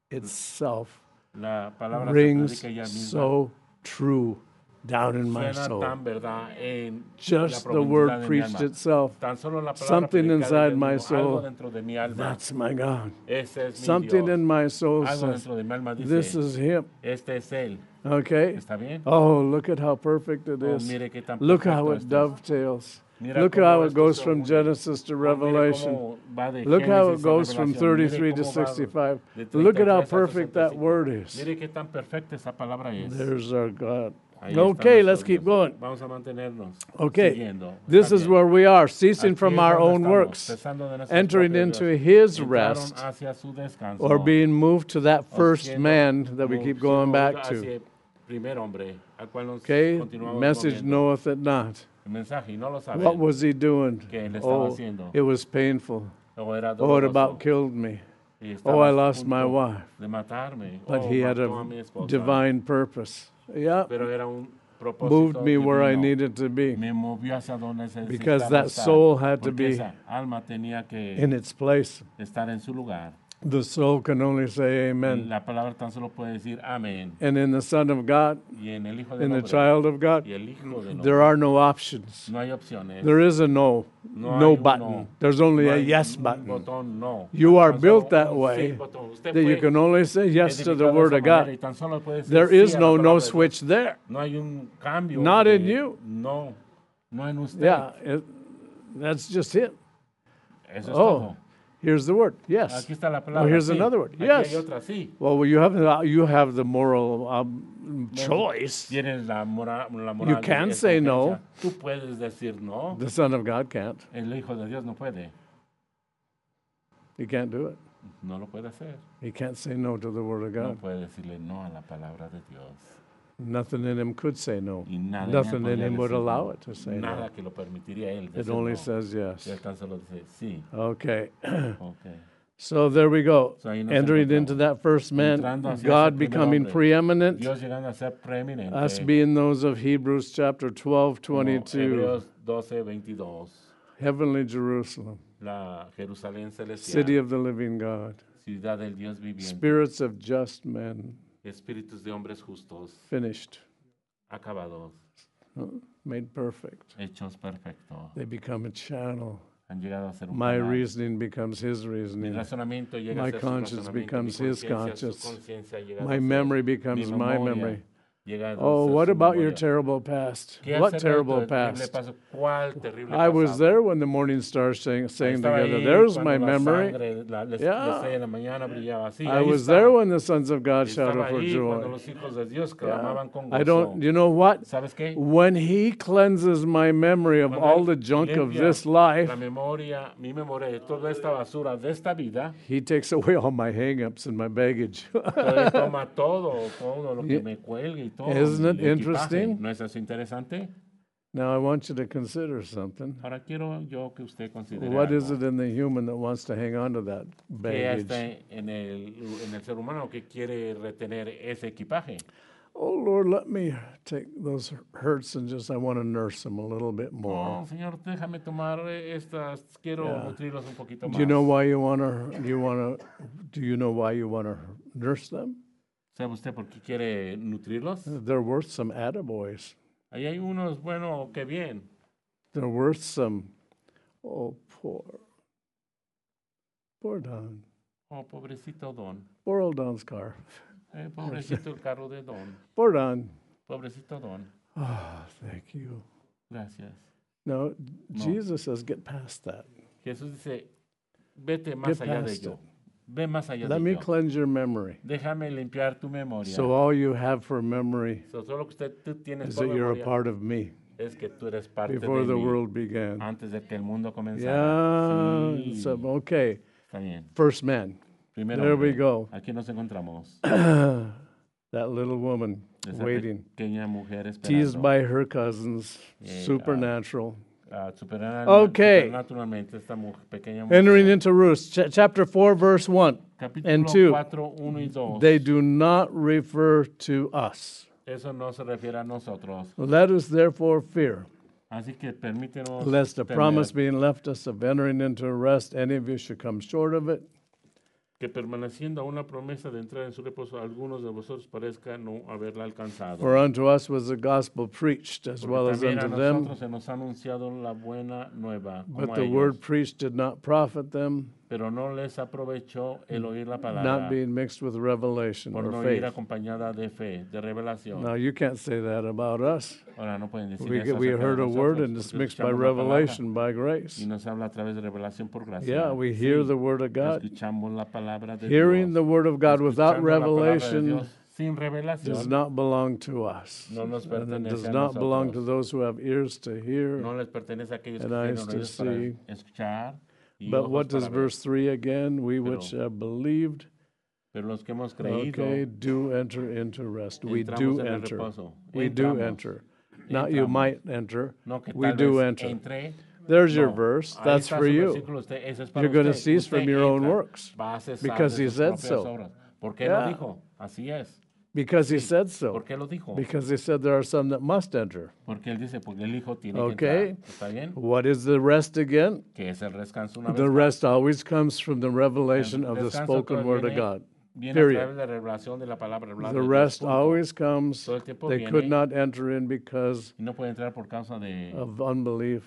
[SPEAKER 2] itself
[SPEAKER 1] La palabra se
[SPEAKER 2] rings
[SPEAKER 1] predica ella misma.
[SPEAKER 2] so true down in my
[SPEAKER 1] Suena
[SPEAKER 2] soul.
[SPEAKER 1] tan verdad en
[SPEAKER 2] Just
[SPEAKER 1] la
[SPEAKER 2] the
[SPEAKER 1] profundidad
[SPEAKER 2] word
[SPEAKER 1] de mi
[SPEAKER 2] preached
[SPEAKER 1] alma.
[SPEAKER 2] itself.
[SPEAKER 1] Tan solo la palabra
[SPEAKER 2] Something
[SPEAKER 1] predicada
[SPEAKER 2] inside
[SPEAKER 1] ella
[SPEAKER 2] my
[SPEAKER 1] misma,
[SPEAKER 2] soul.
[SPEAKER 1] algo dentro de mi alma.
[SPEAKER 2] That's my God.
[SPEAKER 1] Ese es mi
[SPEAKER 2] Something
[SPEAKER 1] Dios.
[SPEAKER 2] in my soul
[SPEAKER 1] Algo
[SPEAKER 2] says,
[SPEAKER 1] dentro de mi alma dice,
[SPEAKER 2] this is Him.
[SPEAKER 1] este es Él.
[SPEAKER 2] Okay?
[SPEAKER 1] ¿Está bien?
[SPEAKER 2] Oh, look at how perfect it
[SPEAKER 1] Oh,
[SPEAKER 2] is.
[SPEAKER 1] mire qué tan
[SPEAKER 2] Look
[SPEAKER 1] perfecto
[SPEAKER 2] how it
[SPEAKER 1] esto es.
[SPEAKER 2] dovetails.
[SPEAKER 1] Mira
[SPEAKER 2] Look
[SPEAKER 1] cómo
[SPEAKER 2] how it
[SPEAKER 1] esto
[SPEAKER 2] goes
[SPEAKER 1] se
[SPEAKER 2] from
[SPEAKER 1] une.
[SPEAKER 2] Genesis to
[SPEAKER 1] Oh, mire
[SPEAKER 2] Revelation.
[SPEAKER 1] cómo va de
[SPEAKER 2] Look how it
[SPEAKER 1] Génesis a
[SPEAKER 2] goes from
[SPEAKER 1] Revelación. Mire
[SPEAKER 2] 33 to
[SPEAKER 1] cómo va
[SPEAKER 2] 65.
[SPEAKER 1] de
[SPEAKER 2] Look at how
[SPEAKER 1] 33 a
[SPEAKER 2] perfect that
[SPEAKER 1] 65.
[SPEAKER 2] word is.
[SPEAKER 1] Mire qué tan perfecta esa palabra es.
[SPEAKER 2] There's our God.
[SPEAKER 1] Ahí está
[SPEAKER 2] Okay,
[SPEAKER 1] nuestro
[SPEAKER 2] let's keep
[SPEAKER 1] Dios.
[SPEAKER 2] going.
[SPEAKER 1] Vamos a mantenernos
[SPEAKER 2] Okay,
[SPEAKER 1] siguiendo.
[SPEAKER 2] this
[SPEAKER 1] Está
[SPEAKER 2] is
[SPEAKER 1] bien.
[SPEAKER 2] where we are, ceasing
[SPEAKER 1] Aquí
[SPEAKER 2] from
[SPEAKER 1] es
[SPEAKER 2] our
[SPEAKER 1] donde
[SPEAKER 2] own
[SPEAKER 1] estamos,
[SPEAKER 2] works,
[SPEAKER 1] cesando de nuestras
[SPEAKER 2] entering
[SPEAKER 1] propias
[SPEAKER 2] into
[SPEAKER 1] obras.
[SPEAKER 2] His
[SPEAKER 1] Entraron
[SPEAKER 2] rest,
[SPEAKER 1] hacia su descanso,
[SPEAKER 2] or being moved to that
[SPEAKER 1] o
[SPEAKER 2] first
[SPEAKER 1] siendo
[SPEAKER 2] man that we keep going
[SPEAKER 1] siendo
[SPEAKER 2] back
[SPEAKER 1] movido
[SPEAKER 2] to.
[SPEAKER 1] hacia el primer hombre, al cual nos
[SPEAKER 2] Okay,
[SPEAKER 1] continuamos
[SPEAKER 2] message
[SPEAKER 1] moviendo.
[SPEAKER 2] knoweth it not.
[SPEAKER 1] El mensaje, y no lo saben,
[SPEAKER 2] What was he doing?
[SPEAKER 1] que él estaba
[SPEAKER 2] Oh,
[SPEAKER 1] haciendo.
[SPEAKER 2] it was painful.
[SPEAKER 1] O era
[SPEAKER 2] Oh, it
[SPEAKER 1] doloroso,
[SPEAKER 2] about killed me.
[SPEAKER 1] y
[SPEAKER 2] Oh,
[SPEAKER 1] estaba
[SPEAKER 2] I
[SPEAKER 1] a
[SPEAKER 2] lost my
[SPEAKER 1] punto
[SPEAKER 2] wife.
[SPEAKER 1] de matarme.
[SPEAKER 2] But
[SPEAKER 1] Oh,
[SPEAKER 2] he had
[SPEAKER 1] mató a
[SPEAKER 2] a
[SPEAKER 1] mi esposa.
[SPEAKER 2] divine purpose. Yeah,
[SPEAKER 1] Pero era un propósito
[SPEAKER 2] moved me where I
[SPEAKER 1] divino.
[SPEAKER 2] needed to be
[SPEAKER 1] Me movió hacia donde necesitaba
[SPEAKER 2] because that
[SPEAKER 1] estar,
[SPEAKER 2] soul had to
[SPEAKER 1] porque
[SPEAKER 2] be
[SPEAKER 1] esa alma tenía que
[SPEAKER 2] in its place.
[SPEAKER 1] estar en su lugar.
[SPEAKER 2] The soul can only say amen.
[SPEAKER 1] La palabra tan solo puede decir amén.
[SPEAKER 2] And in the Son of God,
[SPEAKER 1] Y en el Hijo del
[SPEAKER 2] in the
[SPEAKER 1] Hombre,
[SPEAKER 2] child of God,
[SPEAKER 1] y el Hijo del
[SPEAKER 2] there
[SPEAKER 1] Hombre,
[SPEAKER 2] are no options.
[SPEAKER 1] no hay opciones.
[SPEAKER 2] There is a no,
[SPEAKER 1] No
[SPEAKER 2] no
[SPEAKER 1] hay un
[SPEAKER 2] button.
[SPEAKER 1] no.
[SPEAKER 2] There's only
[SPEAKER 1] No
[SPEAKER 2] a
[SPEAKER 1] hay
[SPEAKER 2] yes
[SPEAKER 1] un
[SPEAKER 2] button.
[SPEAKER 1] botón no.
[SPEAKER 2] You are
[SPEAKER 1] Tan
[SPEAKER 2] built
[SPEAKER 1] solo
[SPEAKER 2] that
[SPEAKER 1] un
[SPEAKER 2] way
[SPEAKER 1] sí botón. Usted
[SPEAKER 2] that you
[SPEAKER 1] fue
[SPEAKER 2] can only say yes to the
[SPEAKER 1] edificado de
[SPEAKER 2] Word
[SPEAKER 1] esa
[SPEAKER 2] of
[SPEAKER 1] manera
[SPEAKER 2] God.
[SPEAKER 1] y tan solo puede decir
[SPEAKER 2] There
[SPEAKER 1] sí
[SPEAKER 2] is
[SPEAKER 1] a la
[SPEAKER 2] no
[SPEAKER 1] palabra
[SPEAKER 2] no
[SPEAKER 1] de Dios.
[SPEAKER 2] switch there.
[SPEAKER 1] No hay un cambio.
[SPEAKER 2] Not
[SPEAKER 1] de-
[SPEAKER 2] in you.
[SPEAKER 1] No, no en usted.
[SPEAKER 2] Yeah, that's just it.
[SPEAKER 1] Eso es
[SPEAKER 2] Oh,
[SPEAKER 1] todo.
[SPEAKER 2] here's the word. Yes.
[SPEAKER 1] Aquí está la
[SPEAKER 2] Oh,
[SPEAKER 1] palabra.
[SPEAKER 2] here's
[SPEAKER 1] sí.
[SPEAKER 2] another word.
[SPEAKER 1] Aquí
[SPEAKER 2] Yes.
[SPEAKER 1] hay otra sí.
[SPEAKER 2] Well, you have the moral choice.
[SPEAKER 1] Tienes la moral
[SPEAKER 2] You can say no.
[SPEAKER 1] Tú puedes decir no.
[SPEAKER 2] The Son of God can't.
[SPEAKER 1] El Hijo de Dios no puede.
[SPEAKER 2] He can't do it.
[SPEAKER 1] No lo puede hacer.
[SPEAKER 2] He can't say no to the Word of
[SPEAKER 1] No
[SPEAKER 2] God.
[SPEAKER 1] puede decirle no a la palabra de Dios.
[SPEAKER 2] Nothing in him could say no.
[SPEAKER 1] Y nada
[SPEAKER 2] Nothing
[SPEAKER 1] en él
[SPEAKER 2] in him
[SPEAKER 1] podría
[SPEAKER 2] would
[SPEAKER 1] decir
[SPEAKER 2] allow
[SPEAKER 1] no.
[SPEAKER 2] it to say
[SPEAKER 1] Nada
[SPEAKER 2] no.
[SPEAKER 1] que lo permitiría él
[SPEAKER 2] It
[SPEAKER 1] decir
[SPEAKER 2] only
[SPEAKER 1] no.
[SPEAKER 2] says yes.
[SPEAKER 1] Él tan solo dice sí.
[SPEAKER 2] Okay.
[SPEAKER 1] Okay.
[SPEAKER 2] So there we go.
[SPEAKER 1] So ahí nos
[SPEAKER 2] Entering
[SPEAKER 1] encontramos.
[SPEAKER 2] into that first man,
[SPEAKER 1] Entrando hacia
[SPEAKER 2] God
[SPEAKER 1] ese primer
[SPEAKER 2] becoming
[SPEAKER 1] hombre.
[SPEAKER 2] preeminent,
[SPEAKER 1] Dios llegando a ser preeminente.
[SPEAKER 2] us being those of Hebrews chapter 12,
[SPEAKER 1] como
[SPEAKER 2] 22,
[SPEAKER 1] Hebreos 12:22.
[SPEAKER 2] heavenly Jerusalem,
[SPEAKER 1] La Jerusalén celestial.
[SPEAKER 2] city of the living God,
[SPEAKER 1] Ciudad del Dios viviente.
[SPEAKER 2] spirits of just men,
[SPEAKER 1] Espíritus de hombres justos.
[SPEAKER 2] finished,
[SPEAKER 1] Acabados.
[SPEAKER 2] made perfect.
[SPEAKER 1] Hechos perfectos.
[SPEAKER 2] They become a channel.
[SPEAKER 1] Han llegado a ser un
[SPEAKER 2] My
[SPEAKER 1] canal.
[SPEAKER 2] reasoning becomes his
[SPEAKER 1] Mi
[SPEAKER 2] reasoning.
[SPEAKER 1] razonamiento llega
[SPEAKER 2] My
[SPEAKER 1] a ser su
[SPEAKER 2] conscience
[SPEAKER 1] razonamiento.
[SPEAKER 2] becomes
[SPEAKER 1] Mi
[SPEAKER 2] his
[SPEAKER 1] conciencia,
[SPEAKER 2] conscience.
[SPEAKER 1] su conciencia llega a
[SPEAKER 2] My
[SPEAKER 1] ser
[SPEAKER 2] memory
[SPEAKER 1] mi
[SPEAKER 2] becomes my
[SPEAKER 1] memoria.
[SPEAKER 2] memory.
[SPEAKER 1] Llega a
[SPEAKER 2] Oh,
[SPEAKER 1] ser
[SPEAKER 2] what
[SPEAKER 1] su
[SPEAKER 2] about your
[SPEAKER 1] memoria.
[SPEAKER 2] terrible past?
[SPEAKER 1] ¿Qué
[SPEAKER 2] What
[SPEAKER 1] acerca de
[SPEAKER 2] terrible
[SPEAKER 1] tu terrible
[SPEAKER 2] past?
[SPEAKER 1] pasado? ¿Cuál terrible
[SPEAKER 2] I was
[SPEAKER 1] pasado?
[SPEAKER 2] there when the morning stars sang
[SPEAKER 1] Estaba
[SPEAKER 2] together.
[SPEAKER 1] ahí
[SPEAKER 2] There's
[SPEAKER 1] cuando
[SPEAKER 2] my
[SPEAKER 1] la
[SPEAKER 2] memory.
[SPEAKER 1] sangre, la
[SPEAKER 2] Yeah.
[SPEAKER 1] estrella de la mañana brillaba así.
[SPEAKER 2] I
[SPEAKER 1] Ahí
[SPEAKER 2] was
[SPEAKER 1] está.
[SPEAKER 2] there when the sons of God
[SPEAKER 1] Estaba
[SPEAKER 2] shouted for
[SPEAKER 1] ahí cuando
[SPEAKER 2] joy.
[SPEAKER 1] los hijos de Dios
[SPEAKER 2] Yeah.
[SPEAKER 1] clamaban con
[SPEAKER 2] I
[SPEAKER 1] gozo.
[SPEAKER 2] don't, you know what?
[SPEAKER 1] ¿Sabes qué?
[SPEAKER 2] When He cleanses my memory of
[SPEAKER 1] Cuando
[SPEAKER 2] all
[SPEAKER 1] Él
[SPEAKER 2] the junk of
[SPEAKER 1] limpia
[SPEAKER 2] this life,
[SPEAKER 1] la memoria, mi memoria de toda esta basura de esta vida,
[SPEAKER 2] He takes away all my hang-ups and my baggage.
[SPEAKER 1] Él toma todo lo que
[SPEAKER 2] Yeah.
[SPEAKER 1] me cuelgue y todo.
[SPEAKER 2] Isn't it
[SPEAKER 1] el equipaje.
[SPEAKER 2] interesting?
[SPEAKER 1] ¿No es eso interesante?
[SPEAKER 2] Now I want you to consider something.
[SPEAKER 1] Ahora quiero yo que usted considere
[SPEAKER 2] What is
[SPEAKER 1] algo.
[SPEAKER 2] it in the human that wants to hang on to that
[SPEAKER 1] ¿Qué está
[SPEAKER 2] baggage?
[SPEAKER 1] en el ser humano que quiere retener ese equipaje?
[SPEAKER 2] Oh Lord, let me take those hurts and just, I want to nurse them a little bit more.
[SPEAKER 1] Oh, Señor, déjame tomar estas, quiero
[SPEAKER 2] Yeah.
[SPEAKER 1] nutrirlos un poquito más.
[SPEAKER 2] Do you know why you want to, do you know why you want to nurse them?
[SPEAKER 1] ¿Sabe usted por qué quiere nutrirlos?
[SPEAKER 2] They're worth some attaboys.
[SPEAKER 1] Ahí hay unos, bueno, que bien.
[SPEAKER 2] They're worth some. Oh, poor Don.
[SPEAKER 1] Oh, pobrecito Don.
[SPEAKER 2] Poor old Don's car.
[SPEAKER 1] Pobrecito el carro de Don.
[SPEAKER 2] Poor Don.
[SPEAKER 1] Pobrecito Don.
[SPEAKER 2] Oh, thank you.
[SPEAKER 1] Gracias.
[SPEAKER 2] No, Jesus says, get past that.
[SPEAKER 1] Jesús dice, vete más allá de yo. Ve más allá
[SPEAKER 2] Let
[SPEAKER 1] de
[SPEAKER 2] me
[SPEAKER 1] yo.
[SPEAKER 2] cleanse your memory.
[SPEAKER 1] Déjame limpiar tu memoria.
[SPEAKER 2] So all you have for memory
[SPEAKER 1] Solo que tú tienes
[SPEAKER 2] is
[SPEAKER 1] por
[SPEAKER 2] that you're a
[SPEAKER 1] memoria
[SPEAKER 2] part of me
[SPEAKER 1] es que tú eres parte
[SPEAKER 2] before
[SPEAKER 1] de
[SPEAKER 2] the
[SPEAKER 1] mí
[SPEAKER 2] world began.
[SPEAKER 1] antes de que el mundo comenzara.
[SPEAKER 2] Yeah.
[SPEAKER 1] Sí.
[SPEAKER 2] So, okay.
[SPEAKER 1] Está bien.
[SPEAKER 2] First man.
[SPEAKER 1] Primero,
[SPEAKER 2] There we
[SPEAKER 1] hombre,
[SPEAKER 2] go.
[SPEAKER 1] aquí nos encontramos.
[SPEAKER 2] That little woman
[SPEAKER 1] Esa
[SPEAKER 2] waiting,
[SPEAKER 1] pequeña mujer
[SPEAKER 2] teased
[SPEAKER 1] esperando.
[SPEAKER 2] by her cousins,
[SPEAKER 1] Yeah.
[SPEAKER 2] supernatural.
[SPEAKER 1] Okay.
[SPEAKER 2] Okay.
[SPEAKER 1] Naturalmente, esta pequeña mujer.
[SPEAKER 2] Entering into Ruth, chapter 4, verse 1
[SPEAKER 1] Capítulo
[SPEAKER 2] and 2.
[SPEAKER 1] 4, 1 y 2.
[SPEAKER 2] They do not refer to us.
[SPEAKER 1] Eso no se refiere a nosotros.
[SPEAKER 2] Let us therefore fear,
[SPEAKER 1] Así que permítenos
[SPEAKER 2] lest the
[SPEAKER 1] temer
[SPEAKER 2] promise being left us of entering into rest, any of you should come short of it.
[SPEAKER 1] que permaneciendo a una promesa de entrar en su reposo, algunos de vosotros parezca no haberla alcanzado.
[SPEAKER 2] For unto us was the gospel preached, as
[SPEAKER 1] Porque
[SPEAKER 2] well as
[SPEAKER 1] también a
[SPEAKER 2] unto them.
[SPEAKER 1] nosotros se nos ha anunciado la buena nueva, como
[SPEAKER 2] But
[SPEAKER 1] a
[SPEAKER 2] the
[SPEAKER 1] ellos,
[SPEAKER 2] word preached did not profit them,
[SPEAKER 1] pero no les aprovechó el oír la
[SPEAKER 2] not
[SPEAKER 1] palabra
[SPEAKER 2] being mixed with revelation
[SPEAKER 1] por
[SPEAKER 2] or
[SPEAKER 1] no
[SPEAKER 2] faith.
[SPEAKER 1] ir acompañada de fe, de revelación.
[SPEAKER 2] Now, you can't say that about us.
[SPEAKER 1] Ahora no pueden decir
[SPEAKER 2] We,
[SPEAKER 1] eso
[SPEAKER 2] we
[SPEAKER 1] acerca de
[SPEAKER 2] heard a word
[SPEAKER 1] nosotros,
[SPEAKER 2] and it's
[SPEAKER 1] porque
[SPEAKER 2] mixed by
[SPEAKER 1] escuchamos la palabra
[SPEAKER 2] revelation, by grace.
[SPEAKER 1] y nos habla a través de revelación por gracia.
[SPEAKER 2] Yeah, we hear
[SPEAKER 1] Sí,
[SPEAKER 2] the word of God.
[SPEAKER 1] escuchamos la palabra de
[SPEAKER 2] Hearing the
[SPEAKER 1] Dios.
[SPEAKER 2] word of God without
[SPEAKER 1] Escuchando la palabra de
[SPEAKER 2] revelation
[SPEAKER 1] Dios sin
[SPEAKER 2] does
[SPEAKER 1] revelación
[SPEAKER 2] not belong to us.
[SPEAKER 1] no nos
[SPEAKER 2] And it
[SPEAKER 1] pertenece
[SPEAKER 2] does
[SPEAKER 1] a
[SPEAKER 2] not belong to
[SPEAKER 1] nosotros.
[SPEAKER 2] those who have ears to hear.
[SPEAKER 1] No les pertenece a aquellos que
[SPEAKER 2] and
[SPEAKER 1] tienen
[SPEAKER 2] eyes to
[SPEAKER 1] oídos para
[SPEAKER 2] see.
[SPEAKER 1] escuchar y
[SPEAKER 2] But
[SPEAKER 1] ojos
[SPEAKER 2] what does
[SPEAKER 1] para ver.
[SPEAKER 2] verse 3 again? We which have believed,
[SPEAKER 1] Pero los que hemos creído,
[SPEAKER 2] okay, do enter into rest. We
[SPEAKER 1] entramos
[SPEAKER 2] do
[SPEAKER 1] en el
[SPEAKER 2] enter.
[SPEAKER 1] reposo.
[SPEAKER 2] We do
[SPEAKER 1] Entramos.
[SPEAKER 2] enter. Not you
[SPEAKER 1] Entramos.
[SPEAKER 2] might enter.
[SPEAKER 1] No que
[SPEAKER 2] We
[SPEAKER 1] tal
[SPEAKER 2] do
[SPEAKER 1] vez
[SPEAKER 2] enter.
[SPEAKER 1] entre.
[SPEAKER 2] There's your
[SPEAKER 1] No.
[SPEAKER 2] verse.
[SPEAKER 1] Ahí
[SPEAKER 2] That's
[SPEAKER 1] está
[SPEAKER 2] for
[SPEAKER 1] su
[SPEAKER 2] you.
[SPEAKER 1] versículo, ese es para
[SPEAKER 2] You're going to
[SPEAKER 1] usted.
[SPEAKER 2] cease
[SPEAKER 1] Usted
[SPEAKER 2] from your own
[SPEAKER 1] entra,
[SPEAKER 2] works
[SPEAKER 1] va a cesar
[SPEAKER 2] because
[SPEAKER 1] de
[SPEAKER 2] he
[SPEAKER 1] sus
[SPEAKER 2] said
[SPEAKER 1] propias
[SPEAKER 2] so.
[SPEAKER 1] obras. ¿Por qué
[SPEAKER 2] Yeah.
[SPEAKER 1] lo dijo? Así es.
[SPEAKER 2] Because he said so.
[SPEAKER 1] ¿Por qué lo dijo?
[SPEAKER 2] Because he said there are some that must enter.
[SPEAKER 1] Porque él dice, porque el hijo tiene
[SPEAKER 2] Okay.
[SPEAKER 1] que entrar. ¿Está bien?
[SPEAKER 2] What is the rest again?
[SPEAKER 1] Que es el descanso una vez
[SPEAKER 2] The
[SPEAKER 1] más.
[SPEAKER 2] rest always comes from the revelation
[SPEAKER 1] El
[SPEAKER 2] of the
[SPEAKER 1] descanso
[SPEAKER 2] spoken
[SPEAKER 1] todo
[SPEAKER 2] word of
[SPEAKER 1] viene-
[SPEAKER 2] God.
[SPEAKER 1] Viene a
[SPEAKER 2] Period.
[SPEAKER 1] través de la revelación de la palabra hablada
[SPEAKER 2] The
[SPEAKER 1] de Dios,
[SPEAKER 2] rest
[SPEAKER 1] punto.
[SPEAKER 2] always comes.
[SPEAKER 1] Todo el tiempo
[SPEAKER 2] They
[SPEAKER 1] viene
[SPEAKER 2] could not enter in because
[SPEAKER 1] y no puede entrar por causa de
[SPEAKER 2] of unbelief.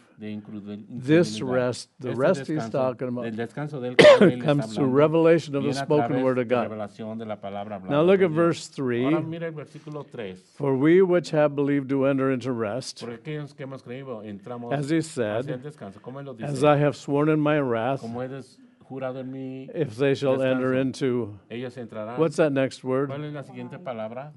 [SPEAKER 2] This
[SPEAKER 1] incredulidad.
[SPEAKER 2] rest, the rest he's talking about,
[SPEAKER 1] el descanso del que él está
[SPEAKER 2] comes through
[SPEAKER 1] hablando,
[SPEAKER 2] revelation of the
[SPEAKER 1] viene a
[SPEAKER 2] spoken
[SPEAKER 1] través
[SPEAKER 2] word of
[SPEAKER 1] de
[SPEAKER 2] God.
[SPEAKER 1] revelación de la palabra hablada
[SPEAKER 2] Now look
[SPEAKER 1] de
[SPEAKER 2] at
[SPEAKER 1] Dios.
[SPEAKER 2] verse 3.
[SPEAKER 1] Ahora mira el versículo 3.
[SPEAKER 2] For we which have believed do enter into rest,
[SPEAKER 1] Porque aquellos que hemos creído entramos
[SPEAKER 2] as he
[SPEAKER 1] hacia el
[SPEAKER 2] said,
[SPEAKER 1] descanso. Como él lo dice,
[SPEAKER 2] as I have sworn in my wrath,
[SPEAKER 1] como he jurado en mi
[SPEAKER 2] if they shall enter
[SPEAKER 1] descanso,
[SPEAKER 2] into,
[SPEAKER 1] ellos entrarán.
[SPEAKER 2] what's that next word?
[SPEAKER 1] ¿Cuál es la siguiente palabra?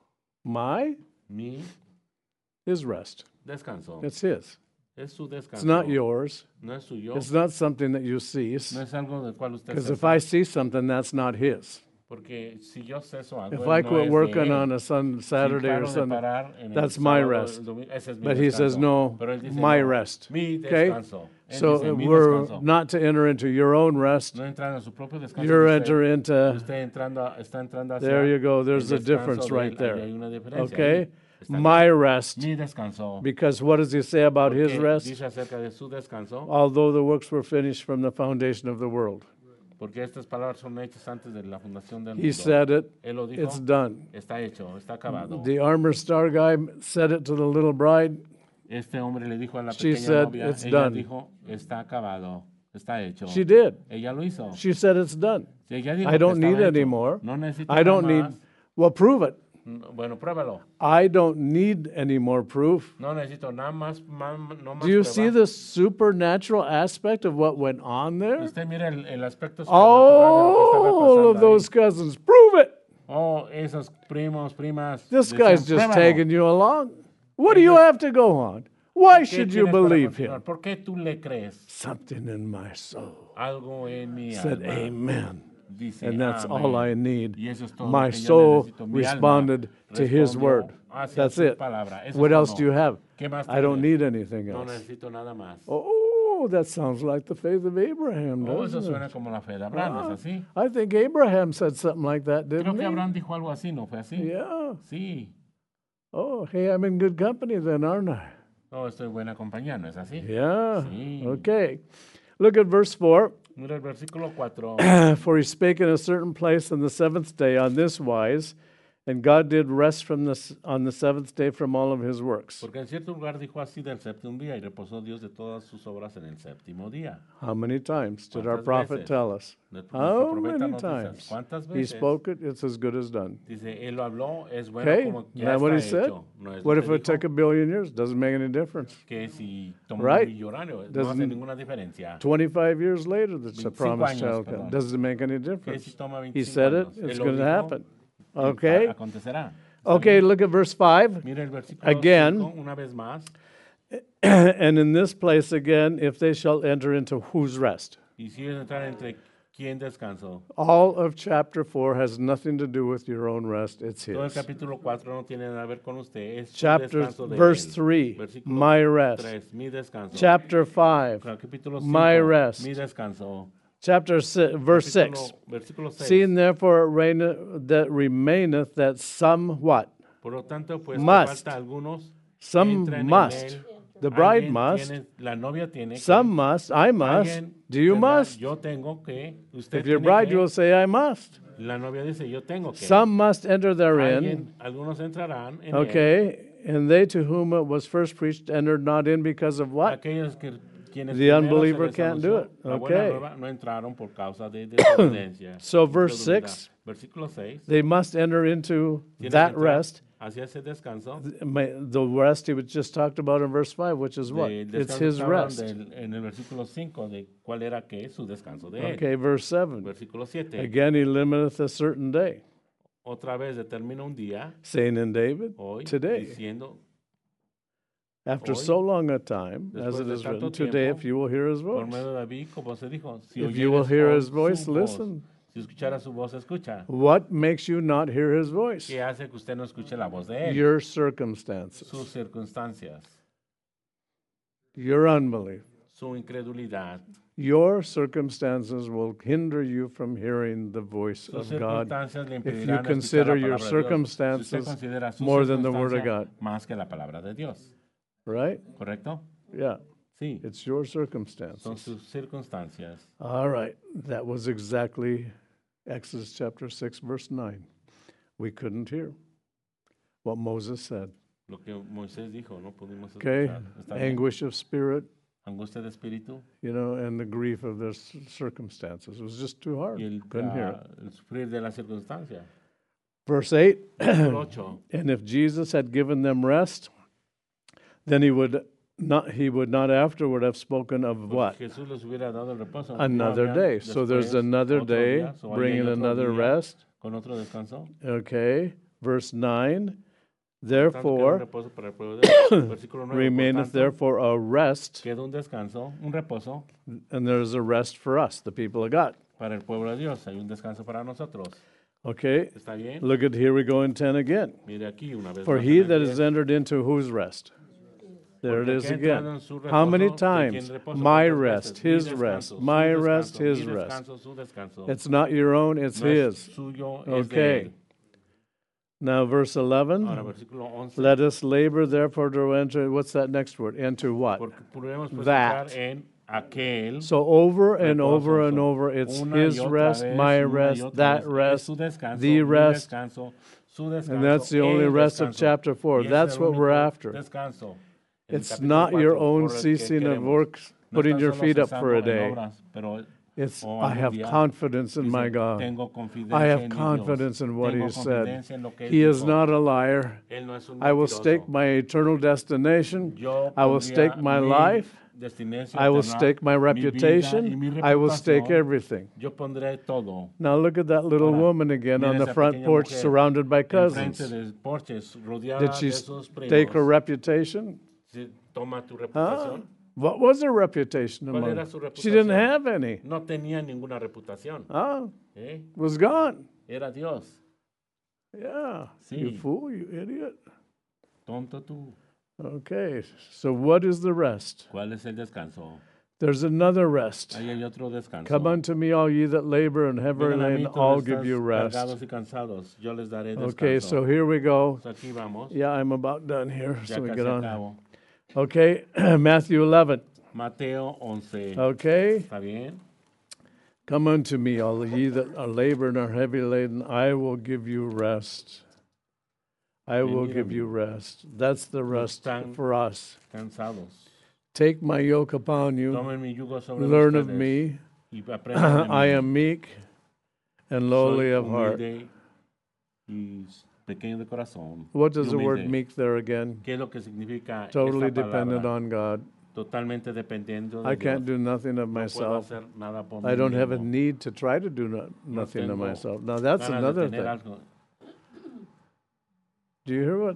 [SPEAKER 2] My?
[SPEAKER 1] Mi
[SPEAKER 2] His rest.
[SPEAKER 1] descanso.
[SPEAKER 2] It's his.
[SPEAKER 1] Es su descanso.
[SPEAKER 2] It's not yours.
[SPEAKER 1] No es suyo.
[SPEAKER 2] It's not something that you cease.
[SPEAKER 1] No es algo del cual usted
[SPEAKER 2] Because if
[SPEAKER 1] cesa.
[SPEAKER 2] I see something, that's not his.
[SPEAKER 1] Porque si yo ceso algo,
[SPEAKER 2] If
[SPEAKER 1] él
[SPEAKER 2] I
[SPEAKER 1] no
[SPEAKER 2] quit
[SPEAKER 1] es de
[SPEAKER 2] working
[SPEAKER 1] él.
[SPEAKER 2] on a Saturday
[SPEAKER 1] Si
[SPEAKER 2] or
[SPEAKER 1] paro de
[SPEAKER 2] Sunday,
[SPEAKER 1] parar en el
[SPEAKER 2] that's my
[SPEAKER 1] sábado,
[SPEAKER 2] rest.
[SPEAKER 1] el domingo, ese es mi
[SPEAKER 2] But he says,
[SPEAKER 1] descanso.
[SPEAKER 2] no,
[SPEAKER 1] Pero él dice,
[SPEAKER 2] my
[SPEAKER 1] no,
[SPEAKER 2] rest.
[SPEAKER 1] mi
[SPEAKER 2] Okay?
[SPEAKER 1] descanso. Él
[SPEAKER 2] So
[SPEAKER 1] dice, mi
[SPEAKER 2] we're
[SPEAKER 1] descanso.
[SPEAKER 2] not to enter into your own rest.
[SPEAKER 1] No entrar en su propio descanso.
[SPEAKER 2] You're
[SPEAKER 1] de usted.
[SPEAKER 2] enter into,
[SPEAKER 1] Usted está entrando hacia
[SPEAKER 2] there you go. There's
[SPEAKER 1] el
[SPEAKER 2] a
[SPEAKER 1] descanso
[SPEAKER 2] difference
[SPEAKER 1] de
[SPEAKER 2] right
[SPEAKER 1] él. Ahí
[SPEAKER 2] there.
[SPEAKER 1] hay una diferencia
[SPEAKER 2] Okay?
[SPEAKER 1] ahí. Está
[SPEAKER 2] My
[SPEAKER 1] bien.
[SPEAKER 2] rest.
[SPEAKER 1] Mi descanso.
[SPEAKER 2] Because what does he say about his
[SPEAKER 1] Porque
[SPEAKER 2] rest?
[SPEAKER 1] dice acerca de su descanso.
[SPEAKER 2] Although the works were finished from the foundation of the world.
[SPEAKER 1] Porque estas palabras son hechas antes de la fundación del
[SPEAKER 2] He
[SPEAKER 1] mundo.
[SPEAKER 2] said it.
[SPEAKER 1] Él lo dijo.
[SPEAKER 2] It's done.
[SPEAKER 1] Está hecho, está acabado.
[SPEAKER 2] The armor star guy said it to the little bride.
[SPEAKER 1] Este hombre le dijo a la
[SPEAKER 2] She
[SPEAKER 1] pequeña
[SPEAKER 2] said,
[SPEAKER 1] novia,
[SPEAKER 2] "It's
[SPEAKER 1] ella
[SPEAKER 2] done."
[SPEAKER 1] dijo, está acabado, está hecho.
[SPEAKER 2] She did.
[SPEAKER 1] Ella lo hizo.
[SPEAKER 2] She said it's done.
[SPEAKER 1] Sí, ella dijo
[SPEAKER 2] I
[SPEAKER 1] que
[SPEAKER 2] don't
[SPEAKER 1] estaba
[SPEAKER 2] need
[SPEAKER 1] hecho.
[SPEAKER 2] any more.
[SPEAKER 1] No necesito
[SPEAKER 2] I don't
[SPEAKER 1] nada
[SPEAKER 2] need,
[SPEAKER 1] más.
[SPEAKER 2] well, prove it.
[SPEAKER 1] Bueno, pruébalo.
[SPEAKER 2] I don't need any more proof.
[SPEAKER 1] No necesito nada más, no más
[SPEAKER 2] Do you
[SPEAKER 1] prueba.
[SPEAKER 2] see the supernatural aspect of what went on there?
[SPEAKER 1] Usted mira el aspecto sobrenatural de lo que estaba
[SPEAKER 2] All
[SPEAKER 1] pasando
[SPEAKER 2] of those
[SPEAKER 1] ahí.
[SPEAKER 2] cousins, prove it.
[SPEAKER 1] Oh, esos primos, primas.
[SPEAKER 2] This
[SPEAKER 1] decían,
[SPEAKER 2] guy's just
[SPEAKER 1] "Pruébalo".
[SPEAKER 2] taking you along. What do you have to go on? Why
[SPEAKER 1] ¿Qué
[SPEAKER 2] should you
[SPEAKER 1] tienes para
[SPEAKER 2] believe
[SPEAKER 1] continuar?
[SPEAKER 2] him?
[SPEAKER 1] ¿Por qué tú le crees?
[SPEAKER 2] Something in my soul
[SPEAKER 1] Algo en mi
[SPEAKER 2] said,
[SPEAKER 1] alma
[SPEAKER 2] Amen.
[SPEAKER 1] dice,
[SPEAKER 2] And that's
[SPEAKER 1] "Amén".
[SPEAKER 2] all I need.
[SPEAKER 1] Y eso es todo
[SPEAKER 2] My
[SPEAKER 1] lo que yo
[SPEAKER 2] soul
[SPEAKER 1] necesito. Mi alma
[SPEAKER 2] responded to his
[SPEAKER 1] respondió
[SPEAKER 2] word.
[SPEAKER 1] hacia
[SPEAKER 2] That's
[SPEAKER 1] su
[SPEAKER 2] it.
[SPEAKER 1] palabra. Eso
[SPEAKER 2] What
[SPEAKER 1] es
[SPEAKER 2] else
[SPEAKER 1] todo.
[SPEAKER 2] do you have?
[SPEAKER 1] ¿Qué más
[SPEAKER 2] I don't
[SPEAKER 1] tienes?
[SPEAKER 2] need anything
[SPEAKER 1] No
[SPEAKER 2] else.
[SPEAKER 1] necesito nada más.
[SPEAKER 2] Oh, that sounds like the faith of Abraham,
[SPEAKER 1] Oh, eso
[SPEAKER 2] doesn't
[SPEAKER 1] suena
[SPEAKER 2] it?
[SPEAKER 1] como la fe de Abraham,
[SPEAKER 2] Ah,
[SPEAKER 1] ¿es así?
[SPEAKER 2] I think Abraham said something like that,
[SPEAKER 1] Creo
[SPEAKER 2] didn't
[SPEAKER 1] que
[SPEAKER 2] he?
[SPEAKER 1] Abraham dijo algo así, ¿no fue así?
[SPEAKER 2] Yeah.
[SPEAKER 1] Sí.
[SPEAKER 2] Oh, hey, I'm in good company then, aren't I?
[SPEAKER 1] No, estoy en buena compañía, ¿no es así?
[SPEAKER 2] Yeah.
[SPEAKER 1] Sí.
[SPEAKER 2] Okay. Look at verse 4.
[SPEAKER 1] Mira el versículo 4.
[SPEAKER 2] For he spake in a certain place on the seventh day on this wise, And God did rest on the seventh day from all of his works.
[SPEAKER 1] Porque en cierto lugar dijo así del séptimo día y reposó Dios de todas sus obras en el séptimo día.
[SPEAKER 2] How many times did our
[SPEAKER 1] ¿Cuántas
[SPEAKER 2] prophet
[SPEAKER 1] veces?
[SPEAKER 2] tell us?
[SPEAKER 1] Nuestro
[SPEAKER 2] How
[SPEAKER 1] profeta
[SPEAKER 2] many
[SPEAKER 1] nos dice,
[SPEAKER 2] times?
[SPEAKER 1] ¿cuántas
[SPEAKER 2] He
[SPEAKER 1] veces?
[SPEAKER 2] spoke it, it's as good as done.
[SPEAKER 1] Dice, él lo habló, es bueno
[SPEAKER 2] Okay,
[SPEAKER 1] como
[SPEAKER 2] isn't
[SPEAKER 1] ya
[SPEAKER 2] that what he
[SPEAKER 1] está
[SPEAKER 2] said?
[SPEAKER 1] hecho. No es
[SPEAKER 2] What
[SPEAKER 1] lo
[SPEAKER 2] if
[SPEAKER 1] que
[SPEAKER 2] it took
[SPEAKER 1] dijo,
[SPEAKER 2] a billion years? Doesn't make any difference.
[SPEAKER 1] que si toma
[SPEAKER 2] Right.
[SPEAKER 1] un millonario, no hace
[SPEAKER 2] Doesn't-
[SPEAKER 1] ninguna diferencia.
[SPEAKER 2] 25 years later, that's a
[SPEAKER 1] 25
[SPEAKER 2] promised
[SPEAKER 1] años,
[SPEAKER 2] child.
[SPEAKER 1] perdón.
[SPEAKER 2] Doesn't make any
[SPEAKER 1] Que si
[SPEAKER 2] difference.
[SPEAKER 1] toma
[SPEAKER 2] He
[SPEAKER 1] 25
[SPEAKER 2] said it,
[SPEAKER 1] años. Él
[SPEAKER 2] it's
[SPEAKER 1] lo
[SPEAKER 2] going to
[SPEAKER 1] dijo,
[SPEAKER 2] happen.
[SPEAKER 1] y
[SPEAKER 2] Okay?
[SPEAKER 1] acontecerá. ¿Está
[SPEAKER 2] Okay,
[SPEAKER 1] bien?
[SPEAKER 2] look at verse 5.
[SPEAKER 1] Mira el versículo
[SPEAKER 2] Again.
[SPEAKER 1] 5, una vez más.
[SPEAKER 2] And in this place again, if they shall enter into whose rest?
[SPEAKER 1] Y si ellos entrar entre quién descansó.
[SPEAKER 2] All of chapter 4 has nothing to do with your own rest, it's
[SPEAKER 1] Todo el
[SPEAKER 2] his.
[SPEAKER 1] capítulo 4 no tiene nada que ver con usted. Es su
[SPEAKER 2] Chapter
[SPEAKER 1] descanso de
[SPEAKER 2] verse
[SPEAKER 1] él.
[SPEAKER 2] 3,
[SPEAKER 1] Versículo
[SPEAKER 2] my rest.
[SPEAKER 1] 3, mi descanso.
[SPEAKER 2] Chapter 5,
[SPEAKER 1] Capítulo 5,
[SPEAKER 2] my rest.
[SPEAKER 1] mi descanso.
[SPEAKER 2] chapter 6, verse 6.
[SPEAKER 1] Versículo 6.
[SPEAKER 2] Seeing therefore it that remaineth that some what?
[SPEAKER 1] Por lo tanto, pues
[SPEAKER 2] Must.
[SPEAKER 1] falta algunos.
[SPEAKER 2] Some
[SPEAKER 1] entren en
[SPEAKER 2] must.
[SPEAKER 1] él.
[SPEAKER 2] The bride
[SPEAKER 1] Alguien
[SPEAKER 2] must.
[SPEAKER 1] tiene- la novia tiene que.
[SPEAKER 2] Some must. I must.
[SPEAKER 1] Alguien
[SPEAKER 2] Do you
[SPEAKER 1] tendrá,
[SPEAKER 2] must?
[SPEAKER 1] Yo tengo que. Usted
[SPEAKER 2] If your
[SPEAKER 1] tiene
[SPEAKER 2] bride
[SPEAKER 1] que.
[SPEAKER 2] will say, I must.
[SPEAKER 1] La novia dice, yo tengo que.
[SPEAKER 2] Some must enter therein.
[SPEAKER 1] Algunos entrarán en él.
[SPEAKER 2] Okay. And they to whom it was first preached entered not in because of what?
[SPEAKER 1] Aquellos quienes
[SPEAKER 2] The
[SPEAKER 1] primero
[SPEAKER 2] unbeliever
[SPEAKER 1] se les
[SPEAKER 2] can't do
[SPEAKER 1] anunció
[SPEAKER 2] it.
[SPEAKER 1] la buena
[SPEAKER 2] Okay.
[SPEAKER 1] nueva, no entraron por causa de desobediencia.
[SPEAKER 2] So verse
[SPEAKER 1] Incredulidad.
[SPEAKER 2] 6,
[SPEAKER 1] Versículo 6.
[SPEAKER 2] they must enter into
[SPEAKER 1] Tienes
[SPEAKER 2] that
[SPEAKER 1] que entrar
[SPEAKER 2] rest.
[SPEAKER 1] hacia ese descanso.
[SPEAKER 2] The rest he was just talked about in verse 5, which is what?
[SPEAKER 1] Del
[SPEAKER 2] It's
[SPEAKER 1] descanso
[SPEAKER 2] his
[SPEAKER 1] que hablan
[SPEAKER 2] rest.
[SPEAKER 1] en el versículo 5 de cuál era que es su descanso de él.
[SPEAKER 2] Okay, verse 7.
[SPEAKER 1] Versículo 7.
[SPEAKER 2] Again, he limiteth a certain day,
[SPEAKER 1] Otra vez determina un día,
[SPEAKER 2] saying in David,
[SPEAKER 1] hoy,
[SPEAKER 2] today,
[SPEAKER 1] diciendo,
[SPEAKER 2] after
[SPEAKER 1] hoy,
[SPEAKER 2] so long a time, as
[SPEAKER 1] después
[SPEAKER 2] it
[SPEAKER 1] de
[SPEAKER 2] is
[SPEAKER 1] tanto
[SPEAKER 2] written, today,
[SPEAKER 1] tiempo,
[SPEAKER 2] if you will hear his
[SPEAKER 1] por
[SPEAKER 2] voice.
[SPEAKER 1] medio de David, como se dijo, si
[SPEAKER 2] If you will
[SPEAKER 1] oyeres
[SPEAKER 2] hear
[SPEAKER 1] hoy
[SPEAKER 2] his voice,
[SPEAKER 1] su voz,
[SPEAKER 2] listen.
[SPEAKER 1] si escuchara su voz, escucha.
[SPEAKER 2] What makes you not hear his voice?
[SPEAKER 1] ¿Qué hace que usted no escuche la voz de él?
[SPEAKER 2] Your circumstances,
[SPEAKER 1] Sus circunstancias,
[SPEAKER 2] your unbelief.
[SPEAKER 1] su incredulidad,
[SPEAKER 2] Your circumstances will hinder you from hearing the voice
[SPEAKER 1] sus
[SPEAKER 2] of God
[SPEAKER 1] circunstancias le
[SPEAKER 2] if
[SPEAKER 1] impedirán
[SPEAKER 2] you
[SPEAKER 1] escuchar
[SPEAKER 2] consider
[SPEAKER 1] la
[SPEAKER 2] your
[SPEAKER 1] palabra de Dios. Si usted
[SPEAKER 2] circumstances
[SPEAKER 1] considera su
[SPEAKER 2] more than the Word of
[SPEAKER 1] circunstancia
[SPEAKER 2] God.
[SPEAKER 1] más que la palabra de Dios,
[SPEAKER 2] right?
[SPEAKER 1] ¿correcto?
[SPEAKER 2] Yeah,
[SPEAKER 1] Sí,
[SPEAKER 2] it's your
[SPEAKER 1] son
[SPEAKER 2] circumstances.
[SPEAKER 1] sus circunstancias.
[SPEAKER 2] All right, that was exactly Exodus chapter 6, verse 9. We couldn't hear what Moses said.
[SPEAKER 1] Lo que Moisés dijo, no pudimos
[SPEAKER 2] Okay,
[SPEAKER 1] escuchar. ¿Está bien?
[SPEAKER 2] anguish of spirit,
[SPEAKER 1] Angustia de espíritu
[SPEAKER 2] you know, and the grief of their circumstances. It was just too hard.
[SPEAKER 1] y
[SPEAKER 2] Couldn't hear it.
[SPEAKER 1] el sufrir de la circunstancia.
[SPEAKER 2] Verse 8,
[SPEAKER 1] Versículo 8.
[SPEAKER 2] and if Jesus had given them rest, then he would not afterward have spoken of
[SPEAKER 1] Porque
[SPEAKER 2] what?
[SPEAKER 1] Jesús les hubiera dado el reposo. No
[SPEAKER 2] Another
[SPEAKER 1] habían
[SPEAKER 2] day. So there's
[SPEAKER 1] después
[SPEAKER 2] another
[SPEAKER 1] otro
[SPEAKER 2] day,
[SPEAKER 1] día, so ahí
[SPEAKER 2] bringing
[SPEAKER 1] hay otro
[SPEAKER 2] another
[SPEAKER 1] día
[SPEAKER 2] rest.
[SPEAKER 1] Con otro descanso.
[SPEAKER 2] Okay, verse 9,
[SPEAKER 1] Tanto queda un
[SPEAKER 2] therefore
[SPEAKER 1] reposo para el pueblo de Dios. Versículo 9.
[SPEAKER 2] remaineth therefore a rest,
[SPEAKER 1] Queda un descanso, un reposo
[SPEAKER 2] and there's a rest for us, the people of God.
[SPEAKER 1] para el pueblo de Dios. Hay un descanso para nosotros.
[SPEAKER 2] Okay,
[SPEAKER 1] ¿Está bien?
[SPEAKER 2] look at here we go in 10 again.
[SPEAKER 1] Mire aquí una vez
[SPEAKER 2] For
[SPEAKER 1] más
[SPEAKER 2] he
[SPEAKER 1] en el
[SPEAKER 2] that
[SPEAKER 1] 10.
[SPEAKER 2] is entered into whose rest? There it
[SPEAKER 1] Porque
[SPEAKER 2] is
[SPEAKER 1] el que ha entrado
[SPEAKER 2] again.
[SPEAKER 1] en su
[SPEAKER 2] How many
[SPEAKER 1] reposo, ¿de quién
[SPEAKER 2] times?
[SPEAKER 1] reposo?
[SPEAKER 2] My
[SPEAKER 1] ¿Cuántas
[SPEAKER 2] rest,
[SPEAKER 1] veces? Mi
[SPEAKER 2] his
[SPEAKER 1] descanso,
[SPEAKER 2] rest,
[SPEAKER 1] su
[SPEAKER 2] my
[SPEAKER 1] descanso,
[SPEAKER 2] rest,
[SPEAKER 1] mi
[SPEAKER 2] his rest.
[SPEAKER 1] descanso, su descanso.
[SPEAKER 2] It's not your own, it's
[SPEAKER 1] No es
[SPEAKER 2] his.
[SPEAKER 1] suyo, es de
[SPEAKER 2] Okay.
[SPEAKER 1] él.
[SPEAKER 2] Now, verse
[SPEAKER 1] Ahora,
[SPEAKER 2] 11.
[SPEAKER 1] versículo 11.
[SPEAKER 2] Let us labor therefore to enter. What's that next word? Enter what?
[SPEAKER 1] Porque podemos pues
[SPEAKER 2] That.
[SPEAKER 1] entrar en aquel
[SPEAKER 2] So over and
[SPEAKER 1] reposo.
[SPEAKER 2] over and
[SPEAKER 1] So,
[SPEAKER 2] over, it's
[SPEAKER 1] una y
[SPEAKER 2] his
[SPEAKER 1] otra
[SPEAKER 2] rest,
[SPEAKER 1] vez,
[SPEAKER 2] my
[SPEAKER 1] una y
[SPEAKER 2] rest,
[SPEAKER 1] otra
[SPEAKER 2] that
[SPEAKER 1] vez. Es
[SPEAKER 2] rest,
[SPEAKER 1] su descanso,
[SPEAKER 2] the
[SPEAKER 1] mi
[SPEAKER 2] rest.
[SPEAKER 1] descanso, su descanso,
[SPEAKER 2] And that's the only
[SPEAKER 1] el
[SPEAKER 2] rest of
[SPEAKER 1] descanso.
[SPEAKER 2] chapter 4.
[SPEAKER 1] Y ese
[SPEAKER 2] That's
[SPEAKER 1] es el
[SPEAKER 2] what we're
[SPEAKER 1] único
[SPEAKER 2] after.
[SPEAKER 1] descanso. El
[SPEAKER 2] It's
[SPEAKER 1] capítulo
[SPEAKER 2] not your
[SPEAKER 1] 4,
[SPEAKER 2] own
[SPEAKER 1] por el que
[SPEAKER 2] ceasing of
[SPEAKER 1] queremos.
[SPEAKER 2] work,
[SPEAKER 1] No
[SPEAKER 2] putting
[SPEAKER 1] está
[SPEAKER 2] your
[SPEAKER 1] solo
[SPEAKER 2] feet up for a
[SPEAKER 1] cesando en
[SPEAKER 2] day.
[SPEAKER 1] obras, pero
[SPEAKER 2] It's,
[SPEAKER 1] o
[SPEAKER 2] I
[SPEAKER 1] algún
[SPEAKER 2] have
[SPEAKER 1] día,
[SPEAKER 2] confidence in
[SPEAKER 1] dice,
[SPEAKER 2] my God.
[SPEAKER 1] tengo confidencia
[SPEAKER 2] I have
[SPEAKER 1] en mi
[SPEAKER 2] confidence
[SPEAKER 1] Dios.
[SPEAKER 2] in what
[SPEAKER 1] Tengo
[SPEAKER 2] he said.
[SPEAKER 1] confidencia en lo que él
[SPEAKER 2] He is
[SPEAKER 1] dijo.
[SPEAKER 2] not a liar.
[SPEAKER 1] Él no es un
[SPEAKER 2] I will
[SPEAKER 1] mentiroso.
[SPEAKER 2] stake my eternal destination.
[SPEAKER 1] Yo
[SPEAKER 2] I will
[SPEAKER 1] pondría
[SPEAKER 2] stake my
[SPEAKER 1] mi
[SPEAKER 2] life.
[SPEAKER 1] destinación
[SPEAKER 2] I will
[SPEAKER 1] eterna,
[SPEAKER 2] stake my
[SPEAKER 1] mi vida y
[SPEAKER 2] reputation.
[SPEAKER 1] mi
[SPEAKER 2] I will stake
[SPEAKER 1] reputación.
[SPEAKER 2] everything.
[SPEAKER 1] Yo pondré todo.
[SPEAKER 2] Now look at that little
[SPEAKER 1] Ahora,
[SPEAKER 2] woman again on
[SPEAKER 1] mira
[SPEAKER 2] the
[SPEAKER 1] esa
[SPEAKER 2] front
[SPEAKER 1] pequeña
[SPEAKER 2] porch
[SPEAKER 1] mujer
[SPEAKER 2] surrounded by
[SPEAKER 1] Enfrente
[SPEAKER 2] cousins.
[SPEAKER 1] de porches, rodeada
[SPEAKER 2] Did she
[SPEAKER 1] de sus primos.
[SPEAKER 2] take her reputation?
[SPEAKER 1] Si toma tu
[SPEAKER 2] Huh?
[SPEAKER 1] reputación.
[SPEAKER 2] What was her reputation
[SPEAKER 1] ¿Cuál
[SPEAKER 2] among
[SPEAKER 1] era
[SPEAKER 2] them?
[SPEAKER 1] su
[SPEAKER 2] She didn't
[SPEAKER 1] reputación?
[SPEAKER 2] have any.
[SPEAKER 1] No tenía ninguna reputación.
[SPEAKER 2] Oh,
[SPEAKER 1] ¿eh?
[SPEAKER 2] was gone.
[SPEAKER 1] Era Dios.
[SPEAKER 2] Yeah.
[SPEAKER 1] Sí.
[SPEAKER 2] You fool, you idiot.
[SPEAKER 1] Tonto tú.
[SPEAKER 2] Okay, so what is the rest?
[SPEAKER 1] ¿Cuál es el descanso?
[SPEAKER 2] There's another rest.
[SPEAKER 1] Ahí hay otro descanso.
[SPEAKER 2] Come unto me, all ye that labor and heavy
[SPEAKER 1] Vengan a mí
[SPEAKER 2] laden,
[SPEAKER 1] todos
[SPEAKER 2] I'll
[SPEAKER 1] los
[SPEAKER 2] give you rest.
[SPEAKER 1] cargados y cansados. Yo les daré descanso.
[SPEAKER 2] Okay, so here we go.
[SPEAKER 1] Pues aquí vamos.
[SPEAKER 2] Yeah, I'm about done here,
[SPEAKER 1] Ya
[SPEAKER 2] so we
[SPEAKER 1] casi
[SPEAKER 2] get on.
[SPEAKER 1] acabo.
[SPEAKER 2] Okay, Matthew 11.
[SPEAKER 1] Mateo 11.
[SPEAKER 2] Okay,
[SPEAKER 1] ¿Está bien?
[SPEAKER 2] come unto me, all ye that are labor and are heavy laden, I will give you rest. I will
[SPEAKER 1] Venid a
[SPEAKER 2] give
[SPEAKER 1] mí.
[SPEAKER 2] you rest. That's the rest
[SPEAKER 1] están
[SPEAKER 2] for us.
[SPEAKER 1] cansados.
[SPEAKER 2] Take my yoke upon you.
[SPEAKER 1] Tomen mi yugo sobre
[SPEAKER 2] Learn of
[SPEAKER 1] ustedes
[SPEAKER 2] me.
[SPEAKER 1] y aprendan de
[SPEAKER 2] I
[SPEAKER 1] mí.
[SPEAKER 2] am meek and lowly
[SPEAKER 1] Soy
[SPEAKER 2] of heart.
[SPEAKER 1] humilde y pequeño de corazón.
[SPEAKER 2] What does
[SPEAKER 1] y
[SPEAKER 2] the word
[SPEAKER 1] humilde.
[SPEAKER 2] meek there again?
[SPEAKER 1] ¿Qué es lo que significa
[SPEAKER 2] Totally
[SPEAKER 1] esta
[SPEAKER 2] dependent
[SPEAKER 1] palabra?
[SPEAKER 2] on God.
[SPEAKER 1] Totalmente dependiendo de
[SPEAKER 2] I can't
[SPEAKER 1] Dios.
[SPEAKER 2] do nothing of
[SPEAKER 1] No puedo
[SPEAKER 2] myself.
[SPEAKER 1] hacer nada por
[SPEAKER 2] I
[SPEAKER 1] mí
[SPEAKER 2] don't have a
[SPEAKER 1] mismo.
[SPEAKER 2] need to try to do nothing of
[SPEAKER 1] tengo
[SPEAKER 2] myself. Now that's
[SPEAKER 1] ganas de
[SPEAKER 2] another
[SPEAKER 1] tener
[SPEAKER 2] thing.
[SPEAKER 1] algo.
[SPEAKER 2] Do you hear what?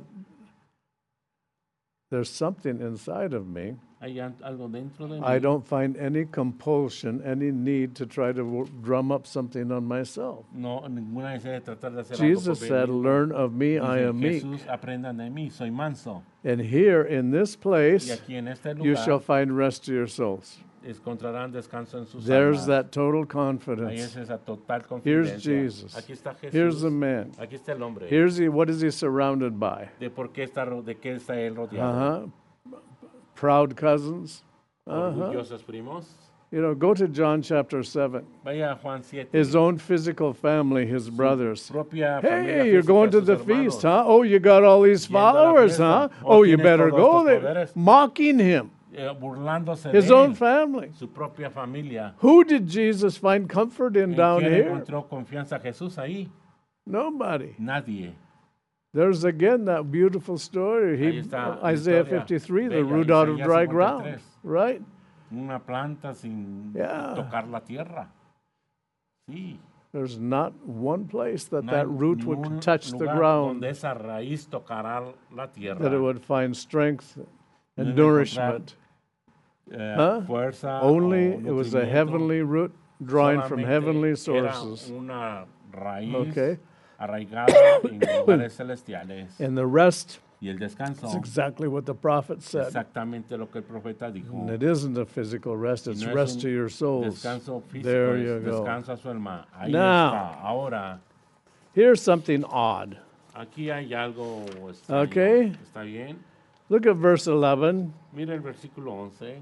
[SPEAKER 2] There's something inside of me.
[SPEAKER 1] Hay algo dentro de mí.
[SPEAKER 2] I don't find any compulsion, any need to try to drum up something on myself.
[SPEAKER 1] No, ninguna necesidad de tratar de hacer
[SPEAKER 2] Jesus
[SPEAKER 1] algo por
[SPEAKER 2] said,
[SPEAKER 1] mí mismo.
[SPEAKER 2] learn of me, I
[SPEAKER 1] Dice,
[SPEAKER 2] am meek.
[SPEAKER 1] Jesús, aprendan de mí, soy manso.
[SPEAKER 2] And here in this
[SPEAKER 1] Y
[SPEAKER 2] place,
[SPEAKER 1] aquí en este
[SPEAKER 2] you shall
[SPEAKER 1] lugar
[SPEAKER 2] find rest to your souls.
[SPEAKER 1] encontrarán descanso en sus
[SPEAKER 2] There's
[SPEAKER 1] almas.
[SPEAKER 2] that total
[SPEAKER 1] Ahí
[SPEAKER 2] confidence.
[SPEAKER 1] es esa total
[SPEAKER 2] Here's
[SPEAKER 1] confidencia.
[SPEAKER 2] Jesus.
[SPEAKER 1] Aquí está Jesús.
[SPEAKER 2] Here's the man.
[SPEAKER 1] Aquí está el hombre.
[SPEAKER 2] What is he surrounded by?
[SPEAKER 1] De qué está él rodeado.
[SPEAKER 2] Uh-huh. Proud cousins. Uh-huh.
[SPEAKER 1] Orgullosos primos.
[SPEAKER 2] You know, go to John chapter 7.
[SPEAKER 1] Vaya a Juan 7.
[SPEAKER 2] His own physical family, his brothers.
[SPEAKER 1] Propia familia
[SPEAKER 2] Hey, you're
[SPEAKER 1] física,
[SPEAKER 2] going to
[SPEAKER 1] sus
[SPEAKER 2] the
[SPEAKER 1] hermanos.
[SPEAKER 2] feast, huh? Oh, you got all these
[SPEAKER 1] Yendo a la
[SPEAKER 2] followers,
[SPEAKER 1] fiesta.
[SPEAKER 2] huh?
[SPEAKER 1] Oh,
[SPEAKER 2] Oh, you
[SPEAKER 1] tienes
[SPEAKER 2] better
[SPEAKER 1] todos
[SPEAKER 2] go
[SPEAKER 1] estos
[SPEAKER 2] there.
[SPEAKER 1] poderes.
[SPEAKER 2] Mocking him.
[SPEAKER 1] Burlándose
[SPEAKER 2] His
[SPEAKER 1] de
[SPEAKER 2] own
[SPEAKER 1] él.
[SPEAKER 2] family.
[SPEAKER 1] Su propia familia.
[SPEAKER 2] Who did Jesus find comfort in
[SPEAKER 1] ¿En
[SPEAKER 2] down
[SPEAKER 1] quién
[SPEAKER 2] here?
[SPEAKER 1] encontró confianza Jesús ahí?
[SPEAKER 2] Nobody.
[SPEAKER 1] Nadie.
[SPEAKER 2] There's again that beautiful story.
[SPEAKER 1] Ahí está la
[SPEAKER 2] Isaiah
[SPEAKER 1] historia
[SPEAKER 2] 53, the
[SPEAKER 1] bella,
[SPEAKER 2] root out of
[SPEAKER 1] Isaías
[SPEAKER 2] dry
[SPEAKER 1] 53.
[SPEAKER 2] ground, right?
[SPEAKER 1] Una planta sin
[SPEAKER 2] Yeah.
[SPEAKER 1] tocar la tierra. Sí.
[SPEAKER 2] There's not one place that
[SPEAKER 1] No
[SPEAKER 2] that
[SPEAKER 1] hay
[SPEAKER 2] root
[SPEAKER 1] ningún
[SPEAKER 2] would touch the
[SPEAKER 1] lugar
[SPEAKER 2] ground,
[SPEAKER 1] donde esa raíz tocará la tierra.
[SPEAKER 2] that it would find strength and
[SPEAKER 1] Debe encontrar,
[SPEAKER 2] nourishment. Huh?
[SPEAKER 1] Fuerza
[SPEAKER 2] Only
[SPEAKER 1] o
[SPEAKER 2] it was a
[SPEAKER 1] nutrimiento.
[SPEAKER 2] heavenly root drawing from
[SPEAKER 1] Solamente
[SPEAKER 2] heavenly
[SPEAKER 1] era
[SPEAKER 2] sources.
[SPEAKER 1] una raíz
[SPEAKER 2] Okay.
[SPEAKER 1] arraigada en lugares celestiales.
[SPEAKER 2] And the rest
[SPEAKER 1] Y el descanso
[SPEAKER 2] is exactly what the prophet said.
[SPEAKER 1] exactamente lo que el profeta dijo.
[SPEAKER 2] And it isn't a physical rest,
[SPEAKER 1] Y
[SPEAKER 2] it's
[SPEAKER 1] no es
[SPEAKER 2] rest
[SPEAKER 1] un
[SPEAKER 2] to your souls.
[SPEAKER 1] descanso físico,
[SPEAKER 2] There
[SPEAKER 1] es
[SPEAKER 2] you go.
[SPEAKER 1] descanso a su alma. Ahí
[SPEAKER 2] Now.
[SPEAKER 1] está. Ahora,
[SPEAKER 2] Here's something odd.
[SPEAKER 1] aquí hay algo extraño.
[SPEAKER 2] Okay.
[SPEAKER 1] ¿Está bien?
[SPEAKER 2] Look at verse 11.
[SPEAKER 1] Mira el versículo 11.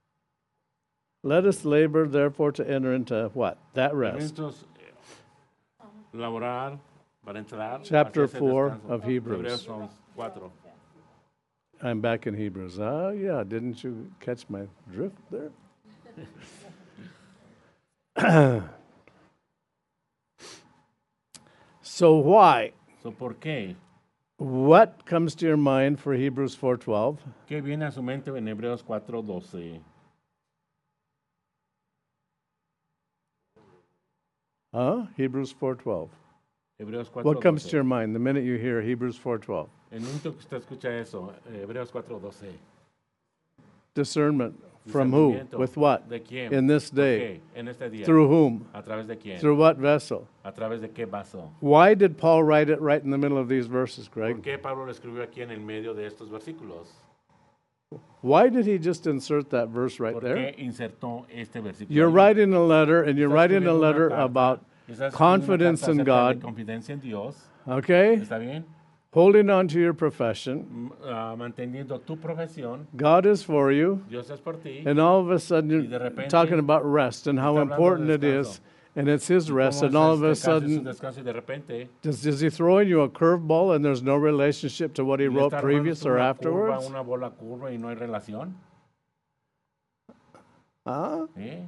[SPEAKER 2] Let us labor, therefore, to enter into what? That rest.
[SPEAKER 1] Nosotros laborar para entrar
[SPEAKER 2] Chapter
[SPEAKER 1] hacia ese
[SPEAKER 2] 4
[SPEAKER 1] descanso.
[SPEAKER 2] of Hebrews.
[SPEAKER 1] Hebreos 4.
[SPEAKER 2] I'm back in Hebrews. Oh, yeah. Didn't you catch my drift there? So why?
[SPEAKER 1] So, ¿por qué?
[SPEAKER 2] What comes to your mind for Hebrews 4:12?
[SPEAKER 1] ¿Qué viene a su mente en Hebreos 4:12?
[SPEAKER 2] Hebrews 4:12.
[SPEAKER 1] Hebreos 4:12.
[SPEAKER 2] What comes to your mind the minute you hear Hebrews 4:12?
[SPEAKER 1] En un momento que usted escucha eso, Hebreos 4:12.
[SPEAKER 2] Discernment from who?
[SPEAKER 1] Discernimiento.
[SPEAKER 2] With what?
[SPEAKER 1] ¿De quién?
[SPEAKER 2] In this
[SPEAKER 1] ¿Por
[SPEAKER 2] day.
[SPEAKER 1] qué? En este día.
[SPEAKER 2] Through whom?
[SPEAKER 1] ¿A través de quién?
[SPEAKER 2] Through what vessel?
[SPEAKER 1] ¿A través de qué vaso?
[SPEAKER 2] Why did Paul write it right in the middle of these verses,
[SPEAKER 1] ¿Por
[SPEAKER 2] Greg?
[SPEAKER 1] qué Pablo lo escribió aquí en el medio de estos versículos?
[SPEAKER 2] Why did he just insert that verse right
[SPEAKER 1] ¿Por
[SPEAKER 2] there?
[SPEAKER 1] qué insertó este versículo?
[SPEAKER 2] You're
[SPEAKER 1] ahí?
[SPEAKER 2] writing a letter, and you're
[SPEAKER 1] Está
[SPEAKER 2] writing a
[SPEAKER 1] escribiendo una
[SPEAKER 2] letter
[SPEAKER 1] carta,
[SPEAKER 2] about
[SPEAKER 1] está escribiendo una
[SPEAKER 2] confidence
[SPEAKER 1] carta
[SPEAKER 2] in
[SPEAKER 1] acerca de
[SPEAKER 2] God,
[SPEAKER 1] confidencia en Dios.
[SPEAKER 2] okay?
[SPEAKER 1] ¿Está bien?
[SPEAKER 2] Holding on to your profession.
[SPEAKER 1] Manteniendo tu profesión.
[SPEAKER 2] God is for you.
[SPEAKER 1] Dios es por ti.
[SPEAKER 2] And all of a sudden,
[SPEAKER 1] Y de
[SPEAKER 2] you're
[SPEAKER 1] repente,
[SPEAKER 2] talking about rest and how
[SPEAKER 1] está hablando de
[SPEAKER 2] important it
[SPEAKER 1] descanso.
[SPEAKER 2] is. And it's His rest.
[SPEAKER 1] ¿Cómo
[SPEAKER 2] And all
[SPEAKER 1] es
[SPEAKER 2] of a
[SPEAKER 1] casi su
[SPEAKER 2] sudden,
[SPEAKER 1] descanso y de repente
[SPEAKER 2] is He throwing you a curveball and there's no relationship to what He
[SPEAKER 1] le
[SPEAKER 2] wrote
[SPEAKER 1] está
[SPEAKER 2] previous
[SPEAKER 1] arrojando
[SPEAKER 2] or
[SPEAKER 1] una
[SPEAKER 2] afterwards?
[SPEAKER 1] curva, una bola curva y no hay relación?
[SPEAKER 2] Huh?
[SPEAKER 1] ¿Eh?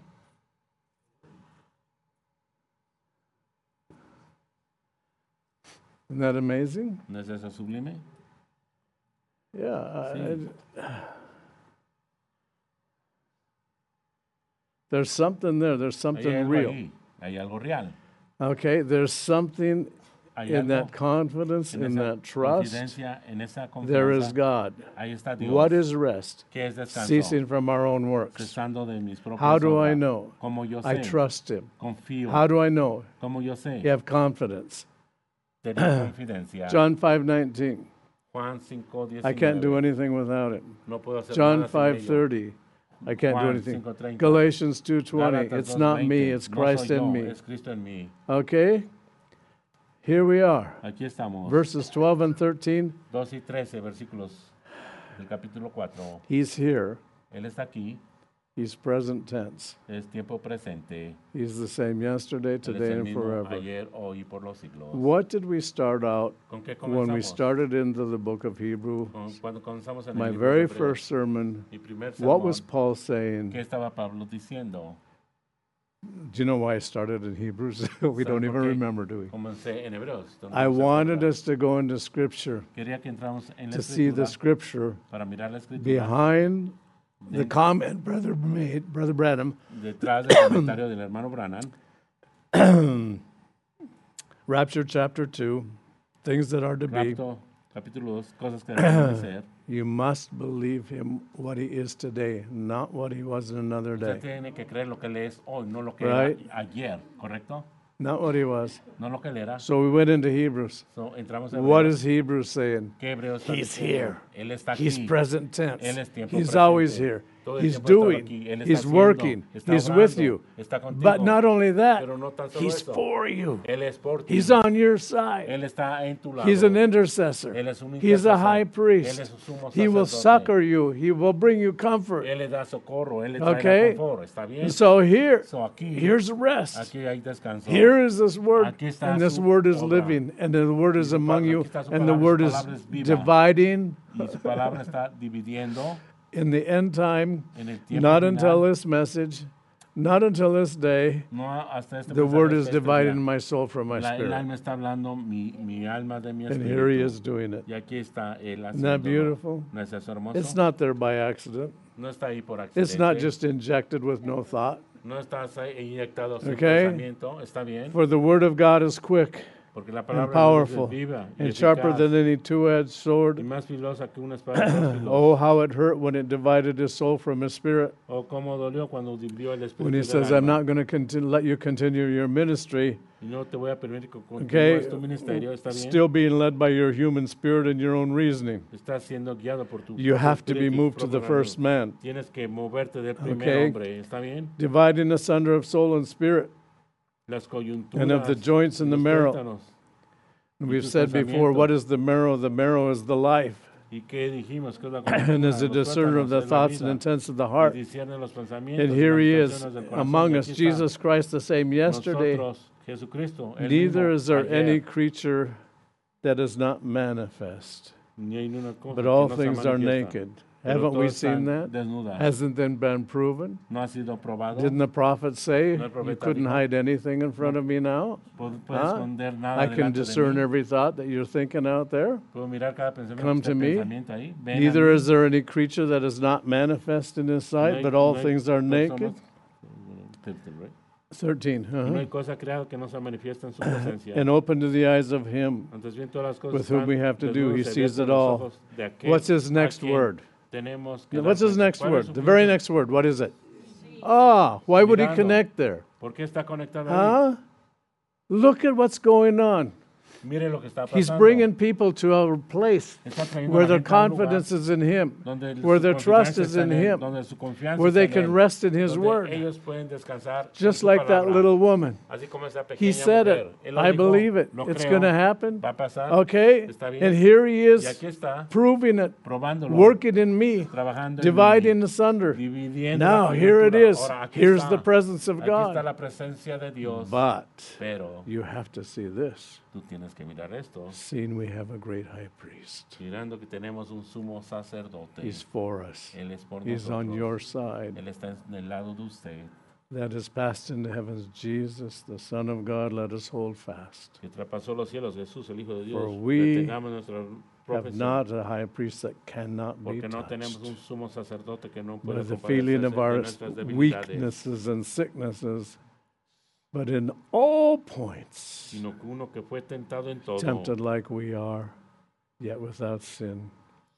[SPEAKER 2] Isn't that amazing?
[SPEAKER 1] ¿No es eso sublime?
[SPEAKER 2] Yeah.
[SPEAKER 1] Sí.
[SPEAKER 2] There's something there. There's
[SPEAKER 1] Hay
[SPEAKER 2] something
[SPEAKER 1] algo
[SPEAKER 2] real.
[SPEAKER 1] ahí, hay algo real.
[SPEAKER 2] Okay, there's something
[SPEAKER 1] Hay
[SPEAKER 2] in
[SPEAKER 1] algo
[SPEAKER 2] that confidence,
[SPEAKER 1] en
[SPEAKER 2] in
[SPEAKER 1] esa
[SPEAKER 2] that trust.
[SPEAKER 1] confidencia, en esa
[SPEAKER 2] There is
[SPEAKER 1] confianza.
[SPEAKER 2] God.
[SPEAKER 1] Ahí está Dios.
[SPEAKER 2] What is rest?
[SPEAKER 1] ¿Qué es descanso?
[SPEAKER 2] Ceasing from our own works.
[SPEAKER 1] Cesando de mis propias
[SPEAKER 2] How do I
[SPEAKER 1] obras.
[SPEAKER 2] know?
[SPEAKER 1] Como yo
[SPEAKER 2] I
[SPEAKER 1] sé,
[SPEAKER 2] trust Him.
[SPEAKER 1] confío.
[SPEAKER 2] How do I know?
[SPEAKER 1] Como yo sé,
[SPEAKER 2] You have confidence.
[SPEAKER 1] tenía confidencia.
[SPEAKER 2] John 5:19.
[SPEAKER 1] Juan 5:19.
[SPEAKER 2] I can't do anything without it.
[SPEAKER 1] No puedo hacer
[SPEAKER 2] John
[SPEAKER 1] nada sin ello.
[SPEAKER 2] 5:30. I can't do
[SPEAKER 1] Juan
[SPEAKER 2] anything.
[SPEAKER 1] 5:30.
[SPEAKER 2] Galatians 2:20.
[SPEAKER 1] Gálatas
[SPEAKER 2] It's not
[SPEAKER 1] 2:20.
[SPEAKER 2] me, it's
[SPEAKER 1] No
[SPEAKER 2] Christ
[SPEAKER 1] soy yo,
[SPEAKER 2] in me.
[SPEAKER 1] es Cristo en mí.
[SPEAKER 2] Okay? Here we are.
[SPEAKER 1] Aquí estamos.
[SPEAKER 2] Verses 12 and 13.
[SPEAKER 1] 2 y 13 versículos del capítulo 4.
[SPEAKER 2] He's here.
[SPEAKER 1] Él está aquí.
[SPEAKER 2] He's present tense.
[SPEAKER 1] Es tiempo presente.
[SPEAKER 2] He's the same yesterday,
[SPEAKER 1] Él es
[SPEAKER 2] today,
[SPEAKER 1] el
[SPEAKER 2] and
[SPEAKER 1] mismo
[SPEAKER 2] forever.
[SPEAKER 1] ayer, hoy y por los siglos.
[SPEAKER 2] What did we start out
[SPEAKER 1] ¿Con qué
[SPEAKER 2] when we
[SPEAKER 1] comenzamos?
[SPEAKER 2] started into the book of Hebrew?
[SPEAKER 1] Cuando comenzamos en
[SPEAKER 2] My
[SPEAKER 1] el libro de
[SPEAKER 2] very
[SPEAKER 1] Hebreos,
[SPEAKER 2] first sermon,
[SPEAKER 1] mi primer
[SPEAKER 2] what
[SPEAKER 1] sermón,
[SPEAKER 2] was Paul
[SPEAKER 1] ¿qué
[SPEAKER 2] saying?
[SPEAKER 1] estaba Pablo diciendo?
[SPEAKER 2] Do you know why I started in Hebrews? We don't
[SPEAKER 1] ¿Saben
[SPEAKER 2] even
[SPEAKER 1] por qué
[SPEAKER 2] remember, do we?
[SPEAKER 1] Comencé en Hebreos. ¿Dónde
[SPEAKER 2] I
[SPEAKER 1] no se
[SPEAKER 2] wanted
[SPEAKER 1] acuerda?
[SPEAKER 2] us to go into Scripture
[SPEAKER 1] Quería que entramos en la
[SPEAKER 2] to see the
[SPEAKER 1] escritura
[SPEAKER 2] Scripture
[SPEAKER 1] para mirar la escritura
[SPEAKER 2] behind the
[SPEAKER 1] Dentro-
[SPEAKER 2] comment Brother made, Brother Branham,
[SPEAKER 1] detrás del comentario del hermano Branham.
[SPEAKER 2] Rapture chapter 2, things that are to be.
[SPEAKER 1] Rapto, capítulo 2, cosas que deben de ser.
[SPEAKER 2] You must believe him what he is today, not what he was in another
[SPEAKER 1] Usted
[SPEAKER 2] day.
[SPEAKER 1] tiene que creer lo que él es hoy, no lo que
[SPEAKER 2] Right.
[SPEAKER 1] era ayer, ¿correcto?
[SPEAKER 2] Not what he was.
[SPEAKER 1] No lo que él era.
[SPEAKER 2] So we went into Hebrews.
[SPEAKER 1] So, entramos en
[SPEAKER 2] What
[SPEAKER 1] Hebreos.
[SPEAKER 2] is Hebrews saying?
[SPEAKER 1] ¿Qué Hebreos está
[SPEAKER 2] He's
[SPEAKER 1] diciendo?
[SPEAKER 2] here.
[SPEAKER 1] Él está
[SPEAKER 2] He's
[SPEAKER 1] aquí.
[SPEAKER 2] present tense.
[SPEAKER 1] Él es tiempo
[SPEAKER 2] He's
[SPEAKER 1] presente.
[SPEAKER 2] always here.
[SPEAKER 1] Todo el
[SPEAKER 2] He's
[SPEAKER 1] tiempo ha estado
[SPEAKER 2] doing.
[SPEAKER 1] aquí. Él está
[SPEAKER 2] He's
[SPEAKER 1] haciendo,
[SPEAKER 2] working.
[SPEAKER 1] está
[SPEAKER 2] He's with
[SPEAKER 1] obrando,
[SPEAKER 2] you.
[SPEAKER 1] está contigo.
[SPEAKER 2] But not only that,
[SPEAKER 1] Pero no tan solo
[SPEAKER 2] he's
[SPEAKER 1] eso.
[SPEAKER 2] for you.
[SPEAKER 1] Él es por ti.
[SPEAKER 2] He's on your side.
[SPEAKER 1] Él está en tu lado.
[SPEAKER 2] He's an intercessor.
[SPEAKER 1] Él es un
[SPEAKER 2] He's a
[SPEAKER 1] intercesor.
[SPEAKER 2] high
[SPEAKER 1] Él
[SPEAKER 2] priest.
[SPEAKER 1] es un sumo
[SPEAKER 2] He will
[SPEAKER 1] sacerdote.
[SPEAKER 2] succor you. He will bring you comfort.
[SPEAKER 1] Él le da socorro. Él le trae
[SPEAKER 2] Okay?
[SPEAKER 1] confort. ¿Está bien?
[SPEAKER 2] And so here,
[SPEAKER 1] So, aquí,
[SPEAKER 2] here's rest.
[SPEAKER 1] aquí hay descanso.
[SPEAKER 2] Here is this word,
[SPEAKER 1] Aquí está
[SPEAKER 2] and this
[SPEAKER 1] su
[SPEAKER 2] word is
[SPEAKER 1] obra.
[SPEAKER 2] living, and the word is
[SPEAKER 1] su
[SPEAKER 2] among
[SPEAKER 1] palabra-
[SPEAKER 2] you,
[SPEAKER 1] aquí está su
[SPEAKER 2] and the
[SPEAKER 1] palabra,
[SPEAKER 2] word
[SPEAKER 1] su
[SPEAKER 2] is
[SPEAKER 1] palabra es viva.
[SPEAKER 2] dividing
[SPEAKER 1] Y su palabra está dividiendo
[SPEAKER 2] in the end time,
[SPEAKER 1] en el tiempo
[SPEAKER 2] not
[SPEAKER 1] final.
[SPEAKER 2] until this message, not until this day.
[SPEAKER 1] No hasta este
[SPEAKER 2] The
[SPEAKER 1] mensaje,
[SPEAKER 2] word is
[SPEAKER 1] hasta este
[SPEAKER 2] dividing
[SPEAKER 1] día.
[SPEAKER 2] my soul from my
[SPEAKER 1] El
[SPEAKER 2] spirit.
[SPEAKER 1] alma está hablando, mi alma de mi
[SPEAKER 2] And
[SPEAKER 1] espíritu.
[SPEAKER 2] here he is doing it.
[SPEAKER 1] Y aquí está él
[SPEAKER 2] Isn't that
[SPEAKER 1] haciéndolo.
[SPEAKER 2] beautiful?
[SPEAKER 1] ¿No es eso hermoso?
[SPEAKER 2] It's not there by accident.
[SPEAKER 1] No está ahí por accidente.
[SPEAKER 2] It's not just injected with no thought.
[SPEAKER 1] No estás ahí inyectado sin
[SPEAKER 2] Okay?
[SPEAKER 1] pensamiento. Está bien.
[SPEAKER 2] For the word of God is quick
[SPEAKER 1] Porque la
[SPEAKER 2] and
[SPEAKER 1] palabra de Dios
[SPEAKER 2] powerful
[SPEAKER 1] es viva y
[SPEAKER 2] and sharper
[SPEAKER 1] eficaz
[SPEAKER 2] than any two-edged
[SPEAKER 1] y
[SPEAKER 2] sword.
[SPEAKER 1] más filosa que una espada de dos filos.
[SPEAKER 2] Oh, how it hurt when it divided his soul from his spirit.
[SPEAKER 1] Oh, cómo dolió cuando dividió el espíritu
[SPEAKER 2] When he
[SPEAKER 1] del
[SPEAKER 2] says,
[SPEAKER 1] alma.
[SPEAKER 2] I'm not going to let you continue your ministry,
[SPEAKER 1] Y no te voy a permitir que
[SPEAKER 2] okay,
[SPEAKER 1] continúes tu ministerio. ¿Está bien?
[SPEAKER 2] still being led by your human spirit and your own reasoning.
[SPEAKER 1] Estás siendo guiado por tu
[SPEAKER 2] You
[SPEAKER 1] propio
[SPEAKER 2] have to be
[SPEAKER 1] espíritu y tu
[SPEAKER 2] moved to the
[SPEAKER 1] propio
[SPEAKER 2] first man.
[SPEAKER 1] Tienes que moverte del primer
[SPEAKER 2] Okay.
[SPEAKER 1] hombre. ¿Está bien?
[SPEAKER 2] Dividing asunder of soul and spirit.
[SPEAKER 1] Las coyunturas
[SPEAKER 2] And of the joints and the
[SPEAKER 1] los
[SPEAKER 2] marrow.
[SPEAKER 1] tuétanos.
[SPEAKER 2] And
[SPEAKER 1] Y
[SPEAKER 2] we've
[SPEAKER 1] tus
[SPEAKER 2] said before,
[SPEAKER 1] pensamientos.
[SPEAKER 2] what is the marrow? The marrow is the life.
[SPEAKER 1] ¿Y qué dijimos? ¿Qué es la
[SPEAKER 2] And
[SPEAKER 1] coyuntura?
[SPEAKER 2] is a
[SPEAKER 1] Los
[SPEAKER 2] discerner of
[SPEAKER 1] tuétanos
[SPEAKER 2] the
[SPEAKER 1] es la
[SPEAKER 2] thoughts and
[SPEAKER 1] vida.
[SPEAKER 2] intents of the
[SPEAKER 1] Y
[SPEAKER 2] heart.
[SPEAKER 1] discierne los pensamientos
[SPEAKER 2] And
[SPEAKER 1] y
[SPEAKER 2] here
[SPEAKER 1] las
[SPEAKER 2] he is
[SPEAKER 1] intenciones del corazón.
[SPEAKER 2] among
[SPEAKER 1] Y
[SPEAKER 2] us,
[SPEAKER 1] aquí está
[SPEAKER 2] Jesus Christ, the same yesterday.
[SPEAKER 1] nosotros, Jesucristo, el
[SPEAKER 2] Neither
[SPEAKER 1] mismo
[SPEAKER 2] is there
[SPEAKER 1] ayer,
[SPEAKER 2] any creature that is not manifest,
[SPEAKER 1] ni hay una cosa
[SPEAKER 2] but
[SPEAKER 1] que
[SPEAKER 2] all
[SPEAKER 1] no se
[SPEAKER 2] things are
[SPEAKER 1] manifiesta.
[SPEAKER 2] naked.
[SPEAKER 1] Pero
[SPEAKER 2] Haven't we
[SPEAKER 1] todas
[SPEAKER 2] seen
[SPEAKER 1] están
[SPEAKER 2] that?
[SPEAKER 1] desnudas.
[SPEAKER 2] Hasn't then been proven?
[SPEAKER 1] No ha sido probado.
[SPEAKER 2] Didn't the prophet say,
[SPEAKER 1] No el profeta
[SPEAKER 2] you couldn't
[SPEAKER 1] dijo,
[SPEAKER 2] hide anything in front of me now?
[SPEAKER 1] Puedes
[SPEAKER 2] Huh?
[SPEAKER 1] esconder nada
[SPEAKER 2] I can
[SPEAKER 1] delante de
[SPEAKER 2] discern
[SPEAKER 1] mí.
[SPEAKER 2] every thought that you're thinking out there.
[SPEAKER 1] Puedo mirar cada pensamiento,
[SPEAKER 2] Come
[SPEAKER 1] cada
[SPEAKER 2] to me.
[SPEAKER 1] pensamiento ahí. Ven a
[SPEAKER 2] Neither
[SPEAKER 1] mí.
[SPEAKER 2] is there any creature that is not manifest in his
[SPEAKER 1] No
[SPEAKER 2] sight,
[SPEAKER 1] hay-
[SPEAKER 2] but all
[SPEAKER 1] no hay
[SPEAKER 2] things are naked.
[SPEAKER 1] personas- right?
[SPEAKER 2] 13.
[SPEAKER 1] Y no
[SPEAKER 2] uh-huh.
[SPEAKER 1] hay cosa creada que no se manifiesta en su presencia.
[SPEAKER 2] And open to the eyes of him.
[SPEAKER 1] Antes bien, todas las cosas
[SPEAKER 2] with whom
[SPEAKER 1] están
[SPEAKER 2] we have to do. He
[SPEAKER 1] desnudas y
[SPEAKER 2] sees
[SPEAKER 1] abiertas
[SPEAKER 2] it
[SPEAKER 1] los
[SPEAKER 2] all.
[SPEAKER 1] ojos de aquel
[SPEAKER 2] What's his
[SPEAKER 1] a
[SPEAKER 2] next
[SPEAKER 1] quien
[SPEAKER 2] word?
[SPEAKER 1] tenemos que dar
[SPEAKER 2] What's his
[SPEAKER 1] cuenta.
[SPEAKER 2] next
[SPEAKER 1] ¿Cuál es
[SPEAKER 2] word?
[SPEAKER 1] su
[SPEAKER 2] The very
[SPEAKER 1] siguiente?
[SPEAKER 2] next word. What is it? Ah, why would he
[SPEAKER 1] Mirando.
[SPEAKER 2] connect there?
[SPEAKER 1] ¿Por qué está conectado ahí?
[SPEAKER 2] Huh? Look at what's going on.
[SPEAKER 1] Mire lo que está
[SPEAKER 2] He's
[SPEAKER 1] pasando.
[SPEAKER 2] bringing people to a place
[SPEAKER 1] Está trayendo
[SPEAKER 2] where
[SPEAKER 1] a la
[SPEAKER 2] their
[SPEAKER 1] gente a un lugar
[SPEAKER 2] confidence is in him,
[SPEAKER 1] donde
[SPEAKER 2] where
[SPEAKER 1] su
[SPEAKER 2] their trust
[SPEAKER 1] confianza
[SPEAKER 2] is
[SPEAKER 1] está
[SPEAKER 2] in
[SPEAKER 1] él,
[SPEAKER 2] him,
[SPEAKER 1] donde su confianza
[SPEAKER 2] where they
[SPEAKER 1] está en
[SPEAKER 2] can
[SPEAKER 1] él,
[SPEAKER 2] rest in his
[SPEAKER 1] donde
[SPEAKER 2] word.
[SPEAKER 1] ellos pueden descansar en
[SPEAKER 2] Just
[SPEAKER 1] su
[SPEAKER 2] like that
[SPEAKER 1] palabra.
[SPEAKER 2] little woman.
[SPEAKER 1] Así como esa
[SPEAKER 2] He
[SPEAKER 1] pequeña
[SPEAKER 2] said
[SPEAKER 1] mujer.
[SPEAKER 2] it.
[SPEAKER 1] Él lo
[SPEAKER 2] I
[SPEAKER 1] dijo,
[SPEAKER 2] believe it.
[SPEAKER 1] lo
[SPEAKER 2] It's
[SPEAKER 1] creo,
[SPEAKER 2] going to happen.
[SPEAKER 1] va a pasar,
[SPEAKER 2] Okay?
[SPEAKER 1] está bien.
[SPEAKER 2] And here he
[SPEAKER 1] Y
[SPEAKER 2] is
[SPEAKER 1] aquí está,
[SPEAKER 2] proving it,
[SPEAKER 1] probándolo,
[SPEAKER 2] working in me,
[SPEAKER 1] trabajando en
[SPEAKER 2] dividing
[SPEAKER 1] mí,
[SPEAKER 2] asunder.
[SPEAKER 1] dividiendo
[SPEAKER 2] Now,
[SPEAKER 1] la
[SPEAKER 2] here it
[SPEAKER 1] coyuntura.
[SPEAKER 2] is.
[SPEAKER 1] Ahora, aquí
[SPEAKER 2] Here's
[SPEAKER 1] está.
[SPEAKER 2] the presence of
[SPEAKER 1] Aquí está
[SPEAKER 2] God.
[SPEAKER 1] la presencia de Dios.
[SPEAKER 2] But
[SPEAKER 1] Pero
[SPEAKER 2] you have to see this.
[SPEAKER 1] tú tienes que mirar esto,
[SPEAKER 2] Seeing we have a great high priest.
[SPEAKER 1] mirando que tenemos un sumo sacerdote.
[SPEAKER 2] He's for us.
[SPEAKER 1] Él es por
[SPEAKER 2] He's on
[SPEAKER 1] nosotros.
[SPEAKER 2] your side.
[SPEAKER 1] Él está en el lado de usted.
[SPEAKER 2] That has passed into heavens. Jesus, the Son of God, let us hold fast.
[SPEAKER 1] Que traspasó los cielos, Jesús, el Hijo de Dios.
[SPEAKER 2] For we
[SPEAKER 1] Retengamos nuestra
[SPEAKER 2] Have
[SPEAKER 1] profesión,
[SPEAKER 2] not a high priest that cannot be
[SPEAKER 1] porque no tenemos un
[SPEAKER 2] touched
[SPEAKER 1] sumo sacerdote que no puede
[SPEAKER 2] by the feeling
[SPEAKER 1] compadecerse
[SPEAKER 2] of
[SPEAKER 1] de
[SPEAKER 2] our
[SPEAKER 1] nuestras debilidades,
[SPEAKER 2] weaknesses and sicknesses, but in all points
[SPEAKER 1] sino que uno que fue tentado en todo,
[SPEAKER 2] tempted like we are, yet without sin.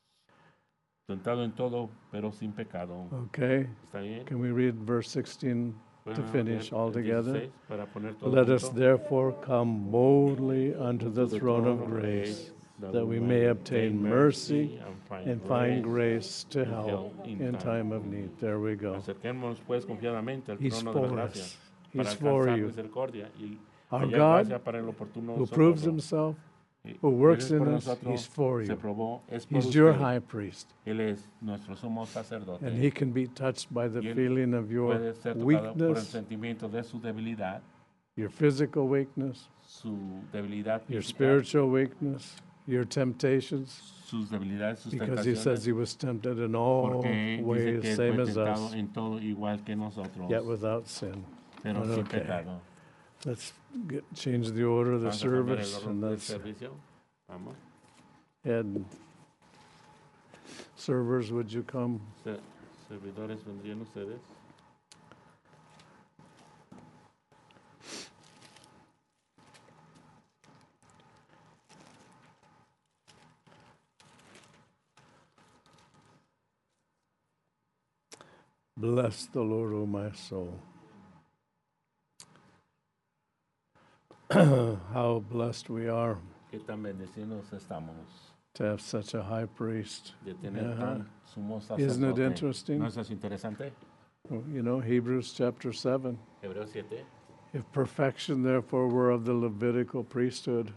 [SPEAKER 1] tentado en todo, pero sin pecado.
[SPEAKER 2] Okay?
[SPEAKER 1] ¿Está bien?
[SPEAKER 2] Can we read verse 16 to
[SPEAKER 1] Bueno,
[SPEAKER 2] finish
[SPEAKER 1] el
[SPEAKER 2] all together?
[SPEAKER 1] 16, para poner todo
[SPEAKER 2] Let us
[SPEAKER 1] junto.
[SPEAKER 2] therefore come boldly unto the throne of grace, that we may obtain mercy and find grace to help in time of need. There we go.
[SPEAKER 1] Acerquémonos pues confiadamente al
[SPEAKER 2] He's
[SPEAKER 1] trono de la
[SPEAKER 2] for
[SPEAKER 1] gracia
[SPEAKER 2] us.
[SPEAKER 1] para
[SPEAKER 2] He's for
[SPEAKER 1] alcanzar
[SPEAKER 2] you.
[SPEAKER 1] misericordia y
[SPEAKER 2] Our
[SPEAKER 1] hallar
[SPEAKER 2] God,
[SPEAKER 1] gracia para el oportuno
[SPEAKER 2] who proves
[SPEAKER 1] socorro.
[SPEAKER 2] himself who works
[SPEAKER 1] Él es
[SPEAKER 2] in
[SPEAKER 1] por
[SPEAKER 2] us,
[SPEAKER 1] nosotros,
[SPEAKER 2] he's for
[SPEAKER 1] se
[SPEAKER 2] you.
[SPEAKER 1] probó, es por
[SPEAKER 2] He's your
[SPEAKER 1] usted.
[SPEAKER 2] high priest.
[SPEAKER 1] Él es nuestro sumo sacerdote.
[SPEAKER 2] And he can be touched by the
[SPEAKER 1] Y él
[SPEAKER 2] feeling of your
[SPEAKER 1] puede ser tocado por el
[SPEAKER 2] weakness,
[SPEAKER 1] sentimiento de su debilidad,
[SPEAKER 2] your physical weakness,
[SPEAKER 1] su debilidad
[SPEAKER 2] your
[SPEAKER 1] física,
[SPEAKER 2] spiritual weakness, your temptations,
[SPEAKER 1] sus debilidades, sus
[SPEAKER 2] because he says
[SPEAKER 1] tentaciones,
[SPEAKER 2] he was tempted in all
[SPEAKER 1] porque dice
[SPEAKER 2] ways,
[SPEAKER 1] que él
[SPEAKER 2] same
[SPEAKER 1] fue
[SPEAKER 2] as
[SPEAKER 1] tentado
[SPEAKER 2] us,
[SPEAKER 1] en todo igual que nosotros,
[SPEAKER 2] yet without sin.
[SPEAKER 1] pero sin
[SPEAKER 2] Okay.
[SPEAKER 1] pecado.
[SPEAKER 2] Let's change the order of the
[SPEAKER 1] Vamos a cambiar el
[SPEAKER 2] service,
[SPEAKER 1] orden
[SPEAKER 2] and
[SPEAKER 1] del
[SPEAKER 2] let's
[SPEAKER 1] servicio. Vamos.
[SPEAKER 2] and servers, would you come?
[SPEAKER 1] Servidores, vendrían ustedes.
[SPEAKER 2] Bless the Lord, O my soul. How blessed we are
[SPEAKER 1] Qué tan bendecidos estamos
[SPEAKER 2] to have such a high priest.
[SPEAKER 1] de tener tan sumo
[SPEAKER 2] Isn't it
[SPEAKER 1] sacerdote.
[SPEAKER 2] interesting?
[SPEAKER 1] ¿No es eso interesante?
[SPEAKER 2] You know, Hebrews chapter 7.
[SPEAKER 1] Hebreos 7.
[SPEAKER 2] If perfection, therefore, were of the Levitical priesthood,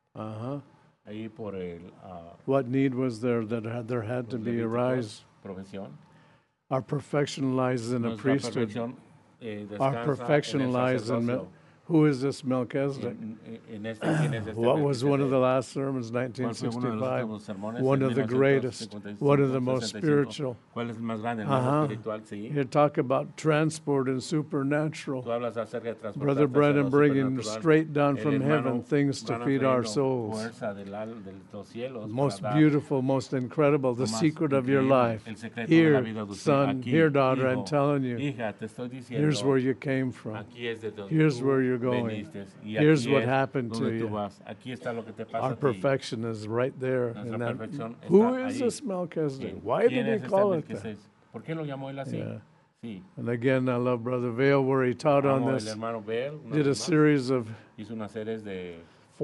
[SPEAKER 1] Ahí por el
[SPEAKER 2] what need was there that there had to be a rise?
[SPEAKER 1] profesión.
[SPEAKER 2] Our perfection lies in a
[SPEAKER 1] Nuestra
[SPEAKER 2] priesthood.
[SPEAKER 1] perfección,
[SPEAKER 2] Our
[SPEAKER 1] descansa
[SPEAKER 2] perfection
[SPEAKER 1] en el
[SPEAKER 2] lies in
[SPEAKER 1] sacerdocio.
[SPEAKER 2] who is this Melchizedek?
[SPEAKER 1] ¿Quién es este
[SPEAKER 2] What was one of the
[SPEAKER 1] Melquisedec?
[SPEAKER 2] last sermons,
[SPEAKER 1] ¿Cuál fue uno de los
[SPEAKER 2] 1965?
[SPEAKER 1] últimos sermones
[SPEAKER 2] One
[SPEAKER 1] en
[SPEAKER 2] of the greatest,
[SPEAKER 1] 1955,
[SPEAKER 2] one of the most
[SPEAKER 1] 65?
[SPEAKER 2] spiritual.
[SPEAKER 1] ¿Cuál es el más grande, el más espiritual? Sí.
[SPEAKER 2] You talk about transport and supernatural.
[SPEAKER 1] Tú hablas acerca de transportarte
[SPEAKER 2] Brother
[SPEAKER 1] hacia
[SPEAKER 2] Brennan
[SPEAKER 1] lo
[SPEAKER 2] bringing
[SPEAKER 1] supernatural.
[SPEAKER 2] straight down
[SPEAKER 1] El
[SPEAKER 2] from
[SPEAKER 1] hermano
[SPEAKER 2] heaven things to
[SPEAKER 1] Branham
[SPEAKER 2] feed our
[SPEAKER 1] trayendo
[SPEAKER 2] souls.
[SPEAKER 1] fuerza de los cielos
[SPEAKER 2] Most
[SPEAKER 1] para dar
[SPEAKER 2] beautiful, most incredible, the
[SPEAKER 1] lo más
[SPEAKER 2] secret of your
[SPEAKER 1] increíble,
[SPEAKER 2] life.
[SPEAKER 1] el secreto de la
[SPEAKER 2] Here,
[SPEAKER 1] vida de usted.
[SPEAKER 2] son,
[SPEAKER 1] Aquí,
[SPEAKER 2] here, daughter,
[SPEAKER 1] hijo,
[SPEAKER 2] I'm telling you,
[SPEAKER 1] hija, te estoy diciendo,
[SPEAKER 2] here's where you came from.
[SPEAKER 1] aquí es de donde
[SPEAKER 2] Here's
[SPEAKER 1] tú
[SPEAKER 2] where you're going.
[SPEAKER 1] veniste, y
[SPEAKER 2] Here's
[SPEAKER 1] aquí
[SPEAKER 2] what
[SPEAKER 1] es
[SPEAKER 2] happened to
[SPEAKER 1] donde tú
[SPEAKER 2] you.
[SPEAKER 1] vas. Aquí está lo que te pasa
[SPEAKER 2] Our
[SPEAKER 1] a ti.
[SPEAKER 2] perfection is right there.
[SPEAKER 1] Nuestra
[SPEAKER 2] In that.
[SPEAKER 1] perfección está
[SPEAKER 2] Who is
[SPEAKER 1] ahí.
[SPEAKER 2] this Melchizedek?
[SPEAKER 1] ¿Quién?
[SPEAKER 2] Why
[SPEAKER 1] ¿Quién
[SPEAKER 2] did he
[SPEAKER 1] es este
[SPEAKER 2] call it that?
[SPEAKER 1] Melquisedec? ¿Por qué lo llamó él así?
[SPEAKER 2] Yeah.
[SPEAKER 1] Sí.
[SPEAKER 2] And again, I love Brother Vale where he taught on
[SPEAKER 1] Amo el
[SPEAKER 2] this.
[SPEAKER 1] hermano Bell, una
[SPEAKER 2] Did a
[SPEAKER 1] vez más.
[SPEAKER 2] series of
[SPEAKER 1] Hizo una serie de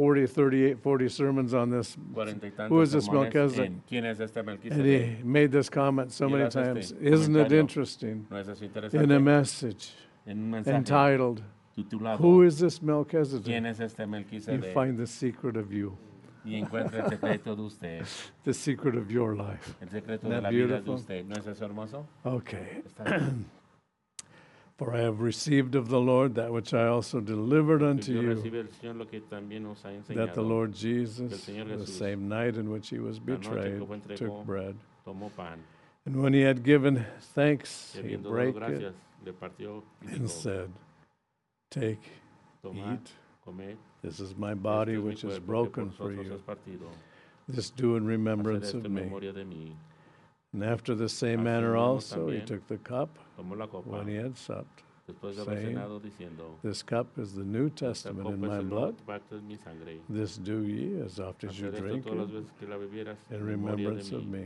[SPEAKER 2] 40 sermons on this.
[SPEAKER 1] 40 y tantos
[SPEAKER 2] Who is this
[SPEAKER 1] sermones
[SPEAKER 2] Melchizedek?
[SPEAKER 1] en ¿Quién es este
[SPEAKER 2] And
[SPEAKER 1] Melquisedec?
[SPEAKER 2] he made this comment so
[SPEAKER 1] Y él
[SPEAKER 2] many
[SPEAKER 1] hace
[SPEAKER 2] times.
[SPEAKER 1] este
[SPEAKER 2] Isn't it
[SPEAKER 1] comentario.
[SPEAKER 2] interesting?
[SPEAKER 1] ¿No es eso
[SPEAKER 2] In
[SPEAKER 1] interesante?
[SPEAKER 2] a message
[SPEAKER 1] En un mensaje
[SPEAKER 2] entitled,
[SPEAKER 1] titulado
[SPEAKER 2] Who is this
[SPEAKER 1] ¿Quién
[SPEAKER 2] Melchizedek?
[SPEAKER 1] es este
[SPEAKER 2] You
[SPEAKER 1] Melquisedec?
[SPEAKER 2] find the secret of you,
[SPEAKER 1] Y encuentra el secreto de usted,
[SPEAKER 2] the secret of your life.
[SPEAKER 1] el secreto
[SPEAKER 2] Isn't
[SPEAKER 1] de
[SPEAKER 2] that
[SPEAKER 1] la vida de
[SPEAKER 2] beautiful?
[SPEAKER 1] usted. ¿No es eso hermoso?
[SPEAKER 2] Okay.
[SPEAKER 1] Está bien.
[SPEAKER 2] For I have received of the Lord that which I also delivered unto
[SPEAKER 1] Yo
[SPEAKER 2] you,
[SPEAKER 1] recibí del Señor lo que también nos ha
[SPEAKER 2] that the
[SPEAKER 1] enseñado.
[SPEAKER 2] Lord Jesus,
[SPEAKER 1] Señor
[SPEAKER 2] the
[SPEAKER 1] Jesús,
[SPEAKER 2] same night in which he was
[SPEAKER 1] La noche que
[SPEAKER 2] betrayed,
[SPEAKER 1] fue entregó,
[SPEAKER 2] took bread.
[SPEAKER 1] Tomó pan,
[SPEAKER 2] And when he had given thanks,
[SPEAKER 1] y
[SPEAKER 2] he
[SPEAKER 1] habiendo dado
[SPEAKER 2] brake it
[SPEAKER 1] gracias, le partió y
[SPEAKER 2] and
[SPEAKER 1] dijo,
[SPEAKER 2] said, Take,
[SPEAKER 1] tomad,
[SPEAKER 2] eat,
[SPEAKER 1] comed,
[SPEAKER 2] this is my
[SPEAKER 1] este
[SPEAKER 2] body
[SPEAKER 1] es mi
[SPEAKER 2] which is
[SPEAKER 1] cuerpo que
[SPEAKER 2] broken
[SPEAKER 1] por
[SPEAKER 2] for
[SPEAKER 1] vosotros
[SPEAKER 2] you.
[SPEAKER 1] es partido.
[SPEAKER 2] This do in
[SPEAKER 1] Haced
[SPEAKER 2] remembrance
[SPEAKER 1] esto
[SPEAKER 2] of
[SPEAKER 1] en
[SPEAKER 2] me.
[SPEAKER 1] memoria de mí.
[SPEAKER 2] And after the same
[SPEAKER 1] Así
[SPEAKER 2] manner
[SPEAKER 1] mismo
[SPEAKER 2] also he
[SPEAKER 1] también
[SPEAKER 2] took the cup
[SPEAKER 1] Tomó la copa,
[SPEAKER 2] when he had supped,
[SPEAKER 1] después de haber
[SPEAKER 2] saying,
[SPEAKER 1] cenado, diciendo,
[SPEAKER 2] This cup is the New
[SPEAKER 1] esta
[SPEAKER 2] Testament in
[SPEAKER 1] copa
[SPEAKER 2] my
[SPEAKER 1] es el
[SPEAKER 2] blood.
[SPEAKER 1] nuevo pacto en mi sangre.
[SPEAKER 2] This do ye as oft as you
[SPEAKER 1] Hacer esto
[SPEAKER 2] drink
[SPEAKER 1] todas las
[SPEAKER 2] it
[SPEAKER 1] veces que la bebieras
[SPEAKER 2] in
[SPEAKER 1] en memoria
[SPEAKER 2] remembrance
[SPEAKER 1] de
[SPEAKER 2] of
[SPEAKER 1] mí.
[SPEAKER 2] me.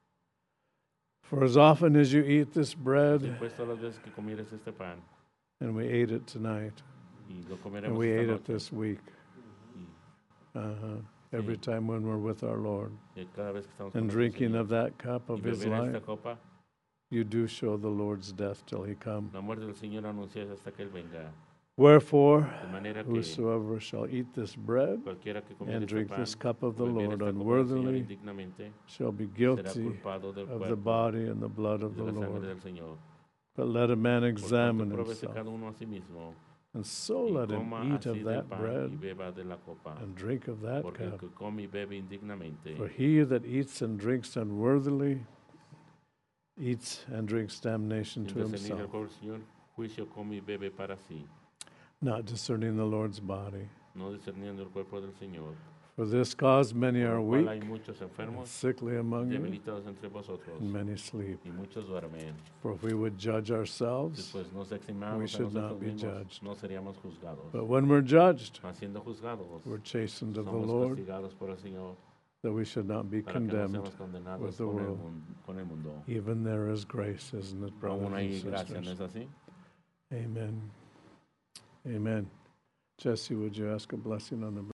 [SPEAKER 2] For as often as you eat this
[SPEAKER 1] Después
[SPEAKER 2] bread,
[SPEAKER 1] todas las veces que comieres este pan,
[SPEAKER 2] and we ate it tonight,
[SPEAKER 1] y lo
[SPEAKER 2] and
[SPEAKER 1] comeremos
[SPEAKER 2] we
[SPEAKER 1] esta
[SPEAKER 2] ate it
[SPEAKER 1] noche,
[SPEAKER 2] this week,
[SPEAKER 1] y
[SPEAKER 2] every
[SPEAKER 1] Sí.
[SPEAKER 2] time when we're with our Lord,
[SPEAKER 1] cada vez que estamos
[SPEAKER 2] and
[SPEAKER 1] con nuestro
[SPEAKER 2] drinking
[SPEAKER 1] Señor,
[SPEAKER 2] of that cup
[SPEAKER 1] y
[SPEAKER 2] of his
[SPEAKER 1] beber esta
[SPEAKER 2] life,
[SPEAKER 1] copa,
[SPEAKER 2] you do show the Lord's death till he come.
[SPEAKER 1] la muerte del Señor anunciada hasta que Él venga.
[SPEAKER 2] Wherefore,
[SPEAKER 1] De manera que
[SPEAKER 2] whosoever shall eat this bread
[SPEAKER 1] cualquiera que comiere
[SPEAKER 2] and
[SPEAKER 1] este
[SPEAKER 2] drink
[SPEAKER 1] pan,
[SPEAKER 2] this cup of the
[SPEAKER 1] o beber
[SPEAKER 2] Lord
[SPEAKER 1] esta copa del Señor
[SPEAKER 2] unworthily
[SPEAKER 1] indignamente,
[SPEAKER 2] shall be
[SPEAKER 1] será
[SPEAKER 2] guilty
[SPEAKER 1] culpado del
[SPEAKER 2] of the
[SPEAKER 1] cuerpo
[SPEAKER 2] body and the blood
[SPEAKER 1] y
[SPEAKER 2] of
[SPEAKER 1] de
[SPEAKER 2] the
[SPEAKER 1] la sangre
[SPEAKER 2] Lord.
[SPEAKER 1] del Señor.
[SPEAKER 2] But let a man
[SPEAKER 1] Por tanto,
[SPEAKER 2] examine
[SPEAKER 1] pruébese
[SPEAKER 2] himself,
[SPEAKER 1] cada uno a sí mismo,
[SPEAKER 2] and so
[SPEAKER 1] y
[SPEAKER 2] let him
[SPEAKER 1] coma
[SPEAKER 2] eat
[SPEAKER 1] así
[SPEAKER 2] of
[SPEAKER 1] del
[SPEAKER 2] that
[SPEAKER 1] pan
[SPEAKER 2] bread
[SPEAKER 1] y beba de la copa,
[SPEAKER 2] and drink of that
[SPEAKER 1] porque el
[SPEAKER 2] cup.
[SPEAKER 1] que come y bebe indignamente,
[SPEAKER 2] For he that eats and drinks unworthily eats and drinks damnation
[SPEAKER 1] sin
[SPEAKER 2] to
[SPEAKER 1] discernir el
[SPEAKER 2] himself,
[SPEAKER 1] cuerpo del Señor, juicio come y bebe para sí,
[SPEAKER 2] not discerning the Lord's body.
[SPEAKER 1] no discerniendo el cuerpo del Señor.
[SPEAKER 2] For this cause many
[SPEAKER 1] Por
[SPEAKER 2] are
[SPEAKER 1] lo cual
[SPEAKER 2] weak
[SPEAKER 1] hay muchos
[SPEAKER 2] and
[SPEAKER 1] enfermos,
[SPEAKER 2] sickly among you,
[SPEAKER 1] debilitados entre vosotros,
[SPEAKER 2] and many sleep.
[SPEAKER 1] y muchos duermen.
[SPEAKER 2] For if we would judge ourselves,
[SPEAKER 1] Después nos
[SPEAKER 2] we
[SPEAKER 1] examinamos a
[SPEAKER 2] should not
[SPEAKER 1] nosotros
[SPEAKER 2] be
[SPEAKER 1] mismos,
[SPEAKER 2] judged.
[SPEAKER 1] no seríamos juzgados.
[SPEAKER 2] But when we're judged,
[SPEAKER 1] Mas siendo juzgados,
[SPEAKER 2] we're chastened of the
[SPEAKER 1] somos
[SPEAKER 2] Lord,
[SPEAKER 1] castigados por el Señor
[SPEAKER 2] that we should not be
[SPEAKER 1] para que no
[SPEAKER 2] condemned.
[SPEAKER 1] seamos condenados
[SPEAKER 2] with the
[SPEAKER 1] con el,
[SPEAKER 2] world.
[SPEAKER 1] con el mundo.
[SPEAKER 2] Even there is grace, isn't it,
[SPEAKER 1] Pero aún
[SPEAKER 2] brothers
[SPEAKER 1] hay
[SPEAKER 2] and
[SPEAKER 1] gracia, ¿no
[SPEAKER 2] sisters?
[SPEAKER 1] es así?
[SPEAKER 2] Amen. Amen. Jesse, would you ask a blessing on the